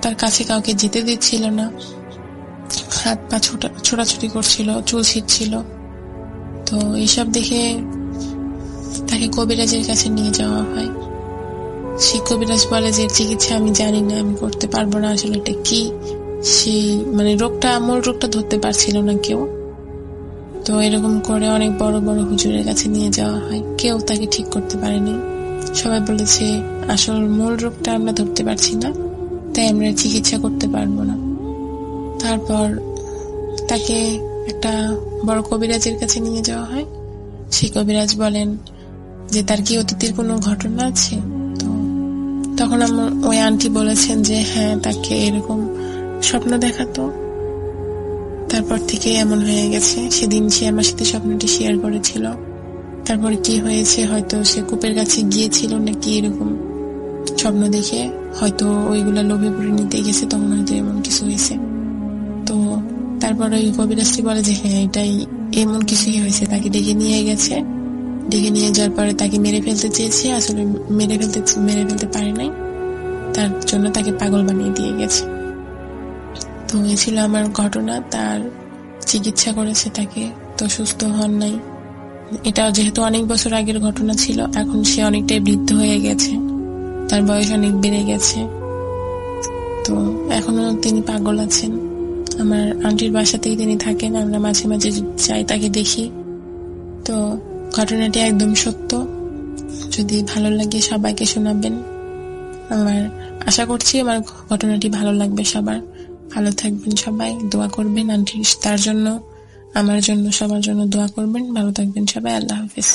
তার কাছে কাউকে যেতে দিচ্ছিল না, হাত পা ছোটা ছোটাছুটি করছিল, চুল ছিঁড়ছিল। তো এইসব দেখে তাকে কবিরাজের কাছে নিয়ে যাওয়া হয়। সেই কবিরাজ বলে যে চিকিৎসা আমি জানি না, আমি করতে পারবো না, আসলে এটা কি। সেই মানে রোগটা মূল রোগটা ধরতে পারছিল না কেউ। তো এরকম করে অনেক বড় বড় হুজুরের কাছে নিয়ে যাওয়া হয়, কেউ তাকে ঠিক করতে পারেনি। সবাই বলেছে আসল মূল রোগটা আমরা ধরতে পারছি না, তাই আমরা চিকিৎসা করতে পারবো না। তারপর তাকে একটা বড় কবিরাজের কাছে নিয়ে যাওয়া হয়। সেই কবিরাজ বলেন যে তার কি অতীতের কোনো ঘটনা আছে। তো তখন আমার ওই আন্টি বলেছেন যে হ্যাঁ, তাকে এরকম স্বপ্ন দেখাতো, তারপর থেকে এমন হয়ে গেছে। সেদিন সে আমার সাথে স্বপ্নটি শেয়ার করেছিল। তারপরে কি হয়েছে, হয়তো সে কূপের কাছে গিয়েছিল নাকি এরকম স্বপ্ন দেখে হয়তো ওইগুলা লোভে পড়ে নিতে গেছে, তখন হয়তো এমন কিছু হয়েছে। তো তারপর ওই কবিরাজটি বলে যে হ্যাঁ, এটাই এমন কিছুই হয়েছে। তাকে ডেকে নিয়ে গেছে, ডেকে নিয়ে যাওয়ার পরে তাকে মেরে ফেলতে চেয়েছে, আসলে মেরে ফেলতে মেরে ফেলতে পারে নাই, তার জন্য তাকে পাগল বানিয়ে দিয়ে গেছে। তো এই ছিল আমার ঘটনা। তার চিকিৎসা করেছে তাকে, তো সুস্থ হন নাই। এটা যেহেতু অনেক বছর আগের ঘটনা ছিল, এখন সে অনেকটাই বৃদ্ধ হয়ে গেছে, তার বয়স অনেক বেড়ে গেছে। তো এখনো তিনি পাগল আছেন। আমার আন্টির বাসাতেই তিনি থাকেন, আমরা মাঝে মাঝে যাই, তাকে দেখি। তো ঘটনাটি একদম সত্য। যদি ভালো লাগে সবাইকে শোনাবেন। আমার আশা করছি আমার ঘটনাটি ভালো লাগবে সবার। ভালো থাকবেন সবাই, দোয়া করবেন আন্টির তার জন্য, আমার জন্য, সবার জন্য দোয়া করবেন। ভালো থাকবেন সবাই, আল্লাহ হাফেজ।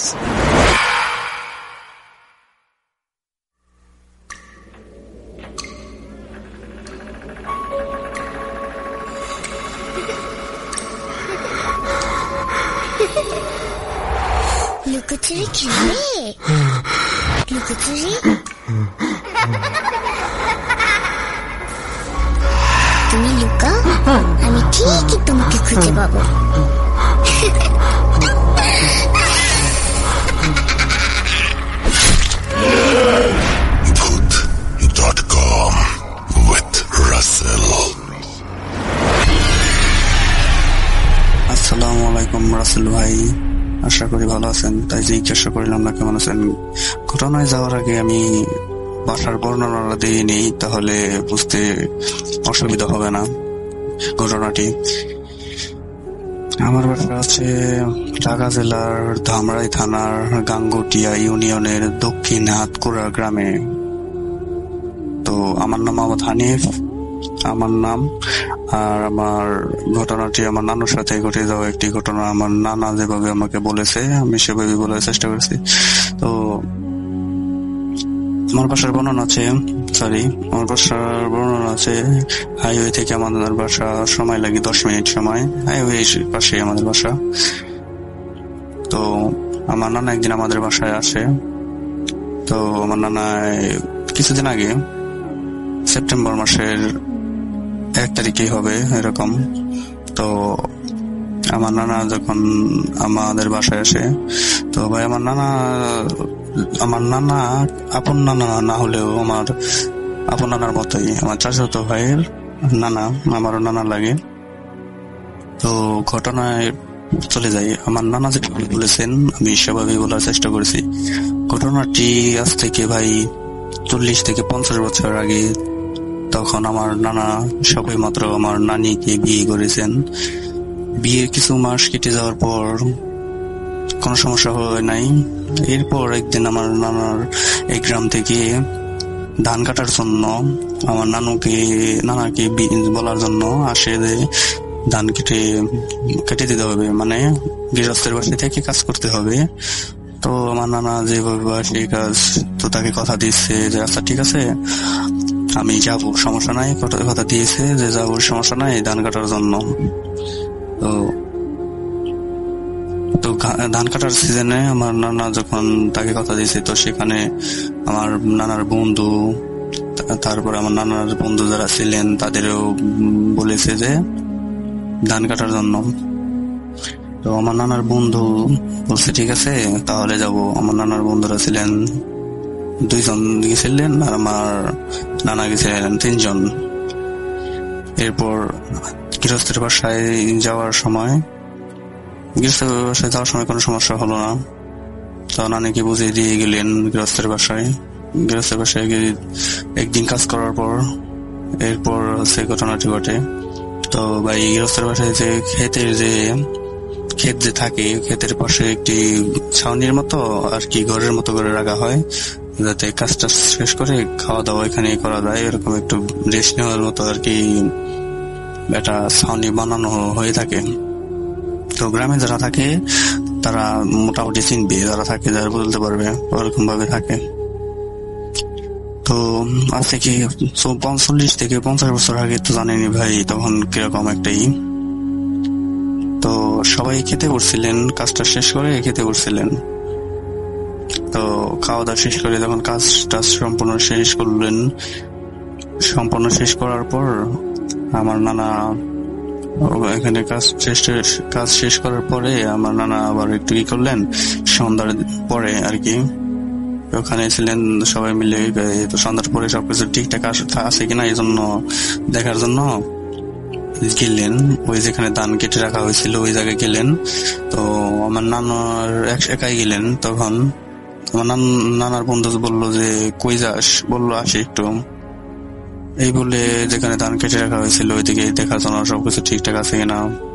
লুকোচুরি খেলবে? লুকোচুরি তুমি লুকাও, আমি ঠিকই তোমাকে খুঁজে পাবো। ভূত ডট কম with Russell. আসসালামু আলাইকুম রাসেল ভাই, আশা করি ভালো আছেন। তাই জিজ্ঞাসা করিলাম না কেমন আছেন। ঘটনায় যাওয়ার আগে আমি বাসার বর্ণনা দিয়ে নেই, তাহলে বুঝতে অসুবিধা হবে না। ঘটনাটি আমার বাসা আছে ঢাকা জেলার ধামরাই থানার গাঙ্গুটিয়া ইউনিয়নের দক্ষিণ হাতকুড়া গ্রামে। তো আমার নাম মোহাম্মদ হানিফ, আমার নাম। আর আমার ঘটনাটি আমার নানুর সাথে ঘটে যাওয়া একটি ঘটনা। আমার নানা যেভাবে আমাকে বলেছে আমি সেভাবে বলার চেষ্টা করেছি। তো আমার বাসার বর্ণনা আছে সরি আমার বাসার বর্ণনা আছে হাইওয়ে থেকে আমাদের বাসা সময় লাগে দশ মিনিট সময়। হাইওয়ে পাশে আমাদের বাসা। তো আমার নানা একদিন আমাদের বাসায় আসে। তো আমার নানা কিছুদিন আগে সেপ্টেম্বর মাসের এক তারিখেই হবে এরকম। তো আমার নানা যখন আমাদের বাসায় আসে, তো ভাই আমার নানা আমার নানা আপন নানা না হলেও আমার আপন নানার মতোই, আমার চাচাতো ভাইয়ের নানা, আমারও নানা লাগে। তো ঘটনায় চলে যাই। আমার নানা যেটা বলেছেন আমি সেভাবেই বলার চেষ্টা করেছি। ঘটনাটি আজ থেকে ভাই চল্লিশ থেকে পঞ্চাশ বছর আগে। তখন আমার নানা সবে মাত্র আমার নানিকে বিয়ে করেছেন। বিয়ের কিছু মাস কেটে যাওয়ার পর কোনো সমস্যা হয় নাই। এরপর একদিন আমার নানার এই গ্রাম থেকে ধান কাটার জন্য আমার নানুকে নানাকে বলার জন্য আসে যে ধান কেটে কেটে দিতে হবে, মানে গৃহস্থের বাসায় থেকে কাজ করতে হবে। তো আমার নানা যেভাবে সেই কাজ, তো তাকে কথা দিচ্ছে যে আচ্ছা ঠিক আছে আমি যাবো, সমস্যা নাই। কথা দিয়েছে যে যাবো, সমস্যা নাই ধান কাটার জন্য। তো তো ধান কাটার সিজনে আমার নানা যখন তাকে কথা দিয়েছে, তো সেখানে আমার নানার বন্ধু, তারপরে আমার নানার বন্ধু যারা ছিলেন তাদেরও বলেছে যে ধান কাটার জন্য। তো আমার নানার বন্ধু বলছে ঠিক আছে তাহলে যাব। আমার নানার বন্ধুরা ছিলেন দুইজন গেছিলেন আর আমার নানা গেছিলেন তিনজন। এরপর গৃহস্থের বাসায় যাওয়ার সময় গৃহস্থের বাসায় যাওয়ার সময় কোনো সমস্যা হলো না। তো নানিকে বুঝিয়ে দিয়ে গেলেন গৃহস্থের বাসায়। গৃহস্থের বাসায় একদিন কাজ করার পর এরপর হচ্ছে ঘটনাটি ঘটে। তো ভাই গৃহস্থের বাসায় যে ক্ষেতের যে ক্ষেত যে থাকে, ক্ষেতের পাশে একটি ছাউনির মতো আর কি ঘরের মতো করে রাখা হয়, যাতে কাজটা শেষ করে খাওয়া দাওয়া এখানে করা যায়, এরকম একটু রেস্ট নেওয়ার মতো আর কি একটা ছাউনি বানানো হয়ে থাকে। তো গ্রামে যারা থাকে তারা মোটামুটি চিনবে, যারা থাকে যারা বলতে পারবে, ওরকম ভাবে থাকে। তো আজ থেকে পঞ্চল্লিশ থেকে পঞ্চাশ বছর আগে তো জানেনি ভাই তখন কিরকম একটাই। তো সবাই খেতে বসছিলেন, কাজটা শেষ করে খেতে বসছিলেন। তো খাওয়া দাওয়া শেষ করে যখন কাজটা সম্পূর্ণ শেষ করলেন, সম্পূর্ণ শেষ করার পর আমার নানা এখানে কাজ শেষ কাজ শেষ করার পরে আমার নানা আবার একটু কি করলেন, সন্ধ্যার পরে আর কি ওখানে ছিলেন সবাই মিলে। তো সন্ধ্যার পরে সবকিছু ঠিকঠাক আছে কিনা এই জন্য দেখার জন্য গেলেন। ওই যেখানে ধান কেটে রাখা হয়েছিল ওই জায়গায় গেলেন। তো আমার নানার একাই গেলেন। তখন আমার নানার বন্ধু বললো যে কই যাস, বললো আসি একটু, এই বলে যেখানে ধান কেটে রাখা হয়েছিল ওইদিকে দেখার জন্য সবকিছু ঠিকঠাক আছে কিনা।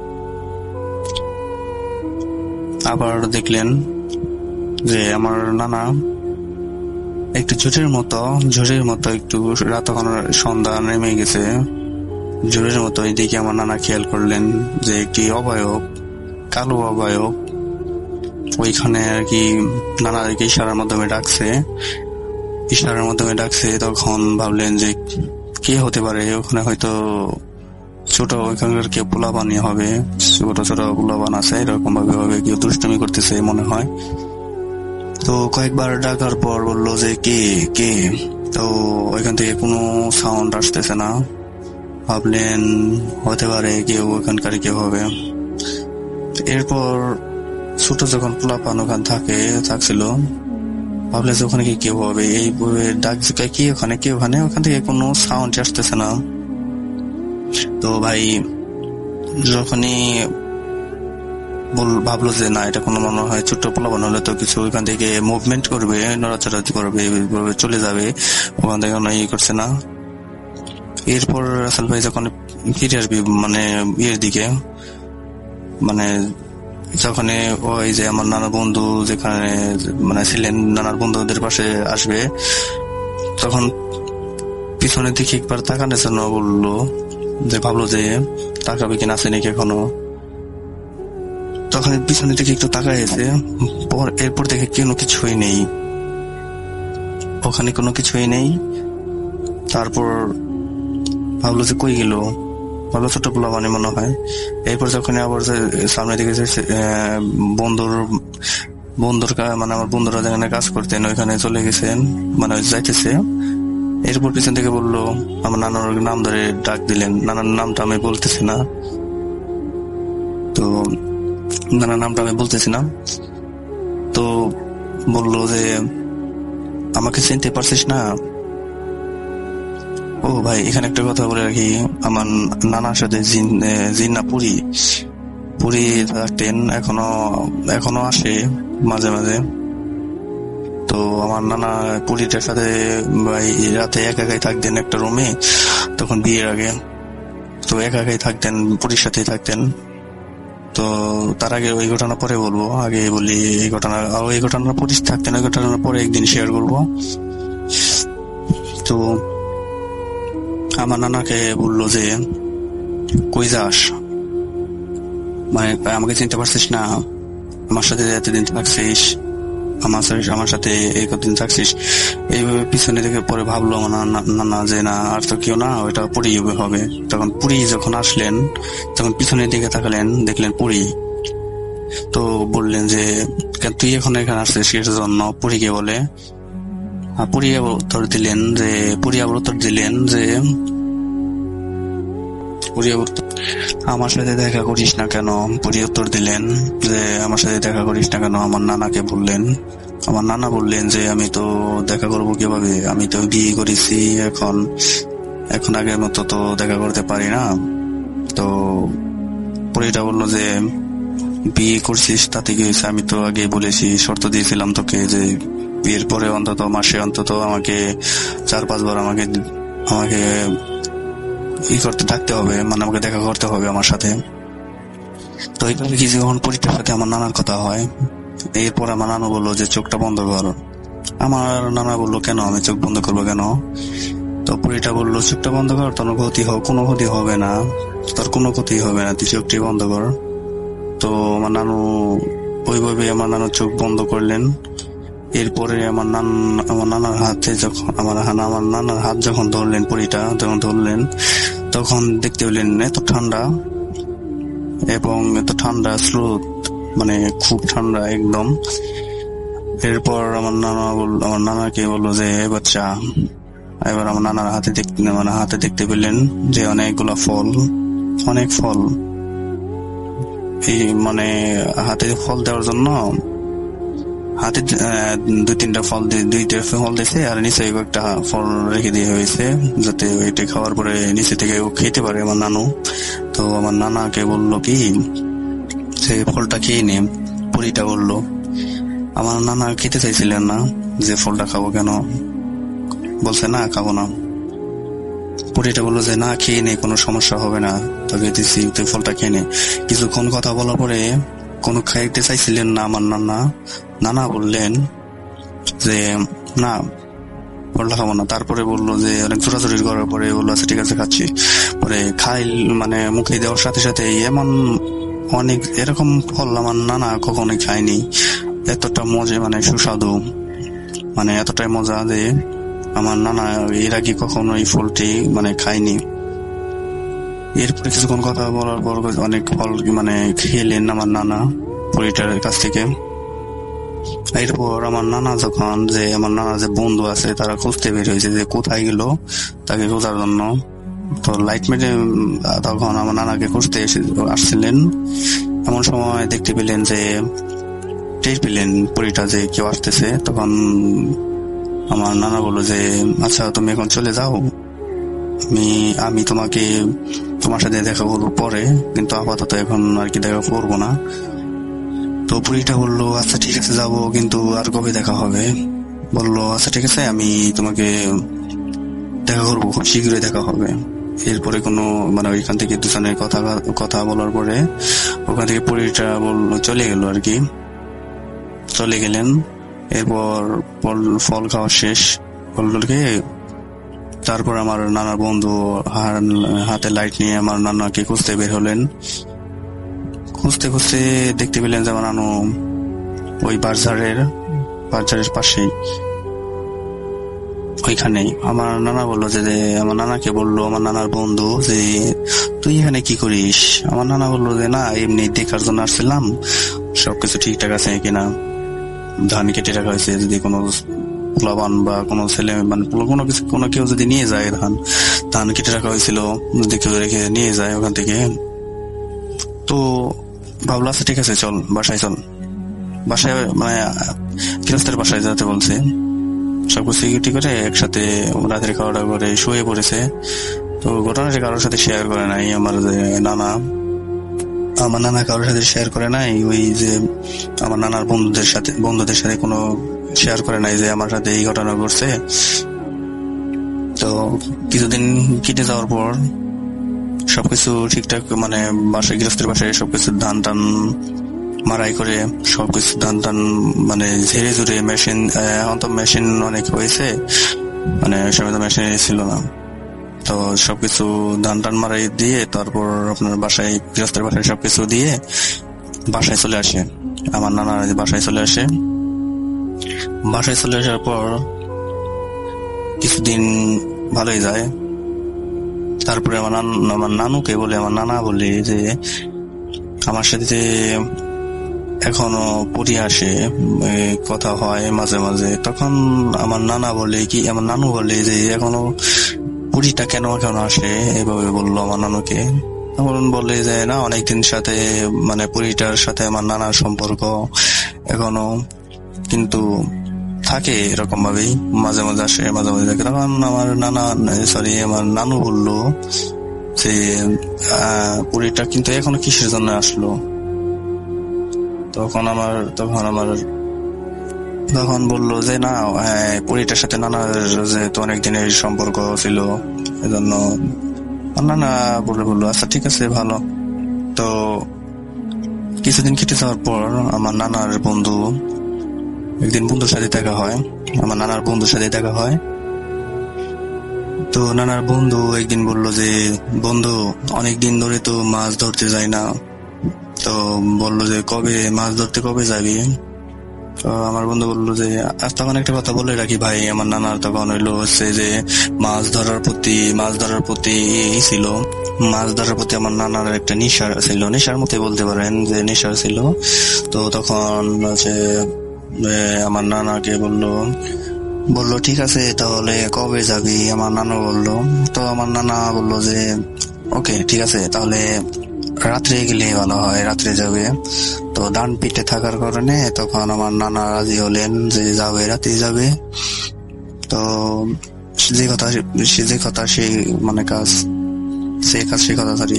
আবার দেখলেন যে আমার নানা একটু ঝড়ের মতো ঝড়ের মতো একটু রাত তখন সন্ধ্যা নেমে গেছে, ঝড়ের মতো এইদিকে আমার নানা খেয়াল করলেন যে একটি অবয়ব, কালো অবয়ব ওইখানে আর কি নানাদেরকে ইশারার মাধ্যমে ডাকছে ইশারার মাধ্যমে ডাকছে তখন ভাবলেন যে কে হতে পারে, ওখানে হয়তো ছোট ওইখানকার কেউ পোলাপানি হবে, ছোট ছোট পোলাপান আছে, এরকম ভাবে ভাবে কেউ দুষ্টুমি করতেছে মনে হয়। তো কয়েকবার ডাকার পর বললো যে কে কে তো ওইখান থেকে কোনো সাউন্ড আসতেছে না। ভাবলেন হতে পারে কেউ ওখানকার কেউ হবে। এরপর ছোট যখন পোলাপান ওখান থাকে থাকছিল ভাবলে যে ওখানে কি কেউ হবে, এই ডাক কি ওখানে কি ওখানে ওখান থেকে কোনো সাউন্ড আসতেছে না। তো ভাই যখনই ভাবলো যে না এটা কোনো মনে হয় ছোট্ট পোলাপান হলে তো কিছু ওইখান থেকে মুভমেন্ট করবে, নড়াচড়া করবে, চলে যাবে, ওখান থেকে কোনো ইয়ে করছে না। এরপর রাসেল ভাই যখন ফিরে আসবে মানে ইয়ের দিকে, মানে যখন ওই যে আমার নানা বন্ধু যেখানে মানে ছিলেন নানার বন্ধুদের পাশে আসবে, তখন পিছনের দিকে একবার তাকানোর জন্য বললো যে ভাবলো যে তাকাবে কিনা আছে নাকি এখনো। তখন পিছনের দিকে একটু তাকাইছে, এরপর দেখে কোনো কিছুই নেই, ওখানে কোনো কিছুই নেই। তারপর ভাবলো যে কই গেল, ভালো ছোট পোলা মানে মনে হয়। এরপর যখন আবার সামনের দিকে বন্ধুর বন্ধুর মানে আমার বন্ধুরা যেখানে কাজ করতেন ওইখানে চলে গেছেন, মানে যাইতেছে। এরপর পিছন থেকে বললো আমার নানার নাম ধরে ডাক দিলেন, নানার নামটা আমি বলতেছি না, তো নানার নামটা আমি বলতেছি না তো বললো যে আমাকে চিনতে পারছিস না। ও ভাই এখানে একটা কথা বলে রাখি, আমার নানার সাথে জিন জিন না পুরি পুরি থাকতেন, এখনো এখনো আসে মাঝে মাঝে। তো আমার নানা পুরীটার সাথে ভাই রাতে একা একাই থাকতেন একটা রুমে, তখন বিয়ের আগে। তো একা একাই থাকতেন, পুরীর সাথেই থাকতেন। তো তার আগে ওই ঘটনা পরে বলবো, আগে বলি এই ঘটনা। আর এই ঘটনা পুলিশ থাকতেন, ওই ঘটনার পরে একদিন শেয়ার করবো। তো আমার নানাকে বললো যে কই যাস, মানে আমাকে চিনতে পারছিস না, আমার সাথে এতদিন থাকছিস, আমার আমার সাথে এই কতদিন থাকছিস। এইভাবে পিছনে দেখে পরে ভাবলো আমার নানা যে না আর তো কেউ না, ওইটা পুরি হবে। তখন পুরি যখন আসলেন তখন পিছনের দিকে তাকালেন, দেখলেন পুরি। তো বললেন যে তুই এখন এখানে আসছিস কিসের জন্য, পুরীকে বলে। পুরি উত্তর দিলেন যে পুরি আবার উত্তর দিলেন যে পুরি আমার সাথে দেখা করিস না কেন। পুরি উত্তর দিলেন যে আমার সাথে দেখা করিস না কেন। আমার নানাকে বললেন, আমার নানা বললেন যে আমি তো দেখা করবো কিভাবে, আমি তো বিয়ে করেছি, এখন এখন আগের মতো তো দেখা করতে পারি না। তো পরিটা বললো যে বিয়ে করছিস তাতে কি হয়েছে, আমি তো আগে বলেছি, শর্ত দিয়েছিলাম তোকে যে বিয়ের পরে অন্তত মাসে অন্তত আমাকে চার পাঁচবার আমাকে আমাকে ই করতে থাকতে হবে, মানে আমাকে দেখা করতে হবে আমার সাথে। তো এইভাবে কি যখন পরিটার সাথে আমার নানার কথা হয়, এরপর আমার নানু বললো যে চোখটা বন্ধ কর। আমার নানা বললো কেন আমি চোখ বন্ধ করবো কেন? তো পরিটা বললো চোখটা বন্ধ কর, তোর ক্ষতি হোক, কোনো ক্ষতি হবে না, তোর কোনো ক্ষতি হবে না, তুই চোখটি বন্ধ কর। তো আমার নানু ওইভাবে আমার নানু চোখ বন্ধ করলেন। এরপরে আমার নান আমার নানার হাতে যখন আমার আমার নানার হাত যখন ধরলেন, পরিটা যখন ধরলেন, তখন দেখতে পেলেন এত ঠান্ডা এবং এত ঠান্ডা স্রোত, মানে খুব ঠান্ডা একদম। এরপর আমার নানা বলল, আমার নানাকে বললো যে বাচ্চা, এবার আমার নানার হাতে দেখতে মানে হাতে দেখতে পেলেন যে অনেকগুলা ফল, অনেক ফল। এই মানে হাতে ফল দেওয়ার জন্য হাতে দুই তিনটা ফল দুইটা ফল দিয়েছে, আর নিচে একটা ফল রেখে দিয়ে হয়েছে যাতে ওইটা খাওয়ার পরে নিচে থেকে ও খেতে পারে আমার নানু। তো আমার নানাকে বললো কি সেই ফলটা খেয়ে নে। পরিটা বললো, আমার নানা খেতে চাইছিলেন না যে ফলটা খাবো কেন, বলছে না খাবো না। পরিটা বললো যে না খেয়ে নে, কোনো সমস্যা হবে না, তোকে দিচ্ছি, তুই ফলটা খেয়ে নে। কিছুক্ষণ কথা বলার পরে কোনো খাইতে চাইছিলেন না আমার নানা। নানা বললেন যে না ফলটা খাবো না। তারপরে বললো যে অনেক ছোটাছুটি করার পরে বললো আচ্ছা ঠিক আছে খাচ্ছি। পরে খাই মানে মুখে দেওয়ার সাথে সাথে এমন অনেক এরকম ফল আমার নানা কখনোই খায়নি, এতটা মজা মানে সুস্বাদু, মানে এতটাই মজা যে আমার নানা এর আগে কখনো এই ফলটি মানে খায়নি। এরপরে কিছুক্ষণ কথা বলার পর অনেক ফল মানে খেলেন আমার নানা পরিটার কাছ থেকে। এরপর আমার নানা যখন যে আমার নানা যে বন্ধু আছে তারা খুঁজতে বের হয়েছে যে কোথায় গেল তাকে খোঁজার জন্য। তো লাইট মেটে তখন আমার নানাকে খুঁজতে এসে আসছিলেন, এমন সময় দেখতে পেলেন যে টের পেলেন পরিটা যে কেউ আসতেছে। তখন আমার নানা বললো যে আচ্ছা তুমি এখন চলে যাও, আমি আমি তোমাকে তোমার সাথে দেখা করবো পরে, কিন্তু আপাতত এখন আর কি দেখা করবো না। তো পরিটা বললো আচ্ছা ঠিক আছে যাবো, কিন্তু আর কবে দেখা হবে? বললো আচ্ছা ঠিক আছে আমি তোমাকে দেখা করবো, খুব শীঘ্রই দেখা হবে। এরপরে কোনো মানে ওইখান থেকে দুজনের কথা কথা বলার পরে ওখান থেকে পরিটা বললো চলে গেল আর কি, চলে গেলেন। এরপর ফল খাওয়া শেষ বললো কি, তারপর আমার নানার বন্ধু হাতে লাইট নিয়ে আমার নানাকে খুঁজতে বের হলেন। খুঁজতে খুঁজতে দেখতে পেলেন যে আমার নানু ওই বাজারের বাজারের পাশেই ওইখানেই। আমার নানা বললো যে আমার নানাকে বললো আমার নানার বন্ধু যে তুই এখানে কি করিস? আমার নানা বললো যে না এমনি দেখার জন্য আসছিলাম, সবকিছু ঠিকঠাক আছে কিনা, ধান কেটে রাখা হয়েছে, যদি কোনো প্লাবান বা কোনো ছেলে মানে কোনো কিছু কোনো কেউ যদি নিয়ে যায়, ধান ধান কেটে রাখা হয়েছিল যদি কেউ রেখে নিয়ে যায় ওখান থেকে। তো ভাবলো আচ্ছা ঠিক আছে চল বাসায় চল, বাসায় মানে গৃহস্থের বাসায় যেতে বলছে। সবকিছু সিকিউরিটি করে একসাথে রাতের খাওয়া দাওয়া করে শুয়ে পড়েছে। তো ঘটনাটা কারোর সাথে শেয়ার করে নাই আমার যে নানা, আমার নানা কারোর সাথে শেয়ার করে নাই, ওই যে আমার নানার বন্ধুদের সাথে বন্ধুদের সাথে কোনো শেয়ার করে নাই যে আমার সাথে এই ঘটনা ঘটছে। তো কিছুদিন কেটে যাওয়ার পর সবকিছু ঠিকঠাক মানে বাসায় গৃহস্থের বাসায় সবকিছু ধান টান মারাই করে সবকিছু ধান টান মানে ঝেড়ে ঝুড়ে মেশিন, এখন তো মেশিন অনেক হয়েছে, মানে সময় তো মেশিন ছিল না। তো সবকিছু ধান টান মারাই দিয়ে তারপর আপনার বাসায় গৃহস্থের বাসায় সবকিছু দিয়ে বাসায় চলে আসে। আমার নানা বাসায় চলে আসে। বাসায় চলে আসার পর কিছুদিন ভালোই যায়। তারপরে আমার আমার নানুকে বলে আমার নানা বলে যে আমার সাথে এখনো পড়ে আসে, কথা হয় মাঝে মাঝে। তখন আমার নানা বলে কি আমার নানু বলে যে এখনো পুরীটা কেন কেন আসে, এভাবে বললো আমার নানুকে। তখন বলে যে না অনেকদিন সাথে মানে পুরীটার সাথে আমার নানার সম্পর্ক এখনো, কিন্তু থাকে এরকম ভাবেই, মাঝে মাঝে আসে মাঝে মাঝে থাকে। তখন আমার নানা সরি আমার নানু বললো যে পরীটা কিন্তু এখনো কিসের জন্য আসলো। তখন আমার তখন আমার তখন বললো যে না পরীটার সাথে নানার যেহেতু অনেক দিনের সম্পর্ক ছিল এজন্য নানা বলে বললো আচ্ছা ঠিক আছে ভালো। তো কিছুদিন কেটে যাওয়ার পর আমার নানার বন্ধু একদিন বন্ধুর সাথে দেখা হয়, আমার নানার বন্ধুর সাথে দেখা হয়। তো নানার বন্ধু একদিন বললো যে বন্ধু অনেক দিন ধরে তো মাছ ধরতে যাই না, তো বললো যে কবে মাছ ধরতে কবে যাবি। তো আমার বন্ধু বললো যে আজ তখন একটা কথা বলে রাখি ভাই, আমার নানার তখন হইলো হচ্ছে যে মাছ ধরার প্রতি মাছ ধরার প্রতি ছিল মাছ ধরার প্রতি আমার নানার একটা নেশা ছিল, নেশার মধ্যে বলতে পারেন যে নেশা ছিল। তো তখন হচ্ছে আমার নানাকে বললো বললো ঠিক আছে তাহলে কবে যাবি, আমার নানা বললো। তো আমার নানা বললো যে ওকে ঠিক আছে তাহলে রাত্রে গেলে ভালো হয়, রাত্রে যাবে। তো ডান পিঠে থাকার কারণে তখন আমার নানা রাজি হলেন যে যাবে, রাতে যাবে। তো যে কথা সে যে কথা সেই মানে কাজ সে কাজ সে কথা সারি।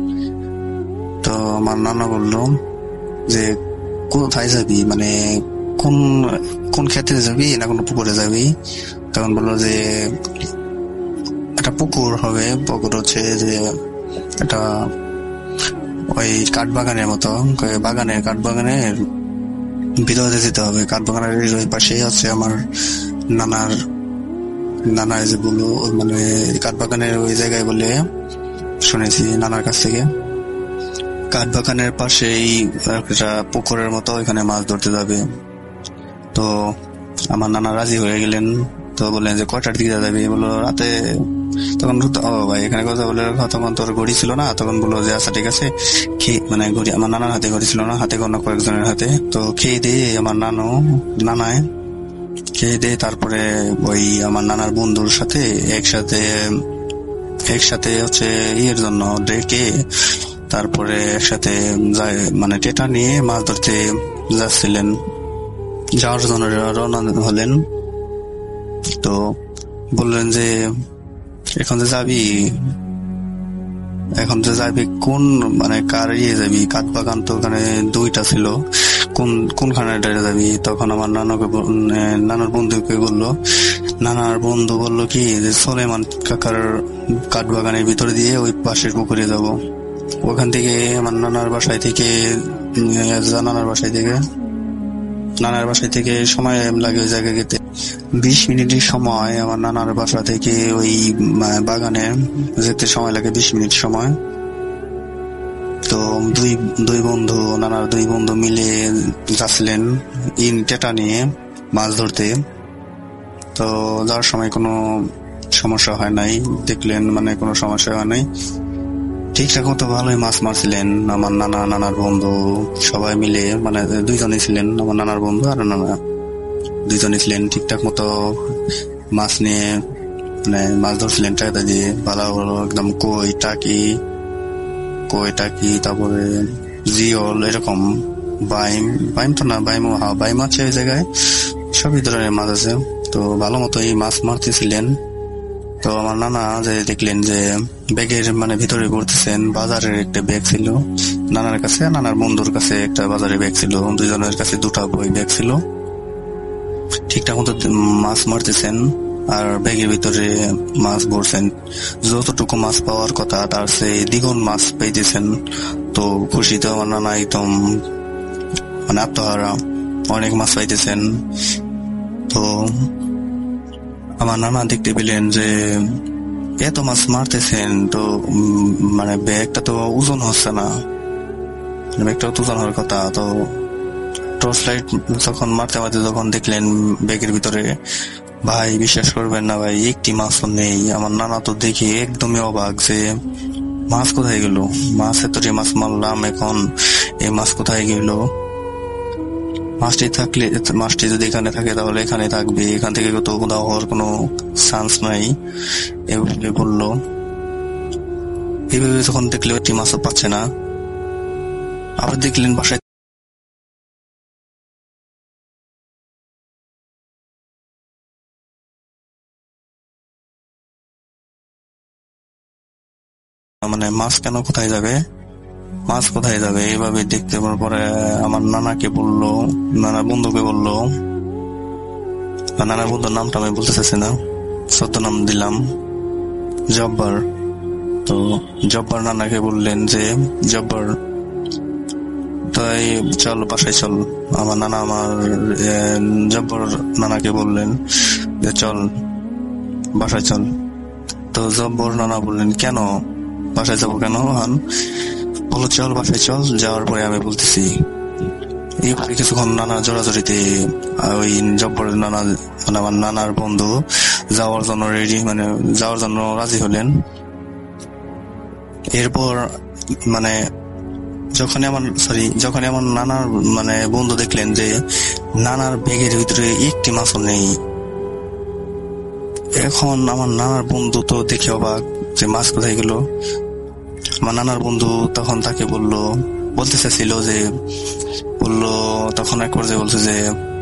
তো আমার নানা বললো যে কোথায় যাবি, মানে কোন কোন ক্ষেত্রে যাবি না কোন পুকুরে যাবি। তখন বললো যে একটা পুকুর হবে, পুকুর হচ্ছে যে একটা ওই কাঠ বাগানের মতো, বাগানের কাঠ বাগানের ভিতরে যেতে হবে। কাঠ বাগানের ওই পাশেই হচ্ছে আমার নানার নানার যে বললো মানে কাঠ বাগানের ওই জায়গায় বলে শুনেছি নানার কাছ থেকে। কাঠ বাগানের পাশেই একটা পুকুরের মতো, ওইখানে মাছ ধরতে যাবে। তো আমার নানা রাজি হয়ে গেলেন। তো বললেন যে কয়টার দিকে যাবে, বললো রাতে। তখন ও ভাই এখানে কথা বলে তখন তোর ঘড়ি ছিল না। তখন বললো যে আচ্ছা ঠিক আছে খেয়ে মানে ঘড়ি আমার নানার হাতে ঘড়ি ছিল না, হাতে কোনো কয়েকজনের হাতে। তো খেয়ে দিয়ে আমার নানু নানায় খেয়ে দিয়ে তারপরে ওই আমার নানার বন্ধুর সাথে একসাথে একসাথে হচ্ছে ইয়ের জন্য ডেকে তারপরে একসাথে যায় মানে টেটা নিয়ে মাছ ধরতে যাচ্ছিলেন, যাওয়ার জন্য রওনা হলেন। তো বললেন যে এখন যে যাবি এখন যে যাবি কোন মানে কার ইয়ে যাবি, কাঠ বাগান তো ওখানে দুইটা ছিল, কোন কোনখানে যাবি। তখন আমার নানাকে নানার বন্ধুকে বললো, নানার বন্ধু বললো কি যে সোলেমান কাকার কাঠ বাগানের ভিতরে দিয়ে ওই পাশের পুকুরে যাব। ওখান থেকে আমার নানার বাসায় থেকে নানার বাসায় থেকে নানার বাসায় থেকে সময় লাগে ওই জায়গায় যেতে বিশ মিনিটের সময়। আমার নানার বাসা থেকে ওই বাগানে যেতে সময় লাগে বিশ মিনিট সময়। তো দুই দুই বন্ধু নানার দুই বন্ধু মিলে যাচ্ছিলেন ইন টেটা নিয়ে মাছ ধরতে। তো যাওয়ার সময় কোনো সমস্যা হয় নাই, দেখলেন মানে কোনো সমস্যা হয় নাই, ঠিকঠাক মতো ভালোই মাছ মারছিলেন আমার নানা নানার বন্ধু সবাই মিলে, মানে দুইজনই ছিলেন আমার নানার বন্ধু আর নানা দুইজনই ছিলেন ঠিকঠাক মতো মাছ নিয়ে মানে মাছ ধরছিলেন টাকা দিয়ে ভালো ভালো একদম কই টাকি কই টাকি তারপরে জিওল এরকম বাইম বাইম তো না বাইম হ্যাঁ বাইম আছে ওই জায়গায়, সবই ধরনের মাছ আছে। তো ভালো মতোই মাছ মারতেছিলেন। তো আমার নানা যে দেখলেন যে ব্যাগের মানে ভিতরে করতেছেন, বাজারের একটা ব্যাগ ছিল নানার কাছে, নানার বন্ধুর কাছে একটা বাজারের ব্যাগ ছিল, দুজনের কাছে দুটা বই ব্যাগ ছিল। ঠিকঠাক মতো মাছ মারতেছেন আর ব্যাগের ভিতরে মাছ ভরছেন, যতটুকু মাছ পাওয়ার কথা তার সে দ্বিগুণ মাছ পাইতেছেন। তো খুশিতে আমার নানা একদম মানে আত্মহারা, অনেক মাছ পাইতেছেন। তো আমার নানা দেখতে পেলেন যে এত মাছ মারতেছেন, তো মানে ব্যাগটা তো ওজন হচ্ছে না, ব্যাগটা ওজন হওয়ার কথা। তো টর্চ লাইট যখন মারতে মারতে যখন দেখলেন ব্যাগের ভিতরে, ভাই বিশ্বাস করবেন না ভাই একটি মাছও নেই। আমার নানা তো দেখি একদমই অবাক যে মাছ কোথায় গেল, মাছ এত মাছ মারলাম এখন এই মাছ কোথায় গেল। মাছটি থাকলে মাছটি যদি এখানে থাকে তাহলে এখানে থাকবে, এখান থেকে তো কোথাও হওয়ার কোনো চান্স নাই এভাবে বললো। এইভাবে যখন দেখলে একটি মাছও পাচ্ছে না, আবার দেখলেন বাসায় মাছ কেন কোথায় যাবে, মাছ কোথায় যাবে এইভাবে দেখতে পাওয়ার পরে আমার নানাকে বললো, নানা বন্ধুকে বললো, নানার বন্ধুর নামটা আমি বলতে চাচ্ছি না, সত্য নাম দিলাম জব্বার। তো জব্বার নানাকে বললেন যে জব্বার তাই চল বাসায় চল। আমার নানা আমার জব্বর নানাকে বললেন যে চল বাসায় চল। তো জব্বর নানা বললেন কেন বাসায় যাবো কেন, বলো চল বাসায় চল। যাওয়ার পরে আমি বলতেছি এইভাবে কিছুক্ষণ নানা জোরাজোরিতে ওই জব্বরের নানা মানে আমার নানার বন্ধু যাওয়ার জন্য রেডি মানে যাওয়ার জন্য রাজি হলেন। এরপর মানে যখনই আমার সরি যখনই আমার নানার মানে বন্ধু দেখলেন যে নানার ব্যাগের ভিতরে একটি মাছও নেই, এখন আমার নানার বন্ধু তো দেখে অবাক যে মাছ কোথায় গেল। আমার নানার বন্ধু তখন তাকে বললো বলতে চাইছিল যে বললো তখন এক পর্যায়ে বলছে যে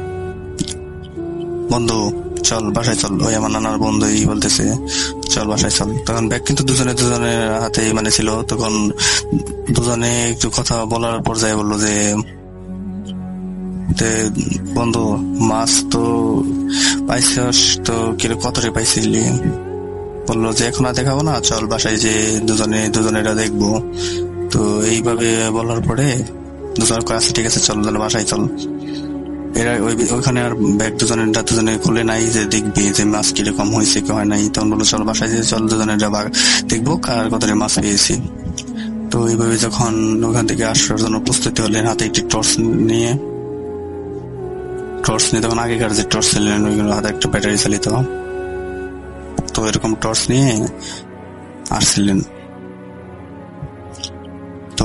বন্ধু চল বাসায় চল। ওই আমার নানার বন্ধুই বলতেছে চল বাসায় চল। তখন ব্যাগ কিন্তু দুজনে দুজনের হাতে মানে ছিল। তখন দুজনে একটু কথা বলার পর্যায়ে বললো যে বন্ধু মাছ তো পাইছিস তো কতটা পাইছিলি, বললো যে এখন আর দেখাবো না, চল বাসায় যে দুজনে দুজনেরা দেখবো। তো এইভাবে বলার পরে দুজনের কাছে ঠিক আছে চল বাসায় চল। এরা ওইখানে আর ব্যাগ দুজনের দুজনে খুলে নাই যে দেখবি যে মাছ কিরকম হয়েছে কি হয় নাই। তখন বললো চল বাসায় যে চল দুজনের দেখবো কার কতটা মাছ পেয়েছি। তো এইভাবে যখন ওখান থেকে আসার জন্য প্রস্তুতি হলেন হাতে একটি টর্চ নিয়ে টর্চ নিয়ে তখন আগেকার যে টর্চ ছিলেন ওইগুলো হাতে একটা ব্যাটারি চালিত, তো এরকম টর্চ নিয়ে আসছিলেন। তো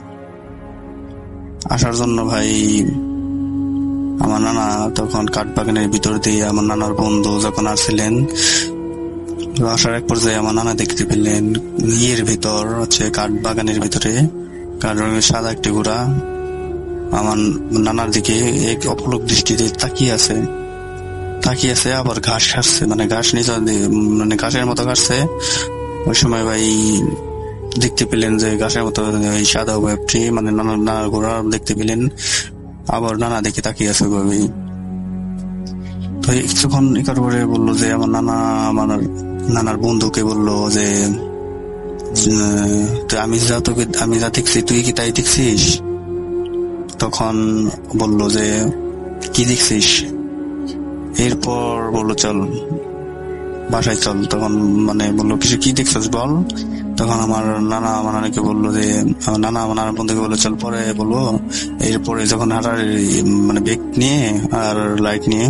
আসার জন্য ভাই আমার নানা তখন কাঠ বাগানের ভিতর দিয়ে আমার নানার বন্ধু যখন আসছিলেন, আসার এক পর্যায়ে আমার নানা দেখতে পেলেন ইয়ের ভিতর হচ্ছে কাঠ বাগানের ভিতরে কাঠ রঙের সাদা একটি ঘোড়া আমার নানার দিকে এক অপলক দৃষ্টিতে তাকিয়ে আছে তাকিয়ে আছে আবার ঘাস খাচ্ছে, মানে ঘাস নিচে মানে ঘাসের মতো খাচ্ছে। ওই সময় ভাই দেখতে পেলেন যে ঘাসের মতো ওই সাদা ওয়েবটি মানে নানার নানার ঘোড়া দেখতে পেলেন, আবার নানা দেখে তাকিয়ে আছে ওইভাবেই। তো কিছুক্ষণ একার পরে বললো যে আমার নানা আমার নানার বন্ধুকে বললো যে আমি যা তোকে আমি যা দেখছি তুই কি তাই দেখছিস? তখন বললো যে কি দেখছিস? এরপর বললো চল বাসায় চল। তখন মানে বললো কিছু কি দেখছিস বল। তখন আমার নানা আমার নানাকে বললো যে আমার নানা আমার নানার বন্ধুকে বললো চল পরে বলবো। এরপরে যখন হাঁটার মানে ব্যাগ নিয়ে আর লাইট নিয়ে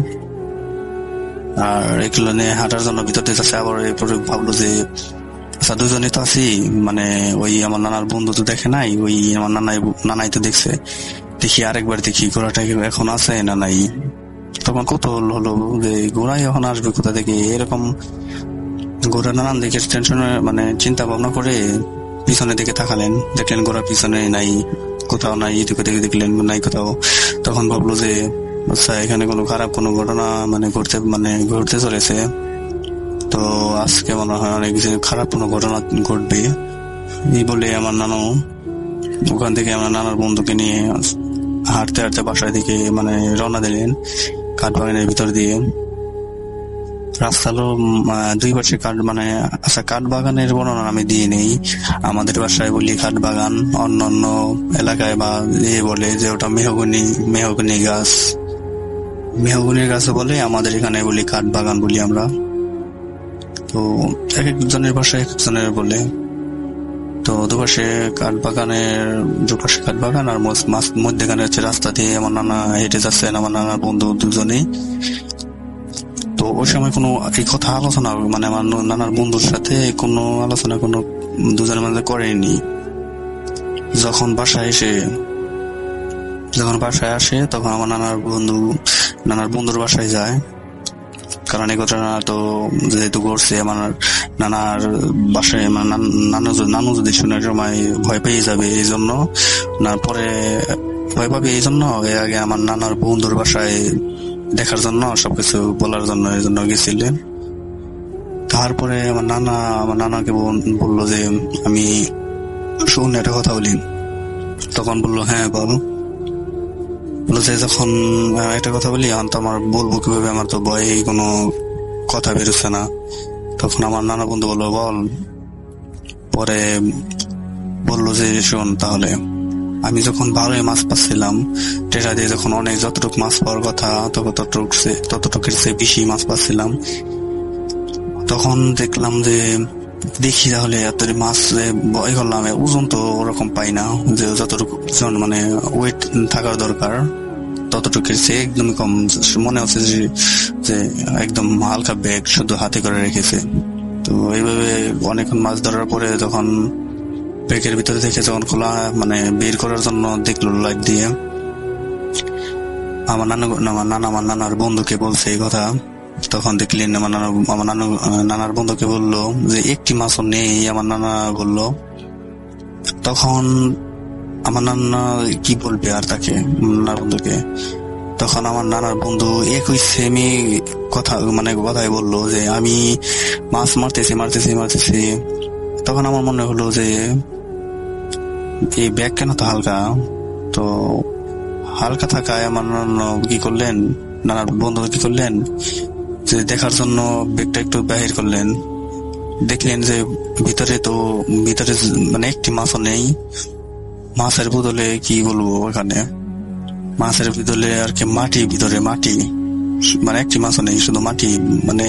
আর এগুলো নিয়ে হাঁটার জন্য ভিতর দিয়ে যাচ্ছে, আবার এরপরে ভাবলো যে আচ্ছা দুজনে তো আছি, মানে ওই আমার নানার বন্ধু তো দেখে নাই, ওই আমার নানাই নানাই তো দেখছে, দেখি আরেকবার দেখি ঘোড়াটা এখন আছে না নাই। তখন কত হলো যে ঘোড়াই এখন আসবে কোথা থেকে, এরকম ঘোড়া নানান দিকে টেনশনে মানে চিন্তা ভাবনা করে পিছনের দিকে তাকালেন, দেখলেন ঘোড়া পিছনে নাই, কোথাও নাই, এদিকে দিকে দেখলেন নাই কোথাও। তখন ভাবলো যে আচ্ছা এখানে কোনো খারাপ কোনো ঘটনা মানে ঘটতে মানে ঘটতে চলেছে, তো আজকে মনে হয় অনেক কিছু খারাপ কোনো ঘটনা ঘটবে। এই বলে আমার নানু ওখান থেকে আমার নানার বন্ধুকে নিয়ে হাঁটতে হাঁটতে বাসায় দিকে মানে রওনা দিলেন কাঠ বাগানের ভিতর দিয়ে। রাস্তালো দুই পাশে কাঠ মানে আচ্ছা কাঠ বাগানের বর্ণনা আমি দিয়ে নেই, আমাদের বাসায় বলি কাঠ বাগান, অন্য অন্য এলাকায় বা এ বলে যে ওটা মেহগনি মেহগনি গাছ মেহগনির গাছ বলে, আমাদের এখানে বলি কাঠ বাগান বলি আমরা। তো এক একজনের ভাষায় এক একজনের বলে। তো দুপাশে কাঠ বাগানের দুপাশে কাঠ বাগান আর মধ্যখানে হচ্ছে রাস্তা দিয়ে আমার নানা হেঁটে যাচ্ছেন, আমার নানার বন্ধু দুজনেই। তো ওই সময় কোনো এই কথা আলোচনা মানে আমার নানার বন্ধুর সাথে কোনো আলোচনা কোনো দুজনের মধ্যে করেনি। যখন বাসায় এসে যখন বাসায় আসে তখন আমার নানার বন্ধু নানার বন্ধুর বাসায় যায়, কারণ এই ঘটনা তো যেহেতু ঘটছে আমার নানার বাসায় নানু নানু যদি শুনে সময় ভয় পেয়ে যাবে, এই জন্য না পরে ভয় পাবে এই জন্য এর আগে আমার নানার বন্ধুর বাসায় দেখার জন্য সবকিছু বলার জন্য এই জন্য গেছিলেন। তারপরে আমার নানা আমার নানাকে বললো যে আমি শোন একটা কথা বলি। তখন বললো হ্যাঁ বল। বললো যে যখন একটা কথা বলি এখন তো আমার বলবো কিভাবে, আমার তো ভয়ে কোনো কথা বেরোচ্ছে না। তখন আমার নানা বন্ধু বললো বল। পরে বললো যে শোন তাহলে, আমি যখন ভালোই মাছ পাচ্ছিলাম টেটা দিয়ে, যখন অনেক যতটুকু মাছ পাওয়ার কথা ততটুক ততটুকের চেয়ে বেশি মাছ পাচ্ছিলাম, তখন দেখলাম যে দেখি তাহলে এত মাছ ভয় করলাম, ওজন তো ওরকম পাই না, যে যতটুকু মানে ওয়েট থাকার দরকার ততটুকুর চেয়ে একদম কম। মনে হচ্ছে যে একদম হালকা ব্যাগ শুধু হাতে করে রেখেছে। তো এইভাবে অনেকক্ষণ মাছ ধরার পরে যখন ব্যাগের ভিতরে থেকে যখন খোলা মানে বের করার জন্য দেখলো লাইট দিয়ে, আমার নানু আমার নানা আমার নানার বন্ধুকে বলছে এই কথা। তখন দেখলেন আমার নানা আমার নানু নানার বন্ধুকে বললো যে একটি মাছও নেই, আমার নানা বললো। তখন আমার নানা কি বলবে আর তাকে, নানার বন্ধুকে। তখন আমার নানার বন্ধু একই সেমি কথা মানে কথাই বললো যে আমি মাছ মারতেছি মারতেছি মারতেছি। তখন আমার মনে হলো যে এই ব্যাগ কেন তো হালকা, তো হালকা থাকায় আমার নানা কি করলেন, নানার বন্ধু কি করলেন যে দেখার জন্য ব্যাগটা একটু বাহির করলেন। দেখলেন যে ভিতরে তো ভিতরে মানে একটি মাছও নেই। মাছের বদলে কি বলবো, ওখানে মাছের বদলে আর কি মাটি, ভিতরে মাটি, মানে একটি মাছও নেই, শুধু মাটি। মানে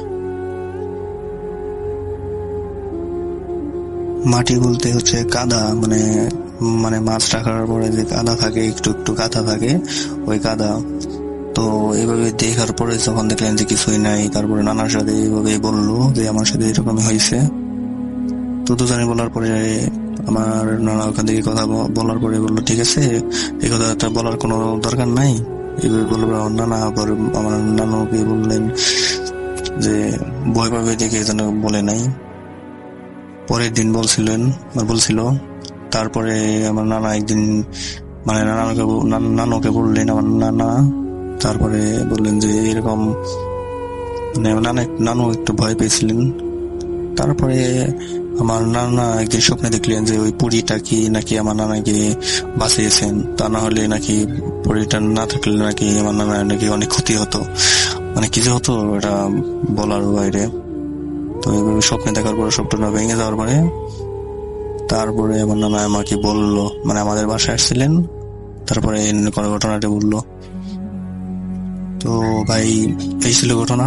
মাটি বলতে হচ্ছে কাদা, মানে মানে মাছ রাখার পরে যে কাদা থাকে, একটু একটু কাদা থাকে, ওই কাদা। তো এইভাবে দেখার পরে যখন দেখলেন যে কিছুই নাই, তারপরে নানার সাথে এইভাবে বললো যে আমার সাথে এরকম হয়েছে। তো দুজনে বলার পরে আমার নানা ওখান থেকে কথা বলার পরে বললো ঠিক আছে, এই কথাটা বলার কোনো দরকার নাই। এইভাবে বললো আমার নানা। আবার আমার নানুকে বললেন যে ভয় পাবে দেখে যেন বলে নাই। পরের দিন বলছিলেন বলছিল তারপরে আমার নানা একদিন মানে নানাকে নানুকে বললেন আমার নানা। তারপরে বললেন যে এরকম মানে নানা নানু একটু ভয় পেয়েছিলেন। তারপরে আমার নানা একদিন স্বপ্নে দেখলেন যে ওই পুরীটা কি নাকি আমার নানাকে বাঁচিয়েছেন, তা না হলে নাকি পুরীটা না থাকলে নাকি আমার নানা নাকি অনেক ক্ষতি হতো, মানে কি যে হতো এটা বলার বাইরে। তো এইভাবে স্বপ্নে দেখার পরে স্বপ্নটা ভেঙে যাওয়ার পরে তারপরে আমার নানা আমাকে বললো, মানে আমাদের বাসায় আসছিলেন, তারপরে কোনো ঘটনাটা বললো। তো ভাই এই ছিল ঘটনা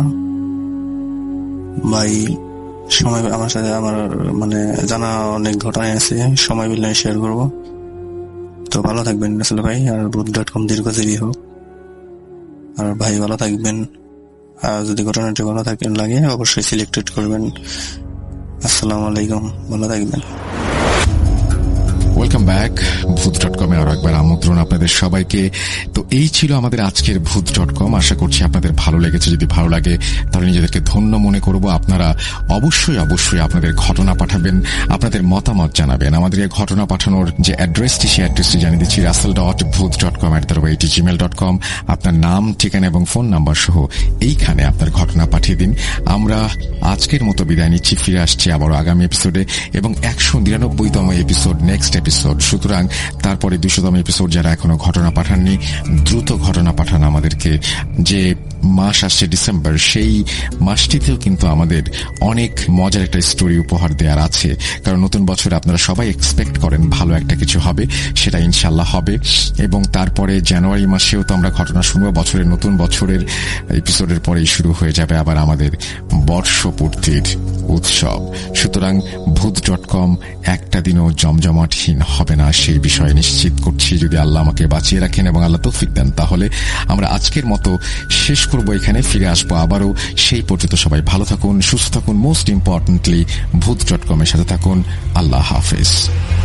ভাই। সময় আমার সাথে আমার মানে জানা অনেক ঘটনা আছে, সময় পেলে শেয়ার করবো। তো ভালো থাকবেন আসলে ভাই, আর ভূত ডট কম দীর্ঘজীবী হোক। আর ভাই ভালো থাকবেন, আর যদি ঘটনাটি ভালো থাকে লাগে অবশ্যই সিলেক্টেড করবেন। আসসালামু আলাইকুম, ভালো থাকবেন। ওয়েলকাম ব্যাক ভূত ডট কমে আরো একবার আমন্ত্রণ আপনাদের সবাইকে। তো এই ছিল আমাদের আজকের ভূত ডট কম। আশা করছি আপনাদের ভালো লেগেছে। যদি ভালো লাগে তাহলে নিজেদেরকে ধন্য মনে করব। আপনারা অবশ্যই অবশ্যই আপনাদের ঘটনা পাঠাবেন, আপনাদের মতামত জানাবেন। আমাদের এই ঘটনা পাঠানোর যে অ্যাড্রেসটি সেই অ্যাড্রেসটি জানিয়ে দিচ্ছি, Russell dot Bhoot dot com at the rate Gmail dot com. আপনার নাম, ঠিকানা এবং ফোন নাম্বার সহ এইখানে আপনার ঘটনা পাঠিয়ে দিন। আমরা আজকের মতো বিদায় নিচ্ছি, ফিরে আসছি আবারও আগামী এপিসোডে এবং একশো নিরানব্বইতম এপিসোড নেক্সট এপিসোড। সুতরাং তারপরে দুশোতম এপিসোড যারা এখনো ঘটনা পাঠাননি দ্রুত ঘটনা পাঠান আমাদেরকে। যে মাস আসছে ডিসেম্বর, সেই মাসটিতেও কিন্তু আমাদের অনেক মজার একটা স্টোরি উপহার দেওয়ার আছে। কারণ নতুন বছরে আপনারা সবাই এক্সপেক্ট করেন ভালো একটা কিছু হবে, সেটা ইনশাল্লাহ হবে। এবং তারপরে জানুয়ারি মাসেও তো আমরা ঘটনা শুনবো। বছরের নতুন বছরের এপিসোডের পরেই শুরু হয়ে যাবে আবার আমাদের বর্ষপূর্তির উৎসব। সুতরাং ভূত ডট কম একটা দিনও জমজমাটহীন হবে না, সেই বিষয়ে নিশ্চিত করছি। যদি আল্লাহ আমাকে বাঁচিয়ে রাখেন এবং আল্লাহ তৌফিক দেন, তাহলে আমরা আজকের মতো শেষ করবো এখানে, ফিরে আসবো আবারও। সেই পর্যন্ত সবাই ভালো থাকুন, সুস্থ থাকুন, মোস্ট ইম্পর্টেন্টলি ভূত ডট কমের সাথে থাকুন। আল্লাহ হাফেজ।